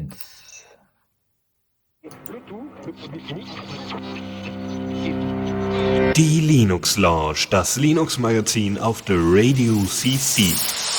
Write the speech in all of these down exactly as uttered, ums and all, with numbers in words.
eins. Die Linux Lounge, das Linux-Magazin auf der Radio C C.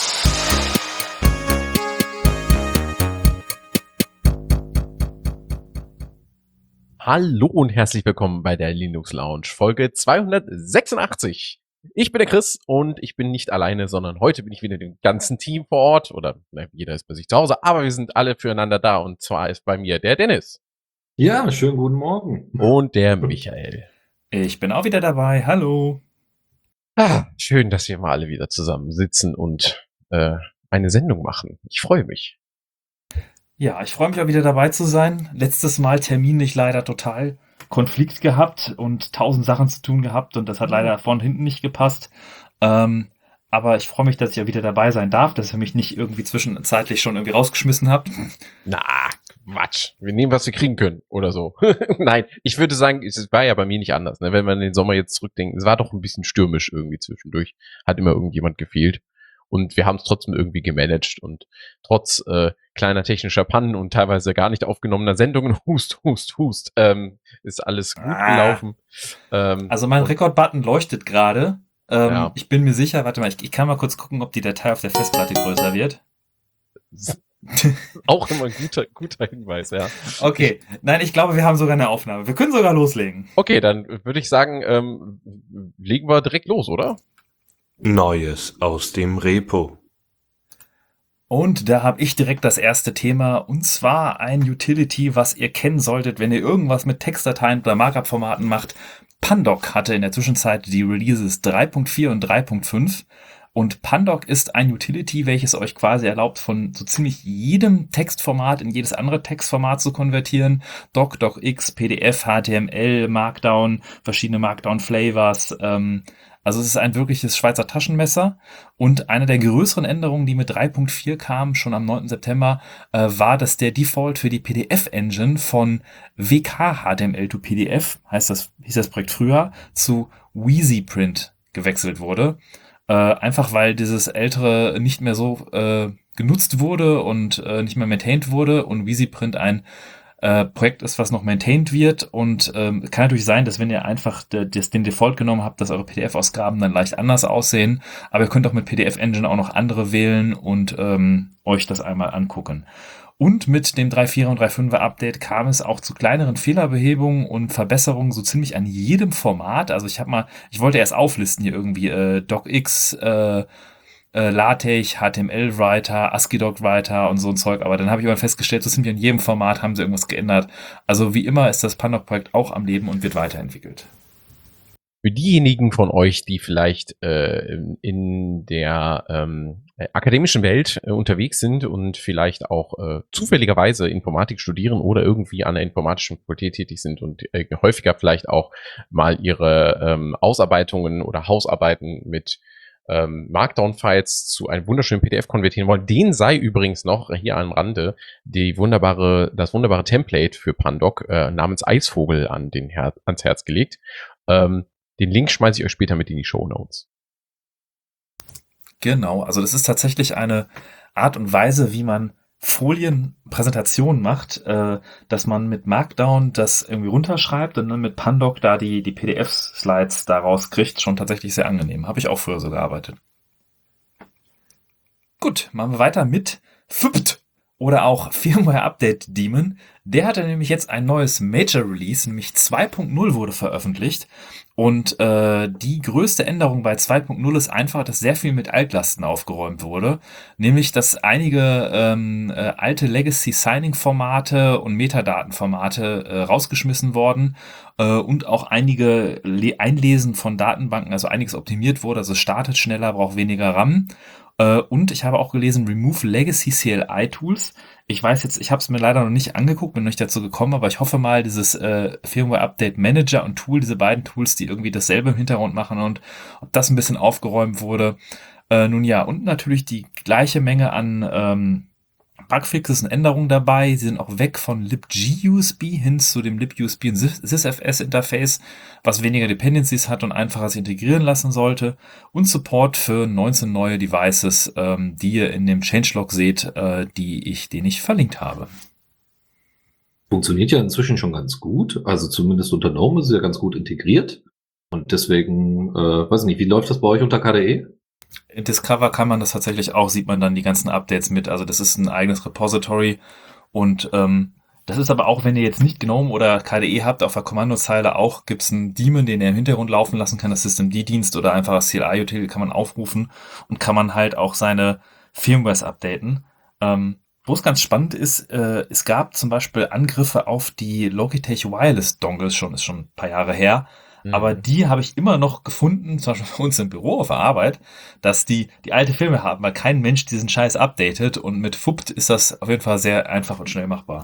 Hallo und herzlich willkommen bei der Linux Lounge, Folge zweihundertsechsundachtzig. Ich bin der Chris und ich bin nicht alleine, sondern heute bin ich wieder mit dem ganzen Team vor Ort. Oder ne, jeder ist bei sich zu Hause, aber wir sind alle füreinander da. Und zwar ist bei mir der Dennis. Ja, schönen guten Morgen. Und der Michael. Ich bin auch wieder dabei. Hallo. Ah, schön, dass wir mal alle wieder zusammen sitzen und äh, eine Sendung machen. Ich freue mich. Ja, ich freue mich auch wieder dabei zu sein. Letztes Mal terminlich leider total Konflikt gehabt und tausend Sachen zu tun gehabt und das hat leider vorne und hinten nicht gepasst. Ähm, aber ich freue mich, dass ich ja wieder dabei sein darf, dass ihr mich nicht irgendwie zwischenzeitlich schon irgendwie rausgeschmissen habt. Na, Quatsch. Wir nehmen, was wir kriegen können oder so. Nein, ich würde sagen, es war ja bei mir nicht anders. Ne? Wenn man den Sommer jetzt zurückdenkt, es war doch ein bisschen stürmisch irgendwie zwischendurch. Hat immer irgendjemand gefehlt. Und wir haben es trotzdem irgendwie gemanagt und trotz äh, kleiner technischer Pannen und teilweise gar nicht aufgenommener Sendungen, hust, hust, hust, ähm, ist alles gut Ah. gelaufen. Ähm, Also mein und- Rekord-Button leuchtet gerade. Ähm, Ja. Ich bin mir sicher, warte mal, ich, ich kann mal kurz gucken, ob die Datei auf der Festplatte größer wird. Auch immer ein guter, guter Hinweis, ja. Okay, nein, ich glaube, wir haben sogar eine Aufnahme. Wir können sogar loslegen. Okay, dann würde ich sagen, ähm, legen wir direkt los, oder? Neues aus dem Repo. Und da habe ich direkt das erste Thema, und zwar ein Utility, was ihr kennen solltet, wenn ihr irgendwas mit Textdateien oder Markup-Formaten macht. Pandoc hatte in der Zwischenzeit die Releases drei Punkt vier und drei Punkt fünf. Und Pandoc ist ein Utility, welches euch quasi erlaubt, von so ziemlich jedem Textformat in jedes andere Textformat zu konvertieren. Doc, DocX, P D F, H T M L, Markdown, verschiedene Markdown-Flavors. Ähm, also es ist ein wirkliches Schweizer Taschenmesser. Und eine der größeren Änderungen, die mit drei Punkt vier kam, schon am neunten September, äh, war, dass der Default für die P D F-Engine von W K H T M L to P D F, heißt das, hieß das Projekt früher, zu WheezyPrint gewechselt wurde. Äh, einfach weil dieses ältere nicht mehr so äh, genutzt wurde und äh, nicht mehr maintained wurde und WheezyPrint ein äh, Projekt ist, was noch maintained wird und ähm, kann natürlich sein, dass wenn ihr einfach de, des, den Default genommen habt, dass eure P D F-Ausgaben dann leicht anders aussehen, aber ihr könnt auch mit P D F-Engine auch noch andere wählen und ähm, euch das einmal angucken. Und mit dem drei Punkt vier und drei Punkt fünfer Update kam es auch zu kleineren Fehlerbehebungen und Verbesserungen so ziemlich an jedem Format. Also ich habe mal, ich wollte erst auflisten hier irgendwie äh, DocX, äh, äh, LaTeX, H T M L-Writer, ASCII-Doc-Writer und so ein Zeug. Aber dann habe ich aber festgestellt, so ziemlich an jedem Format haben sie irgendwas geändert. Also wie immer ist das Pandoc-Projekt auch am Leben und wird weiterentwickelt. Für diejenigen von euch, die vielleicht äh, in der ähm, akademischen Welt äh, unterwegs sind und vielleicht auch äh, zufälligerweise Informatik studieren oder irgendwie an der informatischen Fakultät tätig sind und äh, häufiger vielleicht auch mal ihre ähm, Ausarbeitungen oder Hausarbeiten mit ähm, Markdown-Files zu einem wunderschönen P D F konvertieren wollen, den sei übrigens noch hier am Rande die wunderbare, das wunderbare Template für Pandoc äh, namens Eisvogel an den Her- ans Herz gelegt. Ähm, Den Link schmeiße ich euch später mit in die Shownotes. Genau, also das ist tatsächlich eine Art und Weise, wie man Folienpräsentationen macht, äh, dass man mit Markdown das irgendwie runterschreibt und dann mit Pandoc da die, die P D F-Slides daraus kriegt. Schon tatsächlich sehr angenehm. Habe ich auch früher so gearbeitet. Gut, machen wir weiter mit F U P T oder auch Firmware Update Daemon. Der hatte nämlich jetzt ein neues Major Release, nämlich zwei Punkt null wurde veröffentlicht. Und äh, die größte Änderung bei zwei Punkt null ist einfach, dass sehr viel mit Altlasten aufgeräumt wurde. Nämlich, dass einige ähm, äh, alte Legacy-Signing-Formate und Metadatenformate äh, rausgeschmissen wurden äh, und auch einige Le- Einlesen von Datenbanken, also einiges optimiert wurde. Also es startet schneller, braucht weniger RAM. Äh, und ich habe auch gelesen, Remove Legacy C L I-Tools. Ich weiß jetzt, ich habe es mir leider noch nicht angeguckt, bin noch nicht dazu gekommen, aber ich hoffe mal, dieses äh, Firmware Update Manager und Tool, diese beiden Tools, die irgendwie dasselbe im Hintergrund machen und ob das ein bisschen aufgeräumt wurde. Äh, nun ja, und natürlich die gleiche Menge an ähm, Bugfixes und Änderungen dabei. Sie sind auch weg von libgusb hin zu dem libusb und sysfs-Interface, was weniger Dependencies hat und einfacher sich integrieren lassen sollte. Und Support für neunzehn neue Devices, ähm, die ihr in dem Changelog seht, äh, die ich, den ich verlinkt habe. funktioniert ja inzwischen schon ganz gut. Also zumindest unter GNOME ist es ja ganz gut integriert. Und deswegen, äh, weiß ich nicht, wie läuft das bei euch unter K D E? In Discover kann man das tatsächlich auch, sieht man dann die ganzen Updates mit. Also das ist ein eigenes Repository und ähm, das ist aber auch, wenn ihr jetzt nicht GNOME oder K D E habt, auf der Kommandozeile auch gibt's einen Daemon, den ihr im Hintergrund laufen lassen kann, das Systemd-Dienst oder einfach das C L I-Utility kann man aufrufen und kann man halt auch seine Firmwares updaten. Ähm, wo es ganz spannend ist, äh, es gab zum Beispiel Angriffe auf die Logitech Wireless Dongles schon, ist schon ein paar Jahre her. Aber die habe ich immer noch gefunden, zum Beispiel bei uns im Büro auf der Arbeit, dass die die alte Filme haben, weil kein Mensch diesen Scheiß updatet und mit F U P T ist das auf jeden Fall sehr einfach und schnell machbar.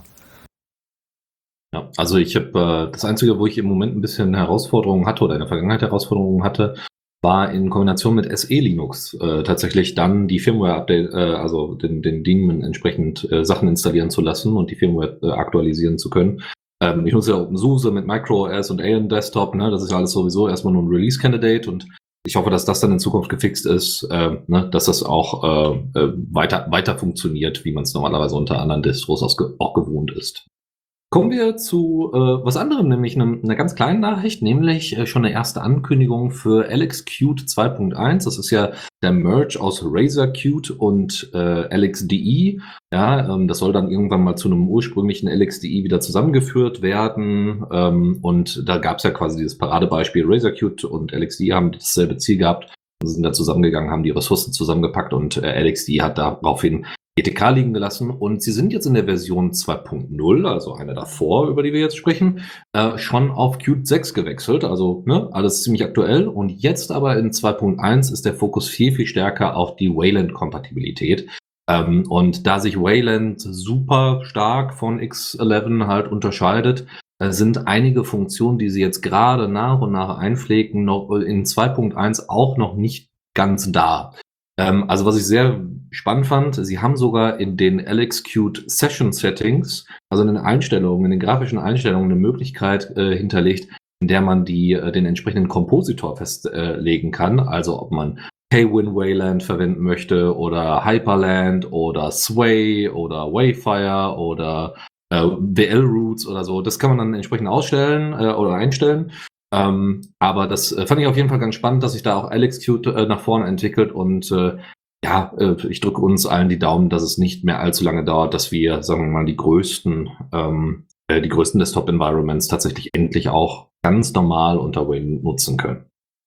Ja, also ich habe äh, das Einzige, wo ich im Moment ein bisschen Herausforderungen hatte oder in der Vergangenheit Herausforderungen hatte, war in Kombination mit S E Linux äh, tatsächlich dann die Firmware-Update, äh, also den, den Daemon entsprechend äh, Sachen installieren zu lassen und die Firmware äh, aktualisieren zu können. Ähm, ich nutze ja OpenSUSE mit MicroOS und Aeon Desktop, ne, das ist ja alles sowieso erstmal nur ein Release-Candidate und ich hoffe, dass das dann in Zukunft gefixt ist, äh, ne, dass das auch äh, äh, weiter, weiter funktioniert, wie man es normalerweise unter anderen Distros auch, auch gewohnt ist. Kommen wir zu äh, was anderem, nämlich einer eine ganz kleinen Nachricht, nämlich äh, schon eine erste Ankündigung für LXQt zwei Punkt eins. Das ist ja der Merge aus RazorQt und äh, L X D E. Ja, ähm, das soll dann irgendwann mal zu einem ursprünglichen L X D E wieder zusammengeführt werden. Ähm, und da gab es ja quasi dieses Paradebeispiel. RazorQt und L X D E haben dasselbe Ziel gehabt. Sie sind da zusammengegangen, haben die Ressourcen zusammengepackt und äh, L X D E hat daraufhin G T K liegen gelassen und sie sind jetzt in der Version zwei Punkt null, also eine davor, über die wir jetzt sprechen, äh, schon auf Qt sechs gewechselt, also ne, alles ziemlich aktuell und jetzt aber in zwei Punkt eins ist der Fokus viel, viel stärker auf die Wayland-Kompatibilität ähm, und da sich Wayland super stark von X elf halt unterscheidet, äh, sind einige Funktionen, die sie jetzt gerade nach und nach einpflegen, noch in zwei Punkt eins auch noch nicht ganz da. Ähm, also was ich sehr spannend fand, sie haben sogar in den LXQt Session Settings, also in den Einstellungen, in den grafischen Einstellungen eine Möglichkeit äh, hinterlegt, in der man die, äh, den entsprechenden Kompositor festlegen äh, kann, also ob man Kwin Wayland verwenden möchte oder Hyperland oder Sway oder Wayfire oder äh, B L Roots oder so. Das kann man dann entsprechend ausstellen äh, oder einstellen. Ähm, aber das äh, fand ich auf jeden Fall ganz spannend, dass sich da auch LXQt äh, nach vorne entwickelt und äh, ja, äh, ich drücke uns allen die Daumen, dass es nicht mehr allzu lange dauert, dass wir, sagen wir mal, die größten, ähm, äh, die größten Desktop-Environments tatsächlich endlich auch ganz normal unter Wayland nutzen können.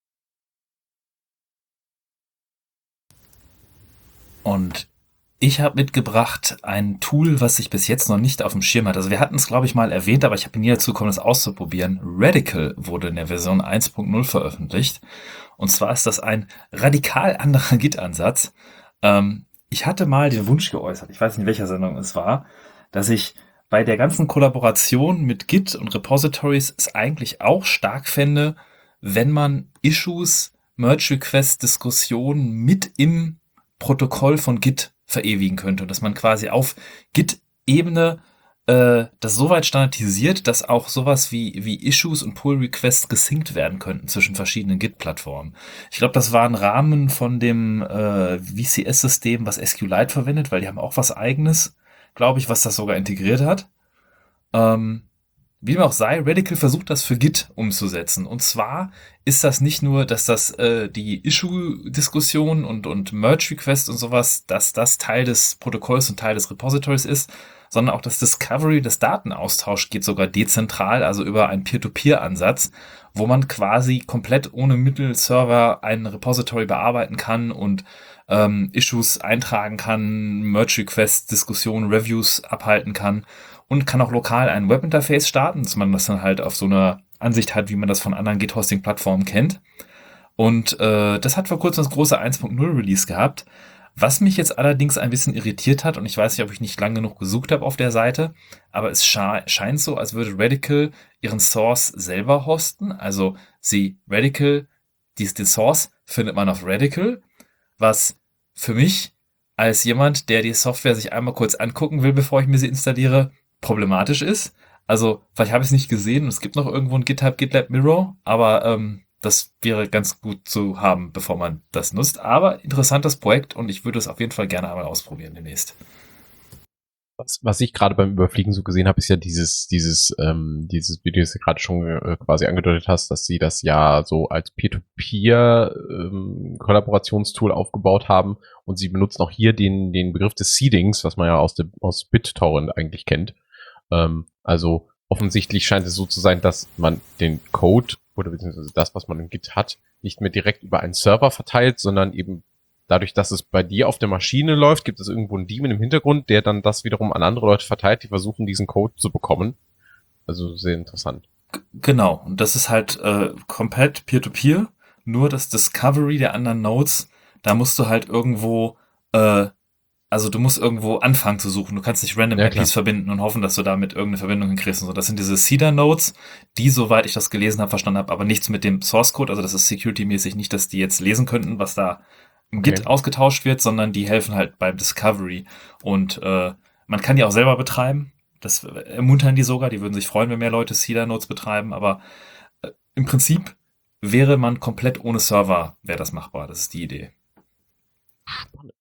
Und ich habe mitgebracht ein Tool, was ich bis jetzt noch nicht auf dem Schirm hatte. Also wir hatten es, glaube ich, mal erwähnt, aber ich habe nie dazu gekommen, das auszuprobieren. Radical wurde in der Version eins Punkt null veröffentlicht. Und zwar ist das ein radikal anderer Git-Ansatz. Ähm, ich hatte mal den Wunsch geäußert, ich weiß nicht, in welcher Sendung es war, dass ich bei der ganzen Kollaboration mit Git und Repositories es eigentlich auch stark fände, wenn man Issues, Merge-Requests, Diskussionen mit im Protokoll von Git verewigen könnte und dass man quasi auf Git-Ebene äh, das so weit standardisiert, dass auch sowas wie, wie Issues und Pull-Requests gesynkt werden könnten zwischen verschiedenen Git-Plattformen. Ich glaube, das war ein Rahmen von dem äh, V C S-System, was SQLite verwendet, weil die haben auch was Eigenes, glaube ich, was das sogar integriert hat. Ähm, Wie dem auch sei, Radical versucht das für Git umzusetzen. Und zwar ist das nicht nur, dass das äh, die Issue-Diskussion und, und Merge-Request und sowas, dass das Teil des Protokolls und Teil des Repositories ist, sondern auch das Discovery, das Datenaustausch geht sogar dezentral, also über einen Peer-to-Peer-Ansatz, wo man quasi komplett ohne Mittelserver ein Repository bearbeiten kann und ähm, Issues eintragen kann, Merge-Requests, Diskussionen, Reviews abhalten kann. Und kann auch lokal ein Webinterface starten, dass man das dann halt auf so einer Ansicht hat, wie man das von anderen Git-Hosting-Plattformen kennt. Und äh, das hat vor kurzem das große eins Punkt null Release gehabt. Was mich jetzt allerdings ein bisschen irritiert hat, und ich weiß nicht, ob ich nicht lang genug gesucht habe auf der Seite, aber es scha- scheint so, als würde Radical ihren Source selber hosten. Also sie, Radical, dies, den Source findet man auf Radical, was für mich als jemand, der die Software sich einmal kurz angucken will, bevor ich mir sie installiere, problematisch ist. Also, vielleicht habe ich es nicht gesehen und es gibt noch irgendwo ein GitHub GitLab Mirror, aber ähm, das wäre ganz gut zu haben, bevor man das nutzt. Aber interessantes Projekt und ich würde es auf jeden Fall gerne einmal ausprobieren demnächst. Was, was ich gerade beim Überfliegen so gesehen habe, ist ja dieses, dieses, ähm, dieses Video, das du gerade schon äh, quasi angedeutet hast, dass sie das ja so als Peer-to-Peer-Kollaborationstool ähm, aufgebaut haben und sie benutzen auch hier den, den Begriff des Seedings, was man ja aus, dem, aus BitTorrent eigentlich kennt. Ähm, also offensichtlich scheint es so zu sein, dass man den Code oder beziehungsweise das, was man im Git hat, nicht mehr direkt über einen Server verteilt, sondern eben dadurch, dass es bei dir auf der Maschine läuft, gibt es irgendwo einen Daemon im Hintergrund, der dann das wiederum an andere Leute verteilt, die versuchen, diesen Code zu bekommen. Also sehr interessant. G- Genau, und das ist halt äh, komplett Peer-to-Peer, nur das Discovery der anderen Nodes, da musst du halt irgendwo, äh, also du musst irgendwo anfangen zu suchen. Du kannst nicht random Ja, I Ps klar. verbinden und hoffen, dass du damit irgendeine Verbindung hinkriegst und so. Das sind diese Seeder-Nodes, die, soweit ich das gelesen habe, verstanden habe, aber nichts mit dem Source-Code, also das ist security-mäßig nicht, dass die jetzt lesen könnten, was da im Okay. Git ausgetauscht wird, sondern die helfen halt beim Discovery. Und äh, man kann die auch selber betreiben. Das ermuntern die sogar. Die würden sich freuen, wenn mehr Leute Seeder-Nodes betreiben. Aber äh, im Prinzip wäre man komplett ohne Server, wäre das machbar. Das ist die Idee. Spannend.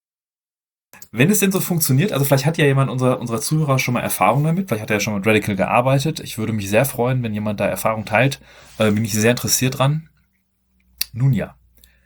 Wenn es denn so funktioniert, also vielleicht hat ja jemand unserer, unserer Zuhörer schon mal Erfahrung damit, vielleicht hat er ja schon mit Radical gearbeitet. Ich würde mich sehr freuen, wenn jemand da Erfahrung teilt. Äh, bin ich sehr interessiert dran. Nun ja.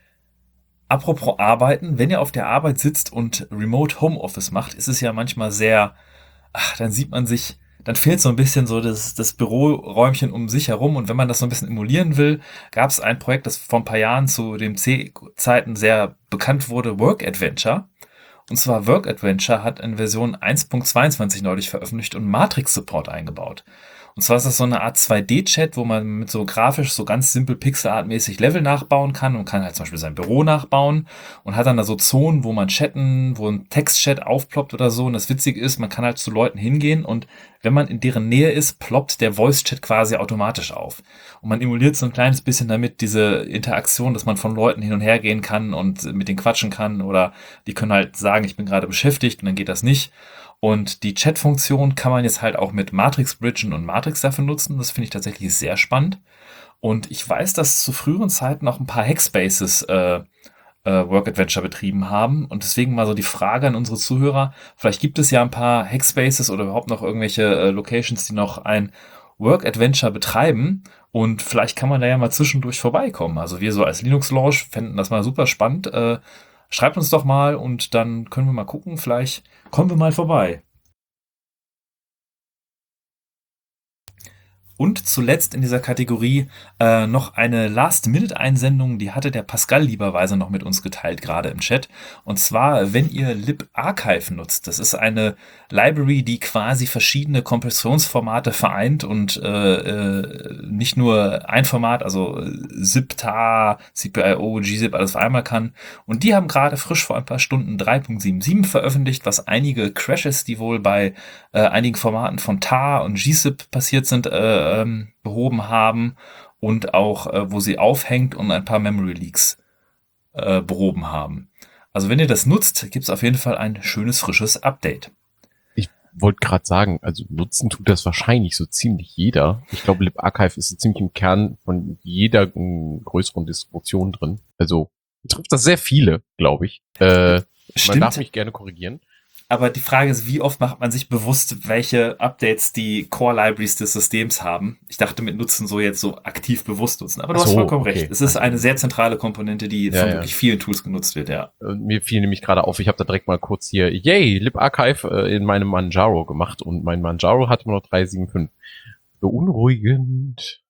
Apropos Arbeiten, wenn ihr auf der Arbeit sitzt und Remote Homeoffice macht, ist es ja manchmal sehr, ach, dann sieht man sich, dann fehlt so ein bisschen so das, das Büroräumchen um sich herum. Und wenn man das so ein bisschen emulieren will, gab es ein Projekt, das vor ein paar Jahren zu den C-Zeiten sehr bekannt wurde, Work Adventure. Und zwar Work Adventure hat in Version eins Punkt zweiundzwanzig neulich veröffentlicht und Matrix-Support eingebaut. Und zwar ist das so eine Art zwei D-Chat, wo man mit so grafisch so ganz simpel pixelartmäßig Level nachbauen kann und kann halt zum Beispiel sein Büro nachbauen und hat dann da so Zonen, wo man chatten, wo ein Textchat aufploppt oder so. Und das Witzige ist, man kann halt zu Leuten hingehen und wenn man in deren Nähe ist, ploppt der Voice-Chat quasi automatisch auf. Und man emuliert so ein kleines bisschen damit diese Interaktion, dass man von Leuten hin und her gehen kann und mit denen quatschen kann oder die können halt sagen, ich bin gerade beschäftigt und dann geht das nicht. Und die Chat-Funktion kann man jetzt halt auch mit Matrix bridgen und Matrix dafür nutzen. Das finde ich tatsächlich sehr spannend. Und ich weiß, dass zu früheren Zeiten noch ein paar Hackspaces äh, äh, Work Adventure betrieben haben. Und deswegen mal so die Frage an unsere Zuhörer. Vielleicht gibt es ja ein paar Hackspaces oder überhaupt noch irgendwelche äh, Locations, die noch ein Work Adventure betreiben. Und vielleicht kann man da ja mal zwischendurch vorbeikommen. Also wir so als Linux Launch fänden das mal super spannend. Äh, schreibt uns doch mal und dann können wir mal gucken. Vielleicht kommen wir mal vorbei. Und zuletzt in dieser Kategorie äh, noch eine Last-Minute-Einsendung, die hatte der Pascal lieberweise noch mit uns geteilt, gerade im Chat. Und zwar, wenn ihr libarchive nutzt. Das ist eine Library, die quasi verschiedene Kompressionsformate vereint und äh, äh, nicht nur ein Format, also zip, tar, C P I O, gzip, alles auf einmal kann. Und die haben gerade frisch vor ein paar Stunden drei Punkt siebenundsiebzig veröffentlicht, was einige Crashes, die wohl bei äh, einigen Formaten von tar und gzip passiert sind, äh, ähm, behoben haben und auch, äh, wo sie aufhängt und ein paar Memory Leaks äh, behoben haben. Also wenn ihr das nutzt, gibt es auf jeden Fall ein schönes, frisches Update. Ich wollte gerade sagen, also nutzen tut das wahrscheinlich so ziemlich jeder. Ich glaube, libarchive ist so ziemlich im Kern von jeder m, größeren Distribution drin. Also betrifft das sehr viele, glaube ich. Äh, man Stimmt. darf mich gerne korrigieren. Aber die Frage ist, wie oft macht man sich bewusst, welche Updates die Core-Libraries des Systems haben? Ich dachte mit Nutzen so jetzt so aktiv bewusst nutzen. Aber du Ach so, hast vollkommen okay. recht. Es ist eine sehr zentrale Komponente, die Ja, von ja. wirklich vielen Tools genutzt wird, ja. Äh, Mir fiel nämlich gerade auf, ich habe da direkt mal kurz hier, yay, libarchive äh, in meinem Manjaro gemacht und mein Manjaro hat immer noch drei Punkt sieben fünf. Beunruhigend.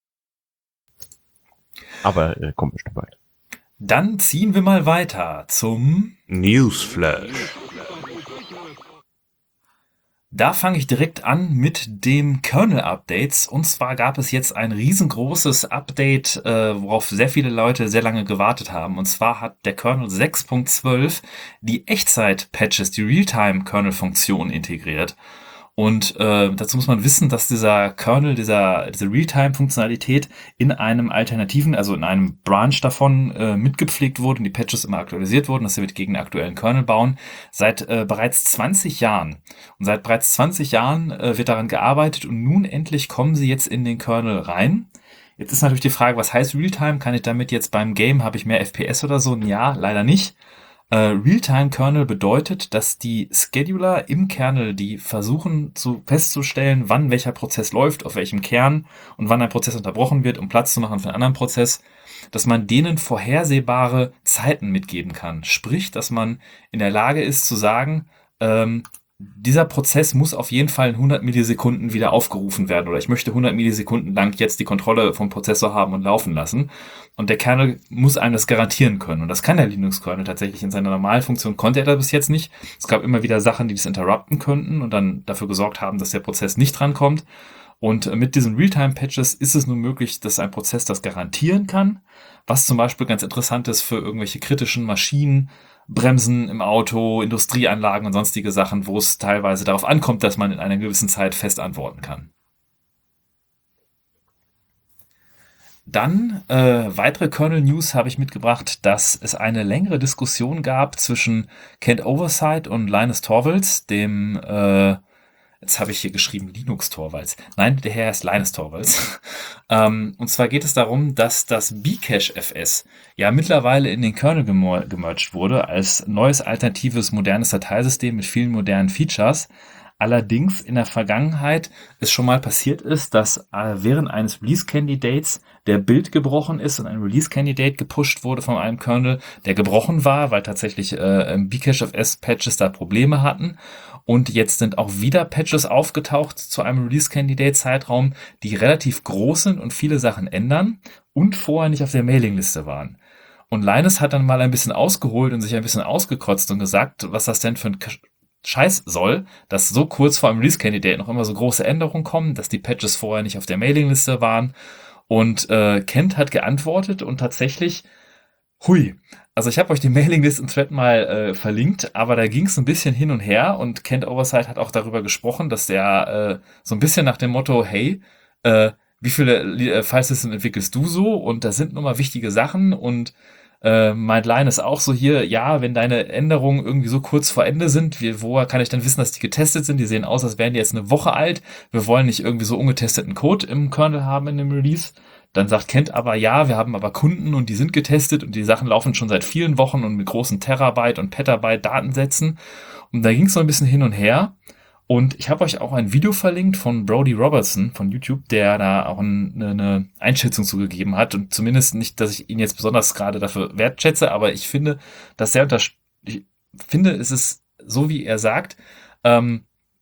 Aber äh, kommt bestimmt bald. Dann ziehen wir mal weiter zum... Newsflash. Da fange ich direkt an mit den Kernel-Updates. Und zwar gab es jetzt ein riesengroßes Update, äh, worauf sehr viele Leute sehr lange gewartet haben. Und zwar hat der Kernel sechs Punkt zwölf die Echtzeit-Patches, die Realtime-Kernel-Funktion integriert. Und äh, dazu muss man wissen, dass dieser Kernel, dieser, diese Realtime-Funktionalität in einem alternativen, also in einem Branch davon äh, mitgepflegt wurde und die Patches immer aktualisiert wurden, dass sie mit gegen den aktuellen Kernel bauen, seit äh, bereits zwanzig Jahren. Und seit bereits zwanzig Jahren äh, wird daran gearbeitet und nun endlich kommen sie jetzt in den Kernel rein. Jetzt ist natürlich die Frage, was heißt Realtime? Kann ich damit jetzt beim Game, habe ich mehr F P S oder so? Ja, leider nicht. Äh, Realtime-Kernel bedeutet, dass die Scheduler im Kernel, die versuchen zu festzustellen, wann welcher Prozess läuft, auf welchem Kern und wann ein Prozess unterbrochen wird, um Platz zu machen für einen anderen Prozess, dass man denen vorhersehbare Zeiten mitgeben kann. Sprich, dass man in der Lage ist zu sagen, ähm, dieser Prozess muss auf jeden Fall in hundert Millisekunden wieder aufgerufen werden oder ich möchte hundert Millisekunden lang jetzt die Kontrolle vom Prozessor haben und laufen lassen. Und der Kernel muss einem das garantieren können. Und das kann der Linux-Kernel tatsächlich in seiner Normalfunktion, konnte er das bis jetzt nicht. Es gab immer wieder Sachen, die das interrupten könnten und dann dafür gesorgt haben, dass der Prozess nicht drankommt. Und mit diesen Realtime-Patches ist es nun möglich, dass ein Prozess das garantieren kann, was zum Beispiel ganz interessant ist für irgendwelche kritischen Maschinen, Bremsen im Auto, Industrieanlagen und sonstige Sachen, wo es teilweise darauf ankommt, dass man in einer gewissen Zeit fest antworten kann. Dann äh, weitere Kernel-News habe ich mitgebracht, dass es eine längere Diskussion gab zwischen Kent Oversight und Linus Torvalds, dem, äh, jetzt habe ich hier geschrieben Linux Torvalds. Nein, der Herr ist Linus Torvalds. ähm, und zwar geht es darum, dass das Bcache F S ja mittlerweile in den Kernel gemerged wurde als neues alternatives modernes Dateisystem mit vielen modernen Features. Allerdings in der Vergangenheit es schon mal passiert ist, dass äh, während eines Release-Candidates der Build gebrochen ist und ein Release-Candidate gepusht wurde von einem Kernel, der gebrochen war, weil tatsächlich äh, Bcache F S-Patches da Probleme hatten. Und jetzt sind auch wieder Patches aufgetaucht zu einem Release-Candidate-Zeitraum, die relativ groß sind und viele Sachen ändern und vorher nicht auf der Mailingliste waren. Und Linus hat dann mal ein bisschen ausgeholt und sich ein bisschen ausgekotzt und gesagt, was das denn für ein Scheiß soll, dass so kurz vor einem Release-Candidate noch immer so große Änderungen kommen, dass die Patches vorher nicht auf der Mailingliste waren. Und äh, Kent hat geantwortet und tatsächlich, hui, also ich habe euch die Mailinglisten-Thread mal äh, verlinkt, aber da ging es ein bisschen hin und her und Kent Oversight hat auch darüber gesprochen, dass der äh, so ein bisschen nach dem Motto, hey, äh, wie viele äh, Filesystem entwickelst du so? Und da sind nun mal wichtige Sachen und Äh, meint Linus auch so hier, ja, wenn deine Änderungen irgendwie so kurz vor Ende sind, wie, woher kann ich dann wissen, dass die getestet sind? Die sehen aus, als wären die jetzt eine Woche alt. Wir wollen nicht irgendwie so ungetesteten Code im Kernel haben in dem Release. Dann sagt Kent aber, ja, wir haben aber Kunden und die sind getestet und die Sachen laufen schon seit vielen Wochen und mit großen Terabyte und Petabyte Datensätzen. Und da ging es so ein bisschen hin und her. Und ich habe euch auch ein Video verlinkt von Brody Robertson von YouTube, der da auch eine, eine Einschätzung zugegeben hat. Und zumindest nicht, dass ich ihn jetzt besonders gerade dafür wertschätze, aber ich finde, dass er unter, ich finde, es ist so, wie er sagt. Ähm,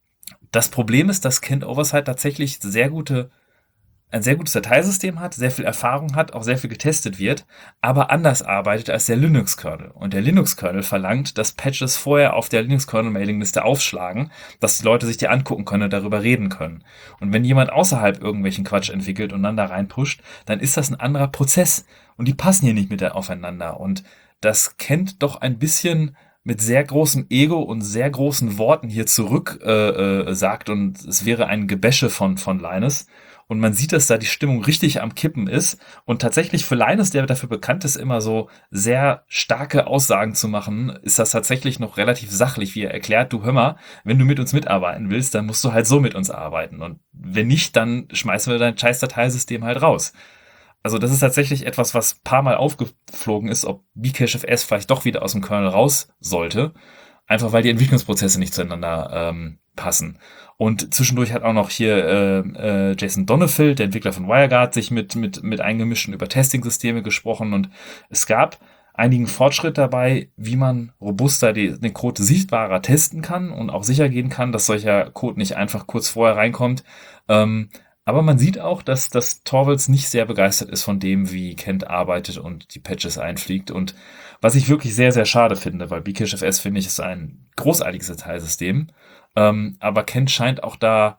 das Problem ist, dass Kent Oversight tatsächlich sehr gute ein sehr gutes Dateisystem hat, sehr viel Erfahrung hat, auch sehr viel getestet wird, aber anders arbeitet als der Linux-Kernel. Und der Linux-Kernel verlangt, dass Patches vorher auf der Linux-Kernel-Mailing-Liste aufschlagen, dass die Leute sich die angucken können und darüber reden können. Und wenn jemand außerhalb irgendwelchen Quatsch entwickelt und dann da reinpusht, dann ist das ein anderer Prozess. Und die passen hier nicht mit aufeinander. Und das kennt doch ein bisschen mit sehr großem Ego und sehr großen Worten hier zurück äh, äh, sagt und es wäre ein Gebäsche von, von Linus. Und man sieht, dass da die Stimmung richtig am Kippen ist. Und tatsächlich für Linus, der dafür bekannt ist, immer so sehr starke Aussagen zu machen, ist das tatsächlich noch relativ sachlich, wie er erklärt, du hör mal, wenn du mit uns mitarbeiten willst, dann musst du halt so mit uns arbeiten. Und wenn nicht, dann schmeißen wir dein scheiß Dateisystem halt raus. Also das ist tatsächlich etwas, was ein paar Mal aufgeflogen ist, ob Bcache F S vielleicht doch wieder aus dem Kernel raus sollte. Einfach weil die Entwicklungsprozesse nicht zueinander ähm, passen. Und zwischendurch hat auch noch hier äh, äh, Jason Donenfeld, der Entwickler von WireGuard, sich mit mit mit eingemischt und über Testing-Systeme gesprochen. Und es gab einigen Fortschritt dabei, wie man robuster die, den Code sichtbarer testen kann und auch sicher gehen kann, dass solcher Code nicht einfach kurz vorher reinkommt. Ähm, aber man sieht auch, dass, dass Torvalds nicht sehr begeistert ist von dem, wie Kent arbeitet und die Patches einfliegt. Und was ich wirklich sehr, sehr schade finde, weil Bcache F S, finde ich, ist ein großartiges Dateisystem. Ähm, aber Kent scheint auch da,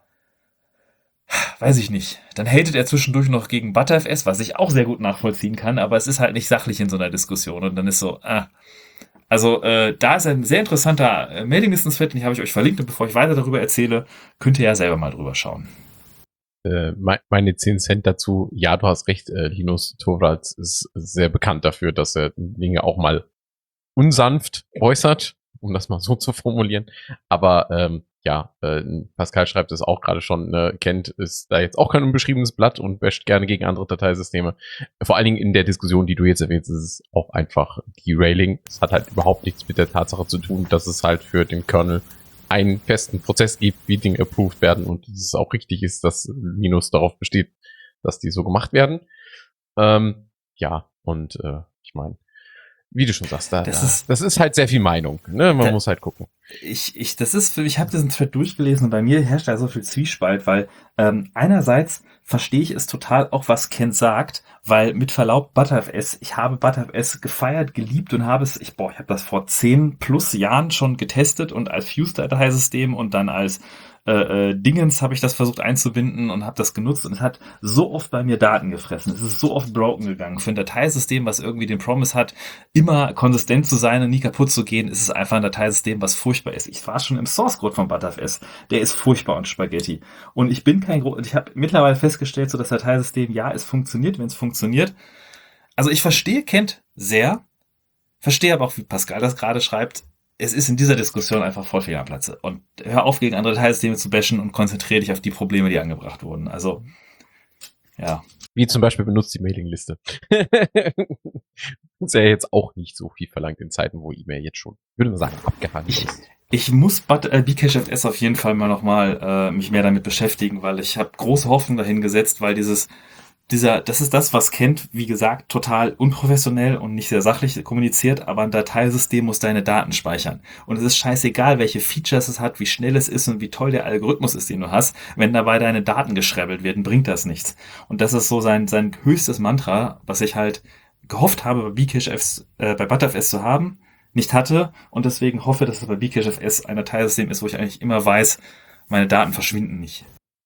weiß ich nicht, dann hatet er zwischendurch noch gegen ButterFS, was ich auch sehr gut nachvollziehen kann, aber es ist halt nicht sachlich in so einer Diskussion. Und dann ist so, ah. Also äh, da ist ein sehr interessanter äh, Mailinglisten-Thread, den habe ich euch verlinkt. Und bevor ich weiter darüber erzähle, könnt ihr ja selber mal drüber schauen. Äh, meine zehn Cent dazu, ja, du hast recht, äh, Linus Torvalds ist sehr bekannt dafür, dass er Dinge auch mal unsanft äußert, um das mal so zu formulieren. Aber ähm, ja, äh, Pascal schreibt es auch gerade schon, äh, kennt, ist da jetzt auch kein unbeschriebenes Blatt und basht gerne gegen andere Dateisysteme. Vor allen Dingen in der Diskussion, die du jetzt erwähnst, ist es auch einfach Derailing. Es hat halt überhaupt nichts mit der Tatsache zu tun, dass es halt für den Kernel einen festen Prozess gibt, wie Dinge approved werden und dass es auch richtig ist, dass Linus darauf besteht, dass die so gemacht werden. Ähm, ja, und äh, ich meine, wie du schon sagst, da, Das da, ist- das ist halt sehr viel Meinung. Ne? Man Da- muss halt gucken. Ich, ich, das ist, ich habe diesen Thread durchgelesen und bei mir herrscht da so viel Zwiespalt, weil ähm, einerseits verstehe ich es total auch, was Ken sagt, weil mit Verlaub ButterFS, ich habe ButterFS gefeiert, geliebt und habe es, ich boah, ich habe das vor zehn plus Jahren schon getestet und als Fuse-Dateisystem und dann als äh, äh, Dingens habe ich das versucht einzubinden und habe das genutzt und es hat so oft bei mir Daten gefressen. Es ist so oft broken gegangen. Für ein Dateisystem, was irgendwie den Promise hat, immer konsistent zu sein und nie kaputt zu gehen, ist es einfach ein Dateisystem, was furchtbar ist. Ich war schon im Source Code von ButterFS. Der ist furchtbar und Spaghetti. Und ich bin kein Gro ich habe mittlerweile festgestellt, so das Dateisystem, ja, es funktioniert, wenn es funktioniert. Also ich verstehe Kent sehr, verstehe aber auch, wie Pascal das gerade schreibt. Es ist in dieser Diskussion einfach voll fehl am Platze. Und hör auf, gegen andere Dateisysteme zu bashen und konzentriere dich auf die Probleme, die angebracht wurden. Also, ja. Wie zum Beispiel benutzt die Mailingliste. Ist ja jetzt auch nicht so viel verlangt in Zeiten, wo E-Mail jetzt schon, würde man sagen, abgehandelt Ich, ist. ich muss But- äh, Bcachefs auf jeden Fall mal nochmal äh, mich mehr damit beschäftigen, weil ich habe große Hoffnung dahin gesetzt, weil dieses dieser, das ist das, was Kent, wie gesagt, total unprofessionell und nicht sehr sachlich kommuniziert, aber ein Dateisystem muss deine Daten speichern. Und es ist scheißegal, welche Features es hat, wie schnell es ist und wie toll der Algorithmus ist, den du hast. Wenn dabei deine Daten geschrebbelt werden, bringt das nichts. Und das ist so sein, sein höchstes Mantra, was ich halt gehofft habe, bei Bcachefs, äh, bei ButterFS zu haben, nicht hatte und deswegen hoffe, dass es bei Bcachefs ein Dateisystem ist, wo ich eigentlich immer weiß, meine Daten verschwinden nicht.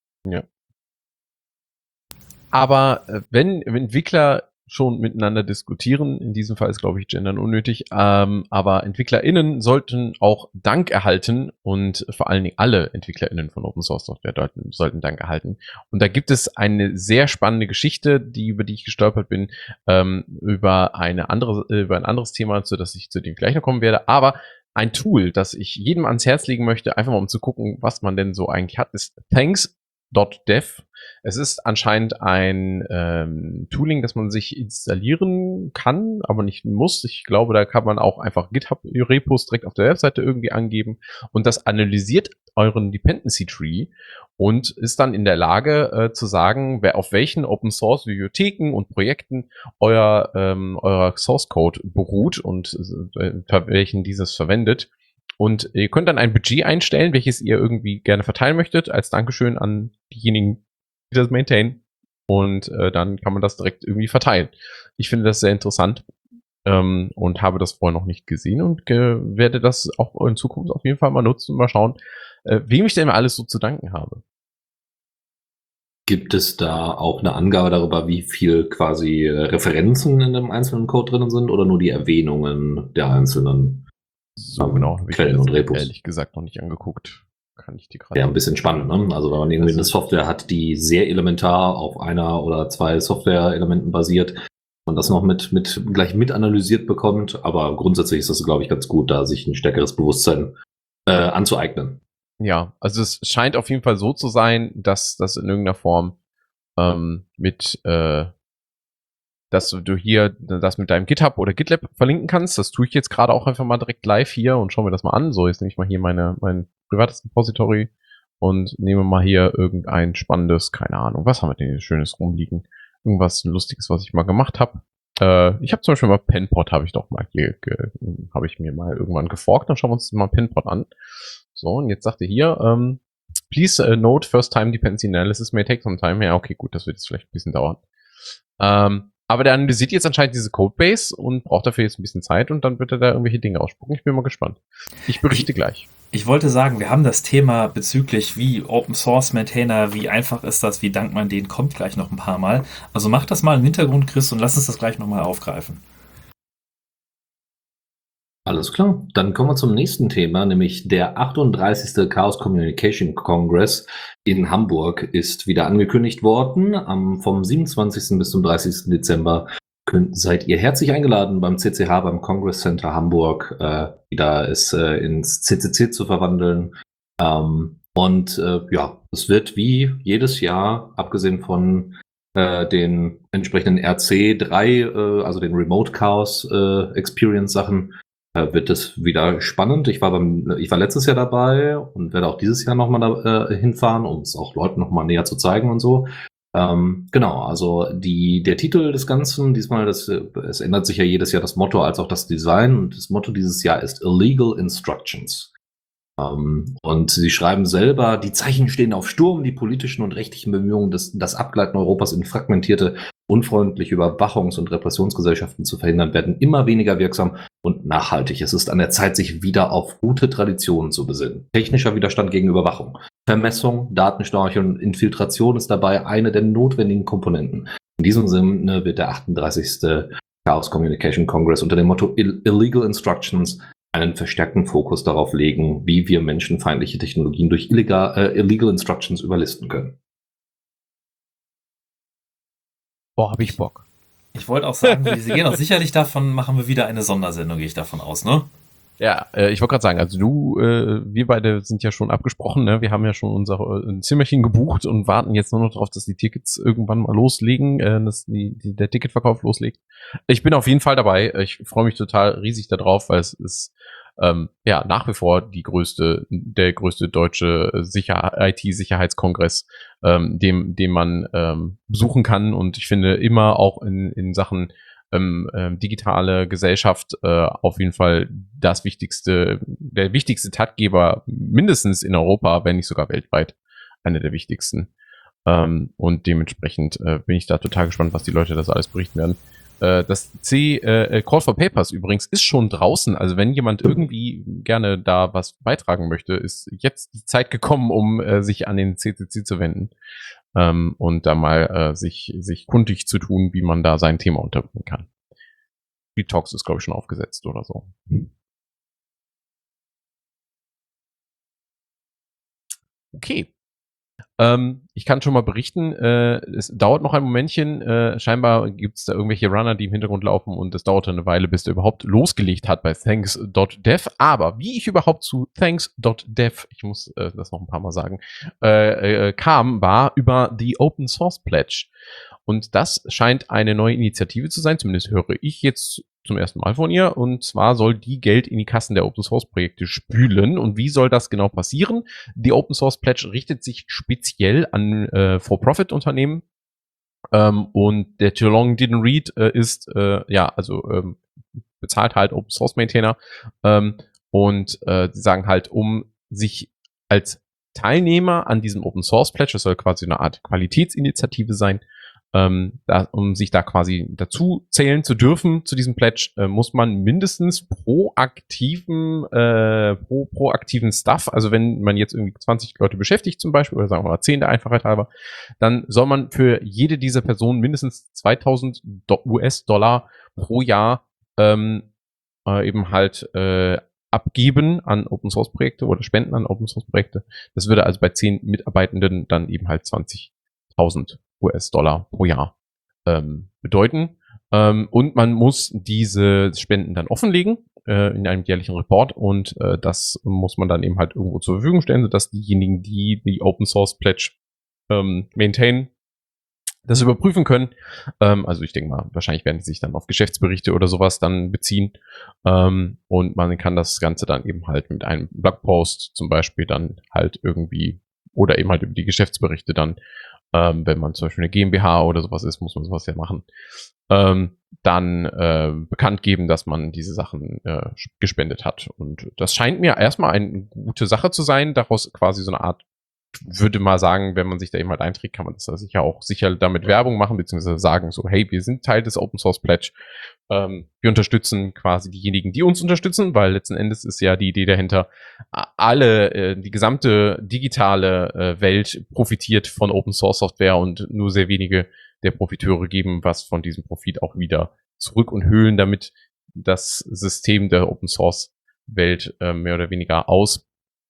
Aber äh, wenn Entwickler schon miteinander diskutieren, in diesem Fall ist, glaube ich, Gendern unnötig, ähm, aber EntwicklerInnen sollten auch Dank erhalten und vor allen Dingen alle EntwicklerInnen von Open Source Software sollten, sollten Dank erhalten. Und da gibt es eine sehr spannende Geschichte, die, über die ich gestolpert bin, ähm, über eine andere, äh, über ein anderes Thema, zu das ich zu dem gleich noch kommen werde, aber ein Tool, das ich jedem ans Herz legen möchte, einfach mal um zu gucken, was man denn so eigentlich hat, ist thanks dot dev. Es ist anscheinend ein ähm, Tooling, das man sich installieren kann, aber nicht muss. Ich glaube, da kann man auch einfach GitHub-Repos direkt auf der Webseite irgendwie angeben und das analysiert euren Dependency Tree und ist dann in der Lage äh, zu sagen, wer auf welchen Open-Source-Bibliotheken und Projekten euer, ähm, euer Source-Code beruht und äh, welchen dieses verwendet. Und ihr könnt dann ein Budget einstellen, welches ihr irgendwie gerne verteilen möchtet, als Dankeschön an diejenigen, die das maintainen. Und äh, dann kann man das direkt irgendwie verteilen. Ich finde das sehr interessant ähm, und habe das vorher noch nicht gesehen und äh, werde das auch in Zukunft auf jeden Fall mal nutzen und mal schauen, äh, wem ich denn immer alles so zu danken habe. Gibt es da auch eine Angabe darüber, wie viel quasi äh, Referenzen in dem einzelnen Code drin sind oder nur die Erwähnungen der einzelnen So ähm, genau, habe ich Quellen mir und das Repos? ehrlich gesagt noch nicht angeguckt. Kann ich die gerade. Ja, ein bisschen spannend, ne? Also wenn man irgendwie eine Das ist- Software hat, die sehr elementar auf einer oder zwei Software-Elementen basiert und das noch mit, mit gleich mit analysiert bekommt, aber grundsätzlich ist das, glaube ich, ganz gut, da sich ein stärkeres Bewusstsein äh, anzueignen. Ja, also es scheint auf jeden Fall so zu sein, dass das in irgendeiner Form ähm, mit, äh, dass du hier das mit deinem GitHub oder GitLab verlinken kannst. Das tue ich jetzt gerade auch einfach mal direkt live hier und schaue mir das mal an. So, jetzt nehme ich mal hier meine, mein privates Repository und nehme mal hier irgendein spannendes, keine Ahnung, was haben wir denn hier Schönes rumliegen? Irgendwas Lustiges, was ich mal gemacht habe. Äh, ich habe zum Beispiel mal Penpot, habe ich doch mal hier, habe ich mir mal irgendwann geforkt. Dann schauen wir uns mal Penpot an. So, und jetzt sagt er hier, ähm, please uh, note first time dependency analysis may take some time. Ja, okay, gut, das wird jetzt vielleicht ein bisschen dauern. Ähm, aber der analysiert jetzt anscheinend diese Codebase und braucht dafür jetzt ein bisschen Zeit und dann wird er da irgendwelche Dinge ausspucken. Ich bin mal gespannt. Ich berichte gleich. Ich wollte sagen, wir haben das Thema bezüglich wie Open Source Maintainer, wie einfach ist das, wie dankt man denen, kommt gleich noch ein paar Mal. Also mach das mal im Hintergrund, Chris, und lass uns das gleich nochmal aufgreifen. Alles klar, dann kommen wir zum nächsten Thema, nämlich der achtunddreißigste Chaos Communication Congress in Hamburg ist wieder angekündigt worden. Am, vom siebenundzwanzigsten bis zum dreißigsten Dezember könnt, seid ihr herzlich eingeladen beim C C H, beim Congress Center Hamburg, äh, wieder es äh, ins C C C zu verwandeln. Ähm, und äh, ja, es wird wie jedes Jahr, abgesehen von äh, den entsprechenden R C drei, äh, also den Remote Chaos äh, Experience Sachen, äh, wird es wieder spannend. Ich war beim, ich war letztes Jahr dabei und werde auch dieses Jahr nochmal da, äh, hinfahren, um es auch Leuten nochmal näher zu zeigen und so. Ähm, genau, also die, der Titel des Ganzen, diesmal, das, es ändert sich ja jedes Jahr das Motto als auch das Design, und das Motto dieses Jahr ist Illegal Instructions. Ähm, und sie schreiben selber, die Zeichen stehen auf Sturm, die politischen und rechtlichen Bemühungen, das, das Abgleiten Europas in fragmentierte, unfreundliche Überwachungs- und Repressionsgesellschaften zu verhindern, werden immer weniger wirksam und nachhaltig. Es ist an der Zeit, sich wieder auf gute Traditionen zu besinnen. Technischer Widerstand gegen Überwachung, Vermessung, Datenschnorche und Infiltration ist dabei eine der notwendigen Komponenten. In diesem Sinne wird der achtunddreißigste Chaos Communication Congress unter dem Motto Illegal Instructions einen verstärkten Fokus darauf legen, wie wir menschenfeindliche Technologien durch illegal, äh, Illegal Instructions überlisten können. Boah, hab ich Bock. Ich wollte auch sagen, Sie gehen auch sicherlich davon, machen wir wieder eine Sondersendung, gehe ich davon aus, ne? Ja, äh, ich wollte gerade sagen, also du, äh, wir beide sind ja schon abgesprochen, ne? Wir haben ja schon unser äh, Zimmerchen gebucht und warten jetzt nur noch darauf, dass die Tickets irgendwann mal loslegen, äh, dass die, die, der Ticketverkauf loslegt. Ich bin auf jeden Fall dabei. Ich freue mich total riesig darauf, weil es ist ähm, ja nach wie vor die größte, der größte deutsche Sicher- I T-Sicherheitskongress, ähm, dem, dem man ähm, besuchen kann. Und ich finde immer auch in, in Sachen Ähm, ähm, digitale Gesellschaft äh, auf jeden Fall das wichtigste, der wichtigste Taktgeber, mindestens in Europa, wenn nicht sogar weltweit, einer der wichtigsten. Ähm, und dementsprechend äh, bin ich da total gespannt, was die Leute das alles berichten werden. Äh, das C äh, Call for Papers übrigens ist schon draußen. Also wenn jemand irgendwie gerne da was beitragen möchte, ist jetzt die Zeit gekommen, um äh, sich an den C C C zu wenden. Ähm, und da mal äh, sich, sich kundig zu tun, wie man da sein Thema unterbringen kann. Free Talks ist, glaube ich, schon aufgesetzt oder so. Okay. Ähm, ich kann schon mal berichten, äh, es dauert noch ein Momentchen. Äh, scheinbar gibt es da irgendwelche Runner, die im Hintergrund laufen, und es dauerte eine Weile, bis der überhaupt losgelegt hat bei thanks dot dev. Aber wie ich überhaupt zu thanks dot dev, ich muss äh, das noch ein paar Mal sagen, äh, äh, kam, war über die Open Source Pledge. Und das scheint eine neue Initiative zu sein, zumindest höre ich jetzt zum ersten Mal von ihr. Und zwar soll die Geld in die Kassen der Open Source Projekte spülen. Und wie soll das genau passieren? Die Open Source Pledge richtet sich speziell an äh, For-Profit-Unternehmen. Ähm, und der Too Long Didn't Read äh, ist, äh, ja, also ähm, bezahlt halt Open Source Maintainer. Ähm, und äh, die sagen halt, um sich als Teilnehmer an diesem Open Source Pledge, das soll quasi eine Art Qualitätsinitiative sein, Ähm, da, um sich da quasi dazu zählen zu dürfen zu diesem Pledge, äh, muss man mindestens proaktiven, äh, pro, proaktiven Stuff, also wenn man jetzt irgendwie zwanzig Leute beschäftigt zum Beispiel, oder sagen wir mal zehn der Einfachheit halber, dann soll man für jede dieser Personen mindestens zweitausend U S-Dollar pro Jahr ähm, äh, eben halt äh, abgeben an Open-Source-Projekte oder spenden an Open-Source-Projekte. Das würde also bei zehn Mitarbeitenden dann eben halt zwanzigtausend U S-Dollar pro Jahr ähm, bedeuten. Ähm, und man muss diese Spenden dann offenlegen äh, in einem jährlichen Report, und äh, das muss man dann eben halt irgendwo zur Verfügung stellen, sodass diejenigen, die die Open Source Pledge ähm, maintainen, das überprüfen können. Ähm, also ich denke mal, wahrscheinlich werden die sich dann auf Geschäftsberichte oder sowas dann beziehen. Ähm, und man kann das Ganze dann eben halt mit einem Blogpost zum Beispiel dann halt irgendwie, oder eben halt über die Geschäftsberichte dann, Ähm, wenn man zum Beispiel eine GmbH oder sowas ist, muss man sowas ja machen, ähm, dann äh, bekannt geben, dass man diese Sachen äh, gespendet hat. Und das scheint mir erstmal eine gute Sache zu sein, daraus quasi so eine Art, würde mal sagen, wenn man sich da eben halt einträgt, kann man das sicher auch sicher damit Werbung machen, beziehungsweise sagen so, hey, wir sind Teil des Open Source Pledge, ähm, wir unterstützen quasi diejenigen, die uns unterstützen, weil letzten Endes ist ja die Idee dahinter, alle, äh, die gesamte digitale äh, Welt profitiert von Open Source Software, und nur sehr wenige der Profiteure geben was von diesem Profit auch wieder zurück und höhlen damit das System der Open Source Welt äh, mehr oder weniger aus.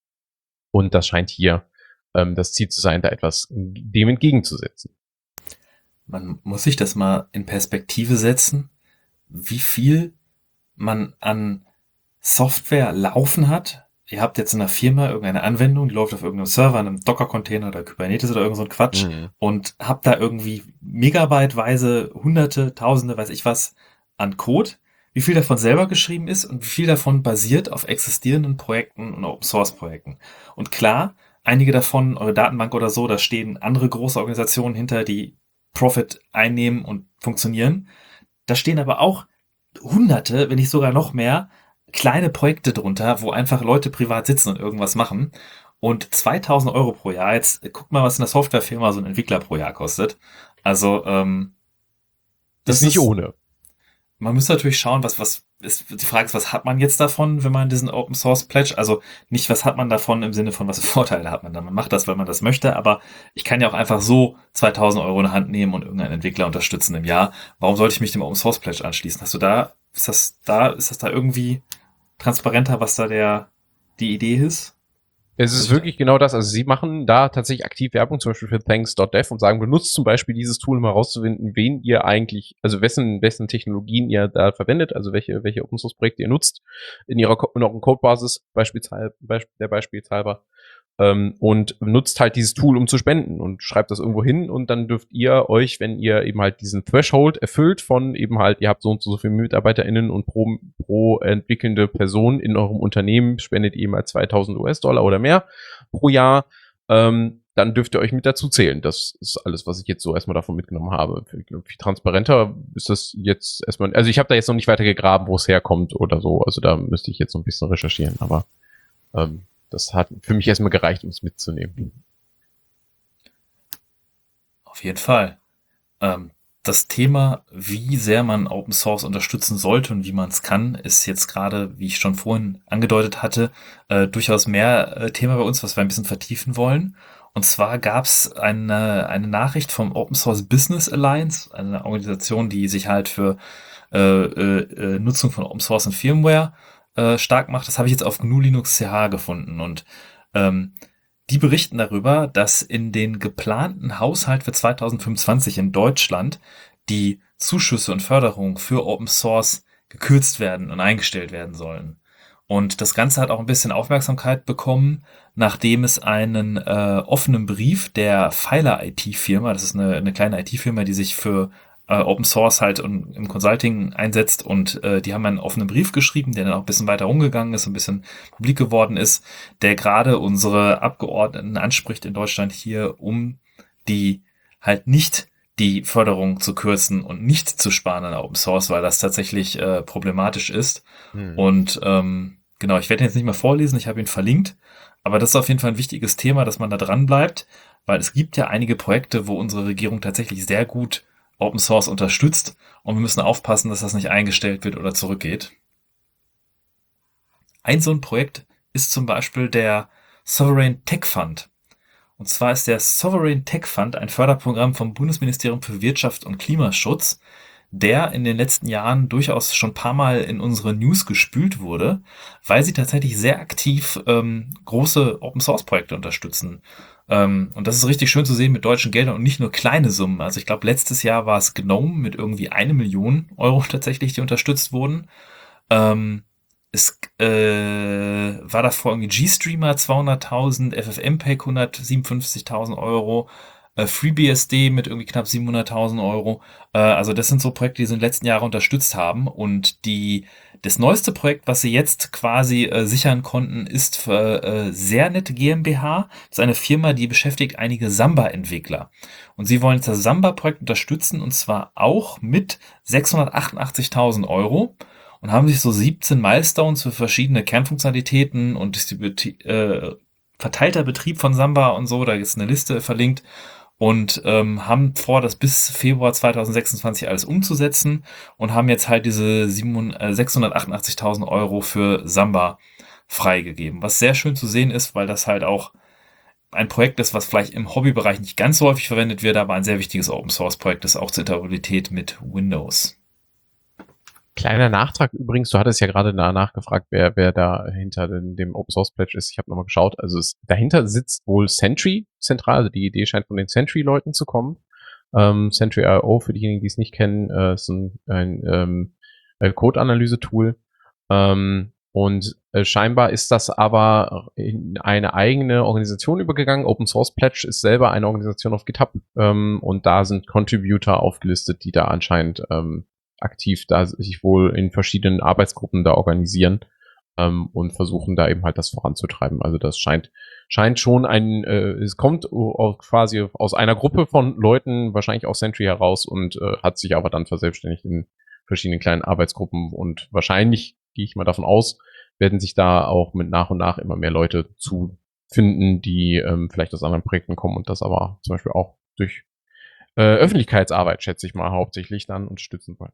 Und das scheint hier ähm, das Ziel zu sein, da etwas dem entgegenzusetzen. Man muss sich das mal in Perspektive setzen, wie viel man an Software laufen hat ihr habt jetzt in einer Firma irgendeine Anwendung, die läuft auf irgendeinem Server, einem Docker-Container oder Kubernetes oder irgend so ein Quatsch Mhm. und habt da irgendwie megabyteweise Hunderte, Tausende, weiß ich was, an Code. Wie viel davon selber geschrieben ist und wie viel davon basiert auf existierenden Projekten und Open-Source-Projekten. Und klar, einige davon, eure Datenbank oder so, da stehen andere große Organisationen hinter, die Profit einnehmen und funktionieren. Da stehen aber auch Hunderte, wenn nicht sogar noch mehr, kleine Projekte drunter, wo einfach Leute privat sitzen und irgendwas machen. Und zweitausend Euro pro Jahr. Jetzt guck mal, was in der Softwarefirma so ein Entwickler pro Jahr kostet. Also, ähm, das Ist nicht ohne. Man müsste natürlich schauen, was, was ist, die Frage ist, was hat man jetzt davon, wenn man diesen Open Source Pledge, also nicht, was hat man davon im Sinne von, was für Vorteile hat man da. Man macht das, weil man das möchte, aber ich kann ja auch einfach so zweitausend Euro in der Hand nehmen und irgendeinen Entwickler unterstützen im Jahr. Warum sollte ich mich dem Open Source Pledge anschließen? Hast du da, ist das da, ist das da irgendwie transparenter, was da der, die Idee ist? Es ist wirklich genau das. Also sie machen da tatsächlich aktiv Werbung, zum Beispiel für thanks Punkt dev und sagen, benutzt zum Beispiel dieses Tool, um herauszufinden, wen ihr eigentlich, also wessen, wessen Technologien ihr da verwendet, also welche, welche Open Source Projekte ihr nutzt in ihrer, in euren Codebasis, beispielshalber, der Beispielshalber. Ähm, und nutzt halt dieses Tool, um zu spenden und schreibt das irgendwo hin und dann dürft ihr euch, wenn ihr eben halt diesen Threshold erfüllt von eben halt, ihr habt so und so, so viele MitarbeiterInnen und pro, pro entwickelnde Person in eurem Unternehmen spendet ihr mal zweitausend US-Dollar oder mehr pro Jahr, ähm, dann dürft ihr euch mit dazu zählen. Das ist alles, was ich jetzt so erstmal davon mitgenommen habe. Viel, viel transparenter ist das jetzt erstmal, also ich habe da jetzt noch nicht weiter gegraben, wo es herkommt oder so, also da müsste ich jetzt so ein bisschen recherchieren, aber ähm, das hat für mich erstmal gereicht, um es mitzunehmen. Auf jeden Fall. Ähm, das Thema, wie sehr man Open Source unterstützen sollte und wie man es kann, ist jetzt gerade, wie ich schon vorhin angedeutet hatte, äh, durchaus mehr äh, Thema bei uns, was wir ein bisschen vertiefen wollen. Und zwar gab es eine, eine Nachricht vom Open Source Business Alliance, eine Organisation, die sich halt für äh, äh, Nutzung von Open Source und Firmware äh, stark macht. Das habe ich jetzt auf G N U Linux C H gefunden und ähm, die berichten darüber, dass in den geplanten Haushalt für zweitausendfünfundzwanzig in Deutschland die Zuschüsse und Förderung für Open Source gekürzt werden und eingestellt werden sollen. Und das Ganze hat auch ein bisschen Aufmerksamkeit bekommen, nachdem es einen äh, offenen Brief der Pfeiler I T-Firma, das ist eine, eine kleine I T-Firma, die sich für äh, Open Source halt und im Consulting einsetzt und äh, die haben einen offenen Brief geschrieben, der dann auch ein bisschen weiter rumgegangen ist, ein bisschen publik geworden ist, der gerade unsere Abgeordneten anspricht in Deutschland hier, um die halt nicht die Förderung zu kürzen und nicht zu sparen an Open Source, weil das tatsächlich äh, problematisch ist. Hm. Und ähm, genau, ich werde ihn jetzt nicht mehr vorlesen, ich habe ihn verlinkt, aber das ist auf jeden Fall ein wichtiges Thema, dass man da dran bleibt, weil es gibt ja einige Projekte, wo unsere Regierung tatsächlich sehr gut Open Source unterstützt und wir müssen aufpassen, dass das nicht eingestellt wird oder zurückgeht. Ein so ein Projekt ist zum Beispiel der Sovereign Tech Fund. Und zwar ist der Sovereign Tech Fund ein Förderprogramm vom Bundesministerium für Wirtschaft und Klimaschutz, der in den letzten Jahren durchaus schon ein paar Mal in unsere News gespült wurde, weil sie tatsächlich sehr aktiv ähm, große Open-Source-Projekte unterstützen. Ähm, und das ist richtig schön zu sehen mit deutschen Geldern und nicht nur kleine Summen. Also ich glaube, letztes Jahr war es GNOME mit irgendwie eine Million Euro tatsächlich, die unterstützt wurden. Ähm, es äh, war davor irgendwie GStreamer zweihunderttausend, FFmpeg hundertsiebenundfünfzigtausend Euro, äh, FreeBSD mit irgendwie knapp siebenhunderttausend Euro. Äh, also das sind so Projekte, die sie in den letzten Jahren unterstützt haben. Und die das neueste Projekt, was sie jetzt quasi äh, sichern konnten, ist für äh, Sernet GmbH. Das ist eine Firma, die beschäftigt einige Samba-Entwickler. Und sie wollen das Samba-Projekt unterstützen und zwar auch mit sechshundertachtundachtzigtausend Euro. Und haben sich so siebzehn Milestones für verschiedene Kernfunktionalitäten und Distribu- äh, verteilter Betrieb von Samba und so, da ist eine Liste verlinkt und ähm, haben vor, das bis Februar zweitausendsechsundzwanzig alles umzusetzen und haben jetzt halt diese sechshundertachtundachtzigtausend Euro für Samba freigegeben, was sehr schön zu sehen ist, weil das halt auch ein Projekt ist, was vielleicht im Hobbybereich nicht ganz so häufig verwendet wird, aber ein sehr wichtiges Open-Source-Projekt ist, auch zur Interoperabilität mit Windows. Kleiner Nachtrag übrigens, du hattest ja gerade nachgefragt, wer, wer da hinter dem, dem Open Source Pledge ist. Ich habe nochmal geschaut. Also es, dahinter sitzt wohl Sentry zentral. Also die Idee scheint von den Sentry-Leuten zu kommen. Ähm, Sentry Punkt io, für diejenigen, die es nicht kennen, äh, ist ein, ein ähm, Code-Analyse-Tool. Ähm, Und äh, scheinbar ist das aber in eine eigene Organisation übergegangen. Open Source Pledge ist selber eine Organisation auf GitHub ähm, und da sind Contributor aufgelistet, die da anscheinend ähm, aktiv da sich wohl in verschiedenen Arbeitsgruppen da organisieren ähm, und versuchen da eben halt das voranzutreiben. Also das scheint scheint schon ein, äh, es kommt auch quasi aus einer Gruppe von Leuten, wahrscheinlich aus Sentry heraus und äh, hat sich aber dann verselbstständigt in verschiedenen kleinen Arbeitsgruppen und wahrscheinlich, gehe ich mal davon aus, werden sich da auch mit nach und nach immer mehr Leute zu finden, die ähm, vielleicht aus anderen Projekten kommen und das aber zum Beispiel auch durch äh, Öffentlichkeitsarbeit, schätze ich mal, hauptsächlich dann unterstützen wollen.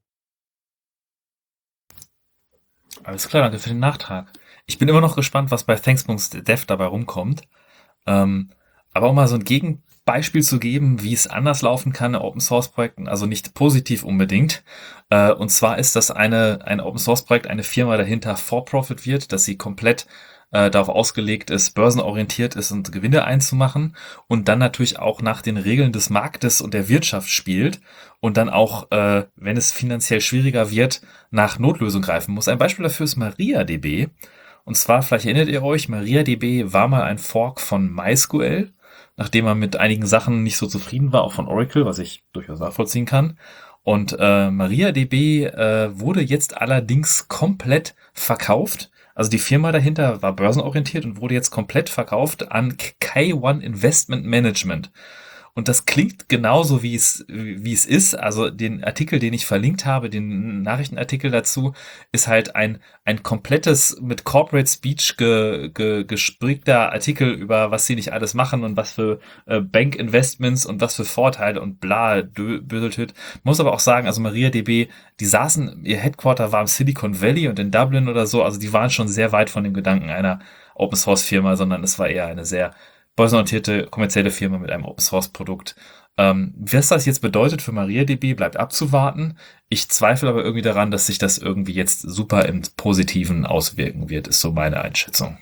Alles klar, danke für den Nachtrag. Ich bin immer noch gespannt, was bei Thanks.dev dabei rumkommt. Ähm, aber um mal so ein Gegenbeispiel zu geben, wie es anders laufen kann in Open-Source-Projekten, also nicht positiv unbedingt. Äh, und zwar ist das eine, ein Open-Source-Projekt, eine Firma dahinter For-Profit wird, dass sie komplett äh, darauf ausgelegt ist, börsenorientiert ist und Gewinne einzumachen und dann natürlich auch nach den Regeln des Marktes und der Wirtschaft spielt und dann auch, äh, wenn es finanziell schwieriger wird, nach Notlösung greifen muss. Ein Beispiel dafür ist MariaDB. Und zwar, vielleicht erinnert ihr euch, MariaDB war mal ein Fork von MySQL, nachdem man mit einigen Sachen nicht so zufrieden war, auch von Oracle, was ich durchaus nachvollziehen kann. Und äh, MariaDB äh, wurde jetzt allerdings komplett verkauft. Also die Firma dahinter war börsenorientiert und wurde jetzt komplett verkauft an K eins Investment Management. Und das klingt genauso, wie es, wie es ist. Also den Artikel, den ich verlinkt habe, den Nachrichtenartikel dazu, ist halt ein, ein komplettes mit Corporate Speech ge, ge, gesprägter Artikel über, was sie nicht alles machen und was für äh, Bank Investments und was für Vorteile und bla, Böseltöt. Muss aber auch sagen, also MariaDB, die saßen, ihr Headquarter war im Silicon Valley und in Dublin oder so. Also die waren schon sehr weit von dem Gedanken einer Open Source Firma, sondern es war eher eine sehr börsenorientierte kommerzielle Firma mit einem Open-Source-Produkt. Ähm, was das jetzt bedeutet für MariaDB, bleibt abzuwarten. Ich zweifle aber irgendwie daran, dass sich das irgendwie jetzt super im Positiven auswirken wird, ist so meine Einschätzung.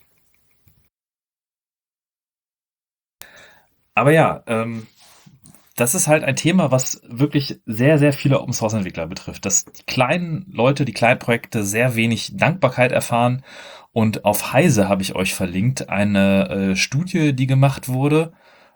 Aber ja, ähm, das ist halt ein Thema, was wirklich sehr, sehr viele Open-Source-Entwickler betrifft, dass die kleinen Leute, die kleinen Projekte sehr wenig Dankbarkeit erfahren. Und auf Heise habe ich euch verlinkt eine äh, Studie, die gemacht wurde.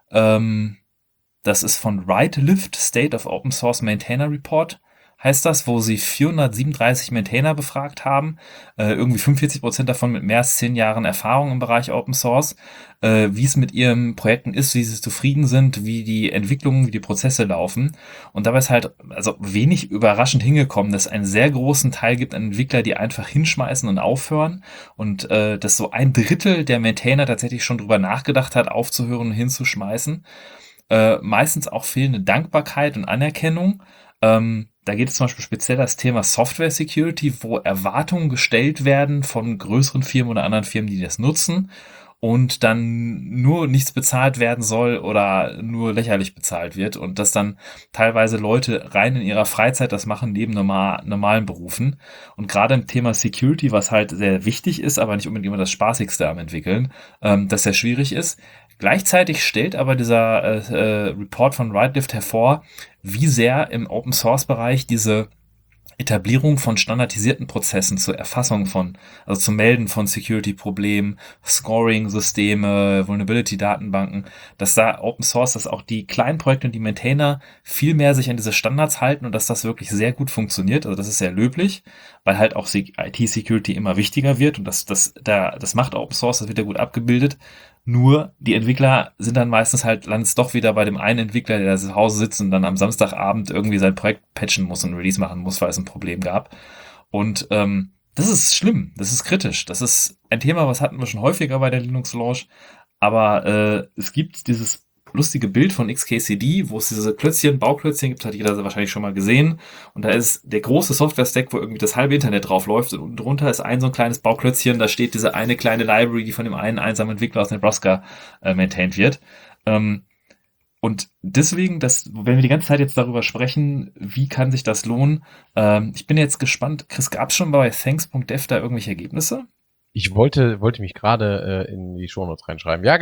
Ähm, das ist von WriteLift, State of Open Source Maintainer Report, heißt das, wo sie vierhundertsiebenunddreißig Maintainer befragt haben, äh, irgendwie fünfundvierzig Prozent davon mit mehr als zehn Jahren Erfahrung im Bereich Open Source, äh, wie es mit ihren Projekten ist, wie sie zufrieden sind, wie die Entwicklungen, wie die Prozesse laufen. Und dabei ist halt also wenig überraschend hingekommen, dass es einen sehr großen Teil gibt an Entwickler, die einfach hinschmeißen und aufhören und äh, dass so ein Drittel der Maintainer tatsächlich schon drüber nachgedacht hat, aufzuhören und hinzuschmeißen. Äh, meistens auch fehlende Dankbarkeit und Anerkennung. Ähm, da geht es zum Beispiel speziell das Thema Software Security, wo Erwartungen gestellt werden von größeren Firmen oder anderen Firmen, die das nutzen und dann nur nichts bezahlt werden soll oder nur lächerlich bezahlt wird und dass dann teilweise Leute rein in ihrer Freizeit das machen, neben normal, normalen Berufen. Und gerade im Thema Security, was halt sehr wichtig ist, aber nicht unbedingt immer das Spaßigste am Entwickeln, ähm, das sehr schwierig ist. Gleichzeitig stellt aber dieser äh, äh, Report von WriteLift hervor, wie sehr im Open-Source-Bereich diese Etablierung von standardisierten Prozessen zur Erfassung von, also zum Melden von Security-Problemen, Scoring-Systeme, Vulnerability-Datenbanken, dass da Open Source, dass auch die kleinen Projekte und die Maintainer viel mehr sich an diese Standards halten und dass das wirklich sehr gut funktioniert. Also das ist sehr löblich, weil halt auch I T-Security immer wichtiger wird und das, das, da, das macht Open Source, das wird ja gut abgebildet. Nur die Entwickler sind dann meistens halt, landet es doch wieder bei dem einen Entwickler, der da zu Hause sitzt und dann am Samstagabend irgendwie sein Projekt patchen muss und Release machen muss, weil es ein Problem gab. Und ähm, das ist schlimm, das ist kritisch. Das ist ein Thema, was hatten wir schon häufiger bei der Linux Launch. Aber äh, es gibt dieses lustige Bild von X K C D, wo es diese Klötzchen, Bauklötzchen gibt, hat jeder wahrscheinlich schon mal gesehen. Und da ist der große Software-Stack, wo irgendwie das halbe Internet drauf läuft. Und drunter ist ein so ein kleines Bauklötzchen, da steht diese eine kleine Library, die von dem einen einsamen Entwickler aus Nebraska äh, maintained wird. Ähm, und deswegen, dass, wenn wir die ganze Zeit jetzt darüber sprechen, wie kann sich das lohnen, ähm, ich bin jetzt gespannt, Chris, gab es schon bei Thanks.dev da irgendwelche Ergebnisse? Ich wollte, wollte mich gerade äh, in die Shownotes reinschreiben. Ja, genau.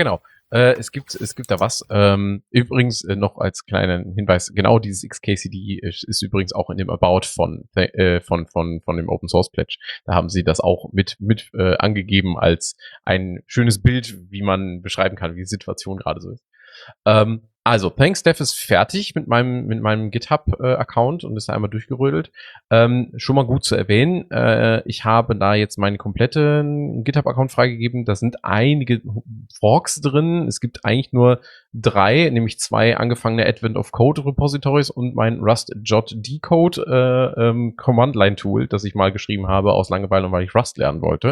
Äh, es gibt, es gibt da was. Ähm, übrigens äh, noch als kleinen Hinweis: Genau dieses X K C D ist, ist übrigens auch in dem About von äh, von von von dem Open Source Pledge. Da haben sie das auch mit mit äh, angegeben als ein schönes Bild, wie man beschreiben kann, wie die Situation gerade so ist. Ähm, also, ThanksDev ist fertig mit meinem, mit meinem GitHub-Account äh, und ist da einmal durchgerödelt. Ähm, schon mal gut zu erwähnen, äh, ich habe da jetzt meinen kompletten GitHub-Account freigegeben. Da sind einige Forks drin. Es gibt eigentlich nur drei, nämlich zwei angefangene Advent of Code Repositories und mein Rust Jot Decode äh, ähm, Command-Line-Tool, das ich mal geschrieben habe aus Langeweile, weil ich Rust lernen wollte.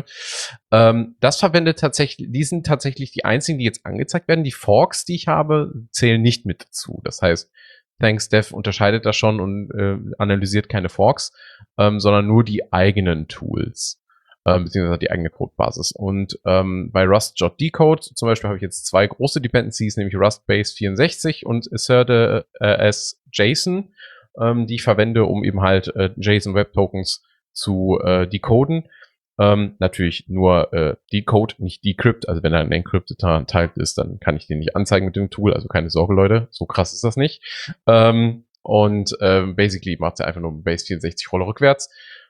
Ähm, das verwendet tatsächlich, die sind tatsächlich die einzigen, die jetzt angezeigt werden. Die Forks, die ich habe, zählen nicht mit dazu. Das heißt, ThanksDev unterscheidet das schon und äh, analysiert keine Forks, ähm, sondern nur die eigenen Tools, ähm, beziehungsweise die eigene Codebasis. Und ähm, bei Rust Jot Decode zum Beispiel habe ich jetzt zwei große Dependencies, nämlich Rust Base vierundsechzig und Assert äh, as JSON, ähm, die ich verwende, um eben halt äh, JSON Web Tokens zu äh, decoden. Ähm, natürlich nur äh, Decode, nicht Decrypt. Also wenn er ein encrypteter Teil ist, dann kann ich den nicht anzeigen mit dem Tool. Also keine Sorge, Leute. So krass ist das nicht. Ähm, und ähm, basically macht er einfach nur Base vierundsechzig Rolle rückwärts.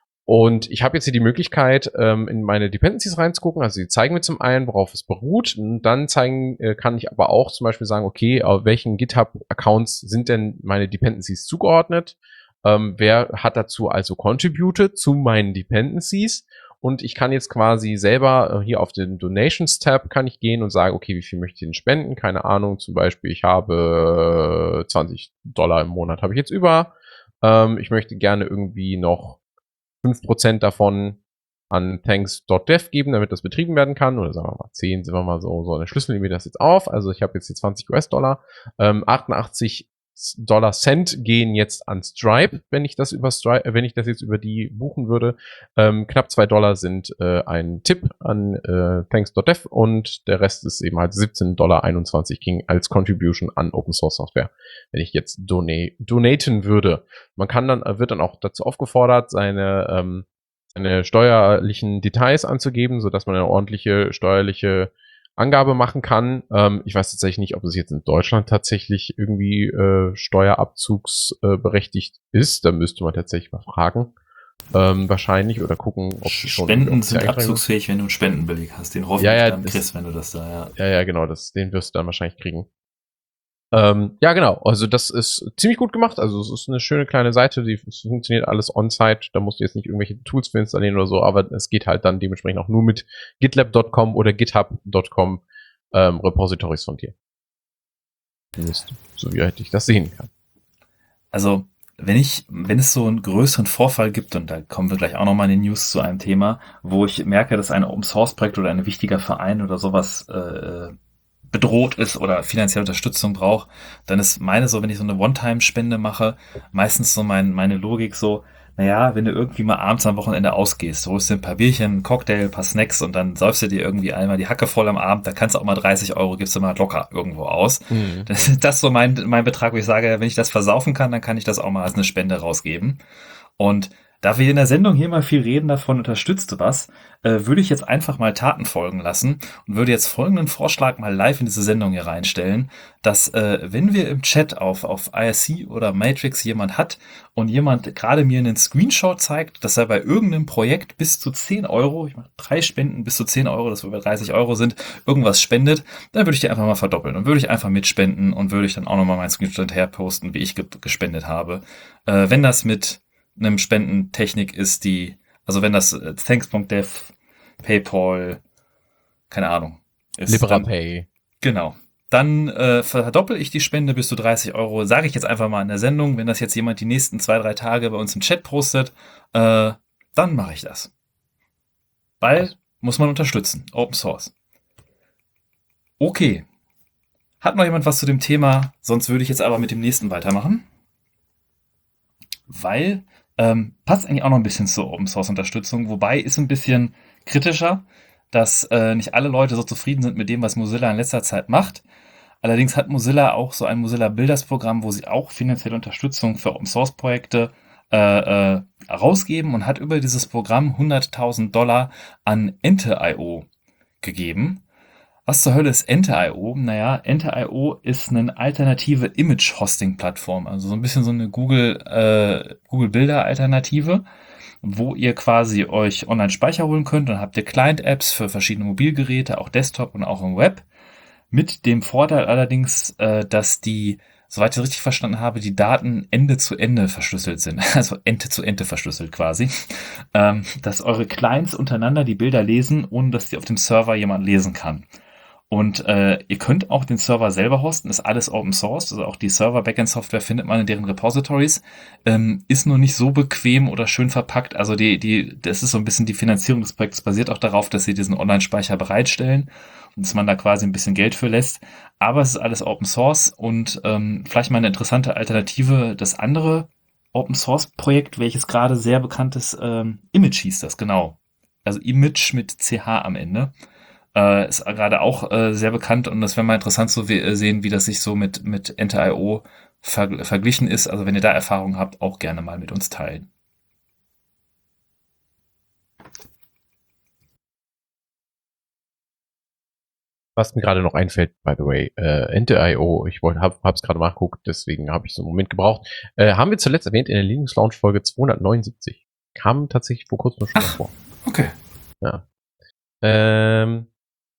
Und ich habe jetzt hier die Möglichkeit, ähm, in meine Dependencies reinzugucken. Also sie zeigen mir zum einen, worauf es beruht. Und dann zeigen, äh, kann ich aber auch zum Beispiel sagen, okay, auf welchen GitHub-Accounts sind denn meine Dependencies zugeordnet? Ähm, wer hat dazu also contributed zu meinen Dependencies? Und ich kann jetzt quasi selber äh, hier auf den Donations-Tab kann ich gehen und sagen, okay, wie viel möchte ich denn spenden? Keine Ahnung, zum Beispiel, ich habe zwanzig Dollar im Monat habe ich jetzt über. Ähm, ich möchte gerne irgendwie noch fünf Prozent davon an thanks.dev geben, damit das betrieben werden kann. Oder sagen wir mal zehn, sind wir mal so, so eine Schlüssel mir das jetzt auf. Also ich habe jetzt hier zwanzig US-Dollar, ähm, achtundachtzig Dollar Cent gehen jetzt an Stripe, wenn ich das über Stripe, wenn ich das jetzt über die buchen würde. Ähm, knapp zwei Dollar sind äh, ein Tipp an äh, thanks.dev und der Rest ist eben halt siebzehn Dollar einundzwanzig ging als Contribution an Open Source Software, wenn ich jetzt dona- donaten würde. Man kann dann, wird dann auch dazu aufgefordert, seine, ähm, seine steuerlichen Details anzugeben, sodass man eine ordentliche steuerliche Angabe machen kann. Ähm, ich weiß tatsächlich nicht, ob es jetzt in Deutschland tatsächlich irgendwie äh, steuerabzugsberechtigt äh, ist. Da müsste man tatsächlich mal fragen. Ähm, wahrscheinlich oder gucken, ob sie schon. Spenden sind abzugsfähig, wenn du einen Spendenbeleg hast. Den hoffentlich ja, ja, dann das, kriegst, wenn du das da, ja. Ja, ja, genau, das, den wirst du dann wahrscheinlich kriegen. Ähm, ja, genau. Also das ist ziemlich gut gemacht. Also es ist eine schöne kleine Seite, die es funktioniert alles on-site. Da musst du jetzt nicht irgendwelche Tools für installieren oder so, aber es geht halt dann dementsprechend auch nur mit gitlab Punkt com oder github Punkt com ähm, Repositories von dir. So wie ich das sehen kann. Also wenn ich, wenn es so einen größeren Vorfall gibt, und da kommen wir gleich auch nochmal in den News zu einem Thema, wo ich merke, dass ein Open-Source-Projekt oder ein wichtiger Verein oder sowas äh, bedroht ist oder finanzielle Unterstützung braucht, dann ist meine so, wenn ich so eine One-Time-Spende mache, meistens so mein, meine Logik so, naja, wenn du irgendwie mal abends am Wochenende ausgehst, holst dir ein paar Bierchen, ein Cocktail, ein paar Snacks und dann säufst du dir irgendwie einmal die Hacke voll am Abend, da kannst du auch mal dreißig Euro, gibst du mal locker irgendwo aus. Mhm. Das ist das so mein, mein Betrag, wo ich sage, wenn ich das versaufen kann, dann kann ich das auch mal als eine Spende rausgeben. Und da wir in der Sendung hier mal viel reden davon, unterstützt du was, äh, würde ich jetzt einfach mal Taten folgen lassen und würde jetzt folgenden Vorschlag mal live in diese Sendung hier reinstellen, dass äh, wenn wir im Chat auf, auf I R C oder Matrix jemand hat und jemand gerade mir einen Screenshot zeigt, dass er bei irgendeinem Projekt bis zu zehn Euro, ich mache drei Spenden bis zu zehn Euro, dass wir bei dreißig Euro sind, irgendwas spendet, dann würde ich die einfach mal verdoppeln und würde ich einfach mitspenden und würde ich dann auch nochmal meinen Screenshot herposten, wie ich ge- gespendet habe. Äh, wenn das mit einem Spendentechnik ist, die, also wenn das äh, thanks.dev, PayPal, keine Ahnung, ist. LiberaPay. Genau. Dann äh, verdoppel ich die Spende bis zu dreißig Euro, sage ich jetzt einfach mal in der Sendung. Wenn das jetzt jemand die nächsten zwei, drei Tage bei uns im Chat postet, äh, dann mache ich das. Weil Was? muss man unterstützen. Open Source. Okay. Hat noch jemand was zu dem Thema? Sonst würde ich jetzt aber mit dem nächsten weitermachen. Weil Ähm, passt eigentlich auch noch ein bisschen zur Open-Source-Unterstützung, wobei ist ein bisschen kritischer, dass äh, nicht alle Leute so zufrieden sind mit dem, was Mozilla in letzter Zeit macht. Allerdings hat Mozilla auch so ein Mozilla Builders-Programm, wo sie auch finanzielle Unterstützung für Open-Source-Projekte äh, äh, rausgeben und hat über dieses Programm hunderttausend Dollar an Ente Punkt io gegeben. Was zur Hölle ist Enter Punkt i o? Naja, Enter Punkt i o ist eine alternative Image-Hosting-Plattform, also so ein bisschen so eine Google, äh, Google-Bilder-Alternative, wo ihr quasi euch Online-Speicher holen könnt. Dann habt ihr Client-Apps für verschiedene Mobilgeräte, auch Desktop und auch im Web. Mit dem Vorteil allerdings, äh, dass die, soweit ich das richtig verstanden habe, die Daten Ende zu Ende verschlüsselt sind. Also Ende zu Ende verschlüsselt quasi. Ähm, dass eure Clients untereinander die Bilder lesen, ohne dass die auf dem Server jemand lesen kann. Und äh, ihr könnt auch den Server selber hosten, ist alles Open Source, also auch die Server-Backend-Software findet man in deren Repositories, ähm, ist nur nicht so bequem oder schön verpackt, also die, die, das ist so ein bisschen die Finanzierung des Projekts, basiert auch darauf, dass sie diesen Online-Speicher bereitstellen und dass man da quasi ein bisschen Geld für lässt, aber es ist alles Open Source und ähm, vielleicht mal eine interessante Alternative, das andere Open Source Projekt, welches gerade sehr bekannt ist, ähm, Image hieß das, genau, also Image mit C H am Ende. Äh, ist gerade auch äh, sehr bekannt und das wäre mal interessant zu we- sehen, wie das sich so mit, mit Enter Punkt i o ver verglichen ist. Also wenn ihr da Erfahrungen habt, auch gerne mal mit uns teilen. Was mir gerade noch einfällt, by the way, äh, Enter Punkt i o, ich wollte, hab, hab's gerade nachgeguckt, deswegen habe ich so einen Moment gebraucht. Äh, haben wir zuletzt erwähnt in der Linux Lounge Folge zweihundertneunundsiebzig. Kam tatsächlich vor kurzem schon mal vor. Okay. Ja. Ähm,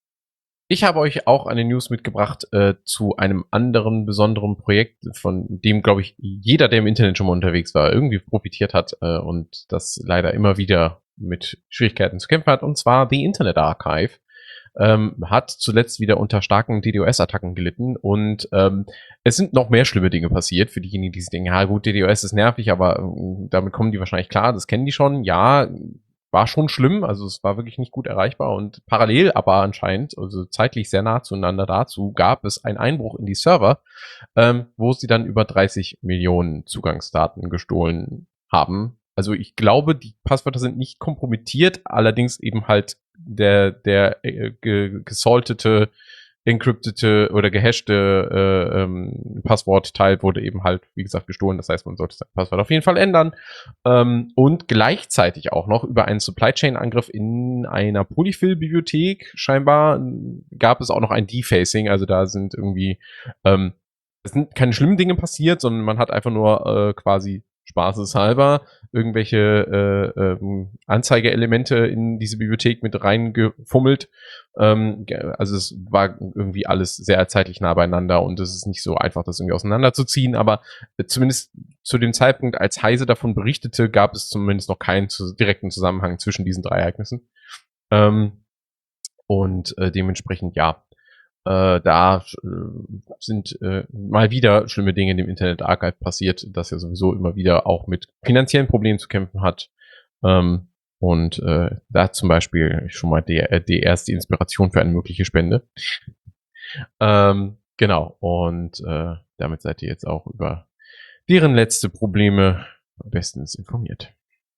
ich habe euch auch eine News mitgebracht äh, zu einem anderen besonderen Projekt, von dem, glaube ich, jeder, der im Internet schon mal unterwegs war, irgendwie profitiert hat äh, und das leider immer wieder mit Schwierigkeiten zu kämpfen hat, und zwar The Internet Archive. Ähm, hat zuletzt wieder unter starken DDoS-Attacken gelitten und ähm, es sind noch mehr schlimme Dinge passiert für diejenigen, die sich denken, ja gut, DDoS ist nervig, aber äh, damit kommen die wahrscheinlich klar, das kennen die schon. Ja, war schon schlimm, also es war wirklich nicht gut erreichbar und parallel aber anscheinend, also zeitlich sehr nah zueinander dazu, gab es einen Einbruch in die Server, ähm, wo sie dann über dreißig Millionen Zugangsdaten gestohlen haben. Also ich glaube, die Passwörter sind nicht kompromittiert, allerdings eben halt der der äh, ge gesaltete, encryptete oder gehashte äh, ähm, Passwortteil wurde eben halt, wie gesagt, gestohlen. Das heißt, man sollte sein Passwort auf jeden Fall ändern. Ähm, und gleichzeitig auch noch über einen Supply Chain Angriff in einer Polyfill-Bibliothek scheinbar gab es auch noch ein Defacing. Also da sind irgendwie ähm, es sind keine schlimmen Dinge passiert, sondern man hat einfach nur äh, quasi spaßeshalber irgendwelche äh, ähm, Anzeigeelemente in diese Bibliothek mit reingefummelt. Ähm, also es war irgendwie alles sehr zeitlich nah beieinander und es ist nicht so einfach, das irgendwie auseinanderzuziehen, aber äh, zumindest zu dem Zeitpunkt, als Heise davon berichtete, gab es zumindest noch keinen zu, direkten Zusammenhang zwischen diesen drei Ereignissen. Ähm, und äh, dementsprechend, ja, Äh, da äh, sind äh, mal wieder schlimme Dinge in dem Internet Archive passiert, das ja sowieso immer wieder auch mit finanziellen Problemen zu kämpfen hat. Ähm, und äh, da zum Beispiel schon mal die, die erste Inspiration für eine mögliche Spende. ähm, genau, und äh, damit seid ihr jetzt auch über deren letzte Probleme bestens informiert.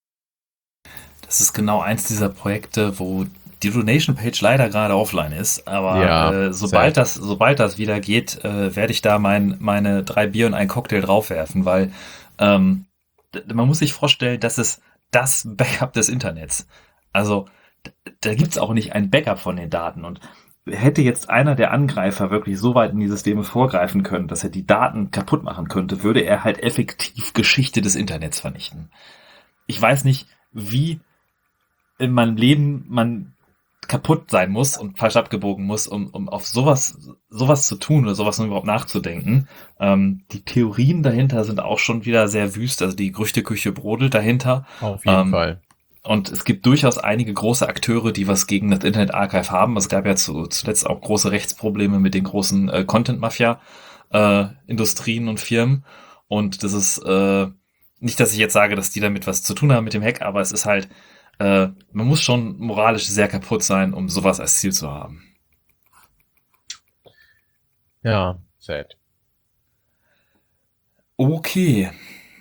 Das ist genau eins dieser Projekte, wo die Donation-Page leider gerade offline ist, aber Ja, äh, sobald sad. das, sobald das wieder geht, äh, werde ich da mein, meine drei Bier und einen Cocktail draufwerfen, weil ähm, d- man muss sich vorstellen, das ist das Backup des Internets. Also d- da gibt's auch nicht ein Backup von den Daten und hätte jetzt einer der Angreifer wirklich so weit in die Systeme vorgreifen können, dass er die Daten kaputt machen könnte, würde er halt effektiv Geschichte des Internets vernichten. Ich weiß nicht, wie in meinem Leben man kaputt sein muss und falsch abgebogen muss, um, um auf sowas, sowas zu tun oder sowas nur überhaupt nachzudenken. Ähm, die Theorien dahinter sind auch schon wieder sehr wüst, also die Gerüchteküche brodelt dahinter. Auf jeden Ähm, Fall. und es gibt durchaus einige große Akteure, die was gegen das Internet Archive haben. Es gab ja zu, zuletzt auch große Rechtsprobleme mit den großen äh, Content-Mafia-Industrien und Firmen. Und das ist äh, nicht, dass ich jetzt sage, dass die damit was zu tun haben mit dem Hack, aber es ist halt, äh, man muss schon moralisch sehr kaputt sein, um sowas als Ziel zu haben. Ja, sad. Okay,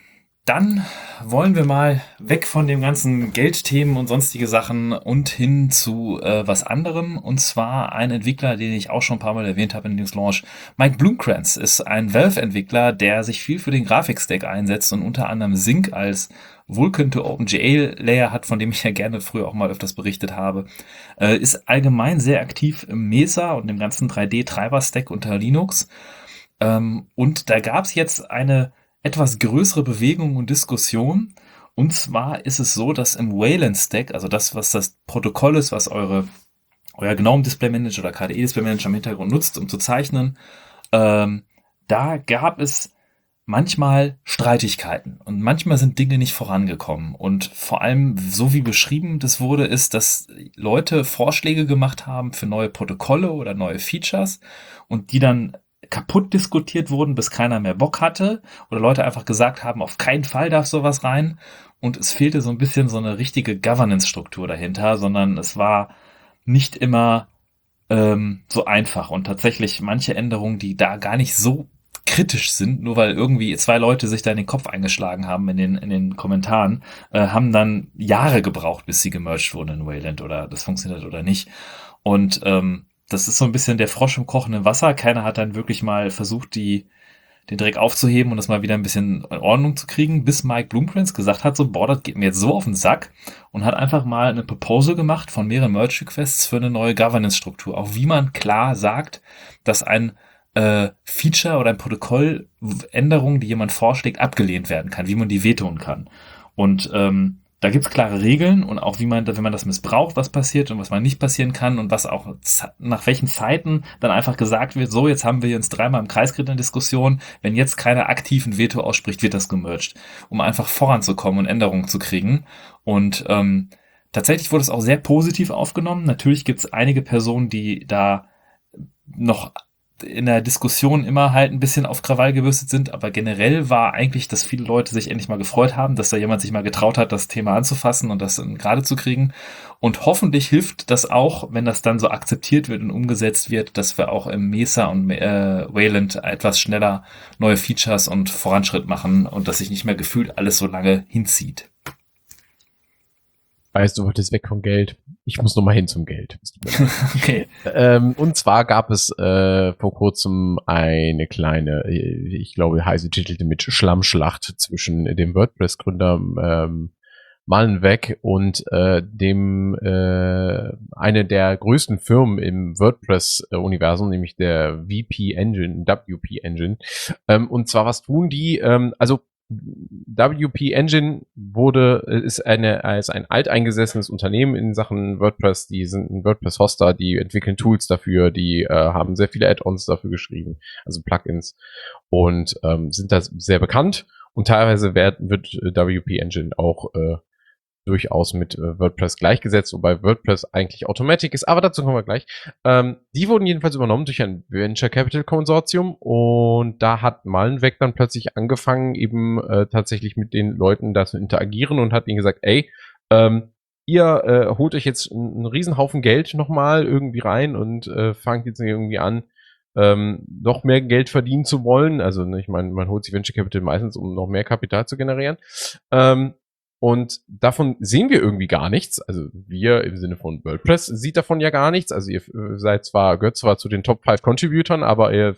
Dann wollen wir mal weg von dem ganzen Geldthemen und sonstige Sachen und hin zu äh, was anderem. Und zwar ein Entwickler, den ich auch schon ein paar Mal erwähnt habe in Linux Launch. Mike Bloomkrantz ist ein Valve-Entwickler, der sich viel für den Grafikstack einsetzt und unter anderem Sync als Vulkan to OpenGL-Layer hat, von dem ich ja gerne früher auch mal öfters berichtet habe. Äh, ist allgemein sehr aktiv im Mesa und dem ganzen drei D-Treiber-Stack unter Linux. Ähm, und da gab es jetzt eine etwas größere Bewegung und Diskussion. Und zwar ist es so, dass im Wayland Stack, also das, was das Protokoll ist, was eure, euer GNOME Display Manager oder K D E Display Manager im Hintergrund nutzt, um zu zeichnen, ähm, da gab es manchmal Streitigkeiten und manchmal sind Dinge nicht vorangekommen. Und vor allem, so wie beschrieben das wurde, ist, dass Leute Vorschläge gemacht haben für neue Protokolle oder neue Features und die dann kaputt diskutiert wurden, bis keiner mehr Bock hatte oder Leute einfach gesagt haben, auf keinen Fall darf sowas rein und es fehlte so ein bisschen so eine richtige Governance-Struktur dahinter, sondern es war nicht immer ähm, so einfach und tatsächlich manche Änderungen, die da gar nicht so kritisch sind, nur weil irgendwie zwei Leute sich da in den Kopf eingeschlagen haben in den, in den Kommentaren, äh, haben dann Jahre gebraucht, bis sie gemerged wurden in Wayland oder das funktioniert oder nicht. Und ähm, das ist so ein bisschen der Frosch im kochenden Wasser. Keiner hat dann wirklich mal versucht, die, den Dreck aufzuheben und das mal wieder ein bisschen in Ordnung zu kriegen, bis Mike Bloomkrantz gesagt hat, so, boah, das geht mir jetzt so auf den Sack und hat einfach mal eine Proposal gemacht von mehreren Merge-Requests für eine neue Governance-Struktur. Auch wie man klar sagt, dass ein äh, Feature oder ein Protokolländerung, die jemand vorschlägt, abgelehnt werden kann, wie man die vetoen kann. Und ähm, da gibt's klare Regeln und auch wie man, wenn man das missbraucht, was passiert und was man nicht passieren kann und was auch nach welchen Zeiten dann einfach gesagt wird, so, jetzt haben wir uns dreimal im Kreis geredet in der Diskussion, wenn jetzt keiner aktiven Veto ausspricht, wird das gemerged, um einfach voranzukommen und Änderungen zu kriegen. Und ähm, tatsächlich wurde es auch sehr positiv aufgenommen. Natürlich gibt's einige Personen, die da noch in der Diskussion immer halt ein bisschen auf Krawall gebürstet sind, aber generell war eigentlich, dass viele Leute sich endlich mal gefreut haben, dass da jemand sich mal getraut hat, das Thema anzufassen und das gerade zu kriegen. Und hoffentlich hilft das auch, wenn das dann so akzeptiert wird und umgesetzt wird, dass wir auch im Mesa und äh, Wayland etwas schneller neue Features und Voranschritt machen und dass sich nicht mehr gefühlt alles so lange hinzieht. Weißt du, wolltest weg vom Geld. Ich muss noch mal hin zum Geld. Okay. ähm, und zwar gab es äh, vor kurzem eine kleine, ich glaube, heiße titelte mit Schlammschlacht zwischen dem WordPress-Gründer ähm, Malenweg und äh, dem äh, eine der größten Firmen im WordPress-Universum, nämlich der V P Engine, W P Engine. Ähm, und zwar was tun die? Ähm, also W P Engine wurde, ist eine, ist ein alteingesessenes Unternehmen in Sachen WordPress. Die sind ein WordPress-Hoster, die entwickeln Tools dafür, die äh, haben sehr viele Add-ons dafür geschrieben, also Plugins und ähm, sind da sehr bekannt und teilweise wird, wird W P Engine auch äh, durchaus mit äh, WordPress gleichgesetzt, wobei WordPress eigentlich Automatic ist, aber dazu kommen wir gleich. Ähm, die wurden jedenfalls übernommen durch ein Venture Capital Konsortium und da hat Malenweg dann plötzlich angefangen, eben äh, tatsächlich mit den Leuten da zu interagieren und hat ihnen gesagt, ey, ähm, ihr äh, holt euch jetzt einen, einen Riesenhaufen Geld nochmal irgendwie rein und äh, fangt jetzt irgendwie an, ähm, noch mehr Geld verdienen zu wollen. Also ich meine, man holt sich Venture Capital meistens, um noch mehr Kapital zu generieren. Ähm, Und davon sehen wir irgendwie gar nichts. Also wir im Sinne von WordPress sieht davon ja gar nichts. Also ihr seid zwar, gehört zwar zu den Top fünf Contributern, aber ihr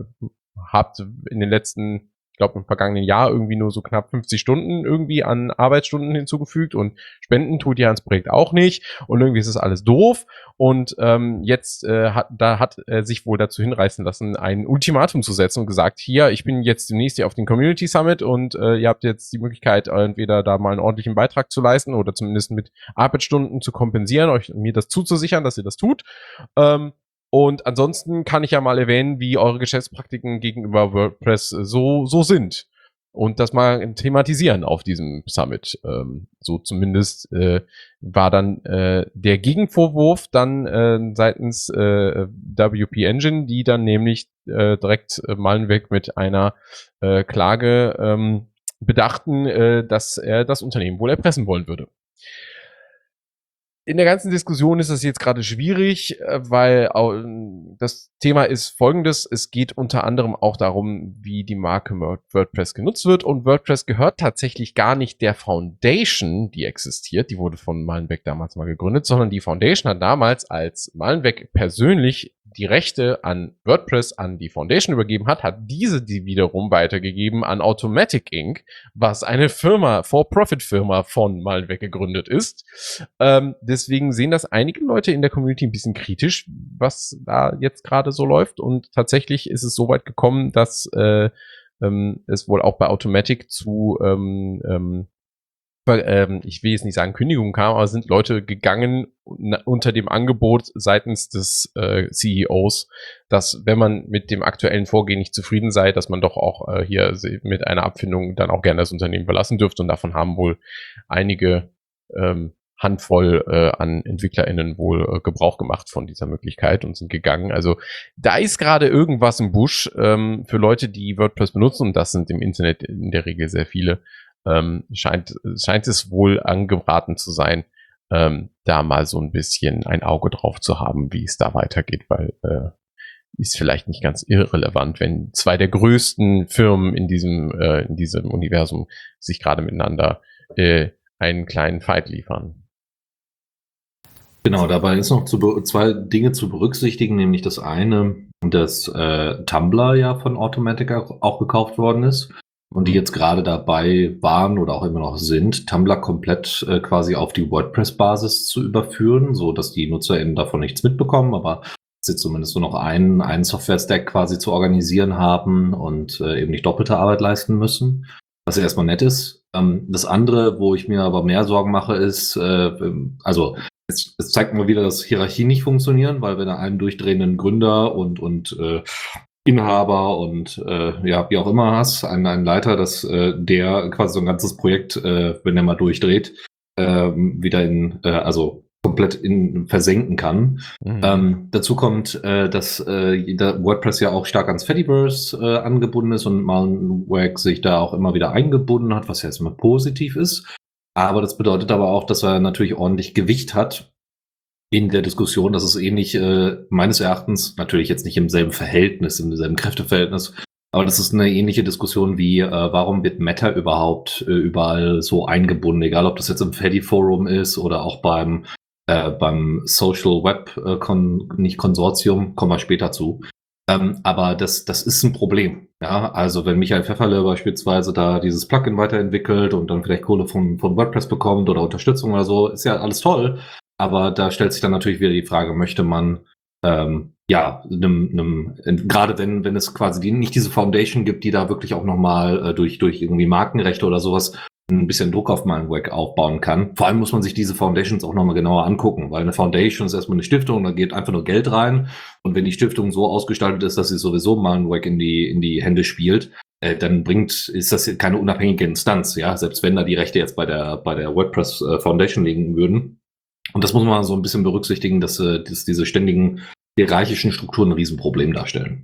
habt in den letzten, ich glaube im vergangenen Jahr irgendwie nur so knapp fünfzig Stunden irgendwie an Arbeitsstunden hinzugefügt und Spenden tut ihr ans Projekt auch nicht und irgendwie ist es alles doof und ähm, jetzt äh, hat da hat er sich wohl dazu hinreißen lassen, ein Ultimatum zu setzen und gesagt, hier, ich bin jetzt demnächst hier auf den Community Summit und äh, ihr habt jetzt die Möglichkeit, entweder da mal einen ordentlichen Beitrag zu leisten oder zumindest mit Arbeitsstunden zu kompensieren, euch mir das zuzusichern, dass ihr das tut. Ähm, Und ansonsten kann ich ja mal erwähnen, wie eure Geschäftspraktiken gegenüber WordPress so so sind und das mal thematisieren auf diesem Summit. Ähm, so zumindest äh, war dann äh, der Gegenvorwurf dann äh, seitens äh, W P Engine, die dann nämlich äh, direkt äh, Malenweg mit einer äh, Klage ähm, bedachten, äh, dass er das Unternehmen wohl erpressen wollen würde. in der ganzen Diskussion ist das jetzt gerade schwierig, weil das Thema ist folgendes. Es geht unter anderem auch darum, wie die Marke WordPress genutzt wird. Und WordPress gehört tatsächlich gar nicht der Foundation, die existiert. Die wurde von Malenbeck damals mal gegründet, sondern die Foundation hat damals, als Malenbeck persönlich die Rechte an WordPress an die Foundation übergeben hat, hat diese die wiederum weitergegeben an Automattic Incorporated, was eine Firma, For-Profit-Firma von Malenbeck gegründet ist. Ähm, deswegen sehen das einige Leute in der Community ein bisschen kritisch, was da jetzt gerade so läuft. Und tatsächlich ist es so weit gekommen, dass äh, ähm, es wohl auch bei Automattic zu ähm, ähm, ich will jetzt nicht sagen Kündigung kam, aber sind Leute gegangen unter dem Angebot seitens des äh, C E Os, dass wenn man mit dem aktuellen Vorgehen nicht zufrieden sei, dass man doch auch äh, hier mit einer Abfindung dann auch gerne das Unternehmen verlassen dürfte. Und davon haben wohl einige ähm, Handvoll äh, an EntwicklerInnen wohl äh, Gebrauch gemacht von dieser Möglichkeit und sind gegangen. Also da ist gerade irgendwas im Busch ähm, für Leute, die WordPress benutzen, und das sind im Internet in der Regel sehr viele. Ähm, scheint, scheint es wohl angeraten zu sein, ähm, da mal so ein bisschen ein Auge drauf zu haben, wie es da weitergeht, weil äh, ist vielleicht nicht ganz irrelevant, wenn zwei der größten Firmen in diesem äh, in diesem Universum sich gerade miteinander äh, einen kleinen Fight liefern. Genau, dabei ist noch zu be- zwei Dinge zu berücksichtigen, nämlich das eine, dass äh, Tumblr ja von Automattic auch, auch gekauft worden ist. Und die jetzt gerade dabei waren oder auch immer noch sind, Tumblr komplett äh, quasi auf die WordPress-Basis zu überführen, so dass die NutzerInnen davon nichts mitbekommen, aber sie zumindest nur noch einen, einen Software-Stack quasi zu organisieren haben und äh, eben nicht doppelte Arbeit leisten müssen, was ja erstmal nett ist. Ähm, das andere, wo ich mir aber mehr Sorgen mache, ist, äh, also es, es zeigt mal wieder, dass Hierarchien nicht funktionieren, weil wenn du einen durchdrehenden Gründer und, und äh, Inhaber und äh, ja, wie auch immer hast, einen, einen Leiter, dass äh, der quasi so ein ganzes Projekt, äh, wenn der mal durchdreht, äh, wieder in, äh, also komplett in versenken kann. Mhm. Ähm, dazu kommt, äh, dass äh, WordPress ja auch stark ans Fediverse äh, angebunden ist und Malenbeck sich da auch immer wieder eingebunden hat, was ja erstmal positiv ist. Aber das bedeutet aber auch, dass er natürlich ordentlich Gewicht hat in der Diskussion. Das ist ähnlich, äh, meines Erachtens, natürlich jetzt nicht im selben Verhältnis, im selben Kräfteverhältnis, aber das ist eine ähnliche Diskussion wie, äh, warum wird Meta überhaupt äh, überall so eingebunden, egal ob das jetzt im Fedi-Forum ist oder auch beim, äh, beim Social Web, äh, Kon- nicht Konsortium, kommen wir später zu. Ähm, aber das, das ist ein Problem. Ja, also wenn Michael Pfefferle beispielsweise da dieses Plugin weiterentwickelt und dann vielleicht Kohle von, von WordPress bekommt oder Unterstützung oder so, ist ja alles toll. Aber da stellt sich dann natürlich wieder die Frage, möchte man, ähm, ja, einem, einem, gerade wenn, wenn es quasi die, nicht diese Foundation gibt, die da wirklich auch nochmal äh, durch, durch irgendwie Markenrechte oder sowas ein bisschen Druck auf Malenbeck aufbauen kann. Vor allem muss man sich diese Foundations auch nochmal genauer angucken, weil eine Foundation ist erstmal eine Stiftung, da geht einfach nur Geld rein. Und wenn die Stiftung so ausgestaltet ist, dass sie sowieso Malenbeck in die, in die Hände spielt, äh, dann bringt, ist das keine unabhängige Instanz, ja, selbst wenn da die Rechte jetzt bei der, bei der WordPress äh, Foundation liegen würden. Und das muss man so ein bisschen berücksichtigen, dass, äh, dass diese ständigen hierarchischen Strukturen ein Riesenproblem darstellen.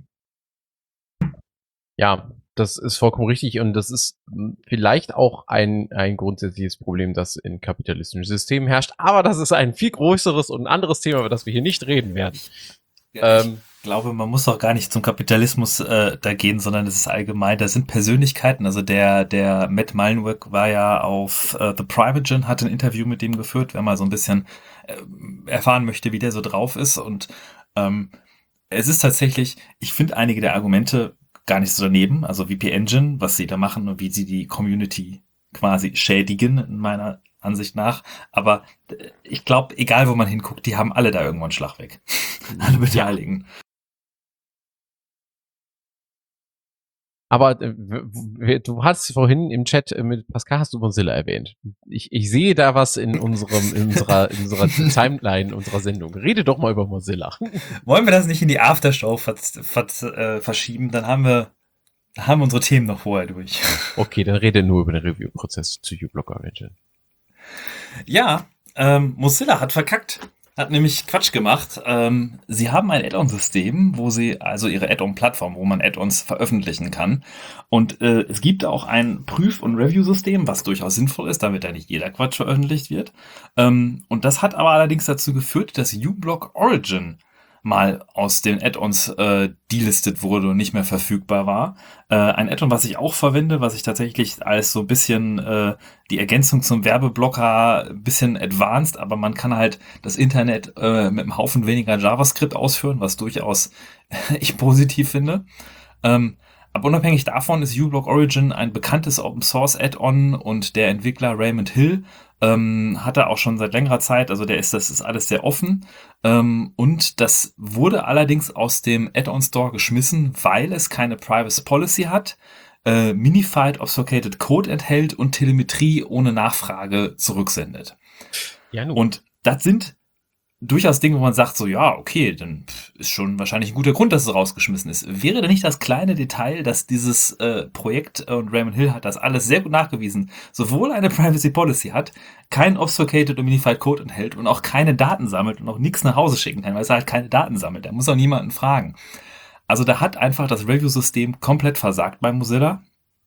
Ja, das ist vollkommen richtig und das ist vielleicht auch ein, ein grundsätzliches Problem, das in kapitalistischen Systemen herrscht. Aber das ist ein viel größeres und anderes Thema, über das wir hier nicht reden werden. Ja, ähm, ich glaube, man muss auch gar nicht zum Kapitalismus äh, da gehen, sondern es ist allgemein, da sind Persönlichkeiten. Also der der Matt Mullenweg war ja auf äh, The Privagen, hat ein Interview mit dem geführt, wer mal so ein bisschen äh, erfahren möchte, wie der so drauf ist. Und ähm, es ist tatsächlich, ich finde einige der Argumente gar nicht so daneben. Also V P Engine, was sie da machen und wie sie die Community quasi schädigen, in meiner Ansicht nach. Aber ich glaube, egal wo man hinguckt, die haben alle da irgendwo einen Schlag weg. Alle Beteiligten. Aber äh, du hast vorhin im Chat mit Pascal hast du Mozilla erwähnt. Ich, ich sehe da was in unserem in unserer in unserer Timeline unserer Sendung. Rede doch mal über Mozilla. Wollen wir das nicht in die Aftershow vers, vers, äh, verschieben? Dann haben wir haben wir unsere Themen noch vorher durch. Okay, dann rede nur über den Review-Prozess zu uBlock Origin. Ja, ähm, Mozilla hat verkackt. hat nämlich Quatsch gemacht. Ähm, sie haben ein Add-on-System, wo sie, also ihre Add-on-Plattform, wo man Add-ons veröffentlichen kann. Und äh, es gibt auch ein Prüf- und Review-System, was durchaus sinnvoll ist, damit da nicht jeder Quatsch veröffentlicht wird. Ähm, und das hat aber allerdings dazu geführt, dass uBlock Origin mal aus den Add-ons äh, delistet wurde und nicht mehr verfügbar war. Äh, ein Add-on, was ich auch verwende, was ich tatsächlich als so ein bisschen äh, die Ergänzung zum Werbeblocker ein bisschen advanced, aber man kann halt das Internet äh, mit einem Haufen weniger JavaScript ausführen, was durchaus ich positiv finde. Ähm, aber unabhängig davon ist uBlock Origin ein bekanntes Open Source Add-on und der Entwickler Raymond Hill ähm, hat er auch schon seit längerer Zeit, also der ist, das ist alles sehr offen. Ähm, und das wurde allerdings aus dem Add-on Store geschmissen, weil es keine Privacy Policy hat, äh, Minified Obfuscated Code enthält und Telemetrie ohne Nachfrage zurücksendet. Ja, nun. Und das sind durchaus Dinge, wo man sagt, so, ja, okay, dann ist schon wahrscheinlich ein guter Grund, dass es rausgeschmissen ist. Wäre denn nicht das kleine Detail, dass dieses äh, Projekt, äh, und Raymond Hill hat das alles sehr gut nachgewiesen, sowohl eine Privacy Policy hat, kein Obfuscated und Minified Code enthält und auch keine Daten sammelt und auch nichts nach Hause schicken kann, weil es halt keine Daten sammelt. Da muss auch niemanden fragen. Also da hat einfach das Review-System komplett versagt bei Mozilla.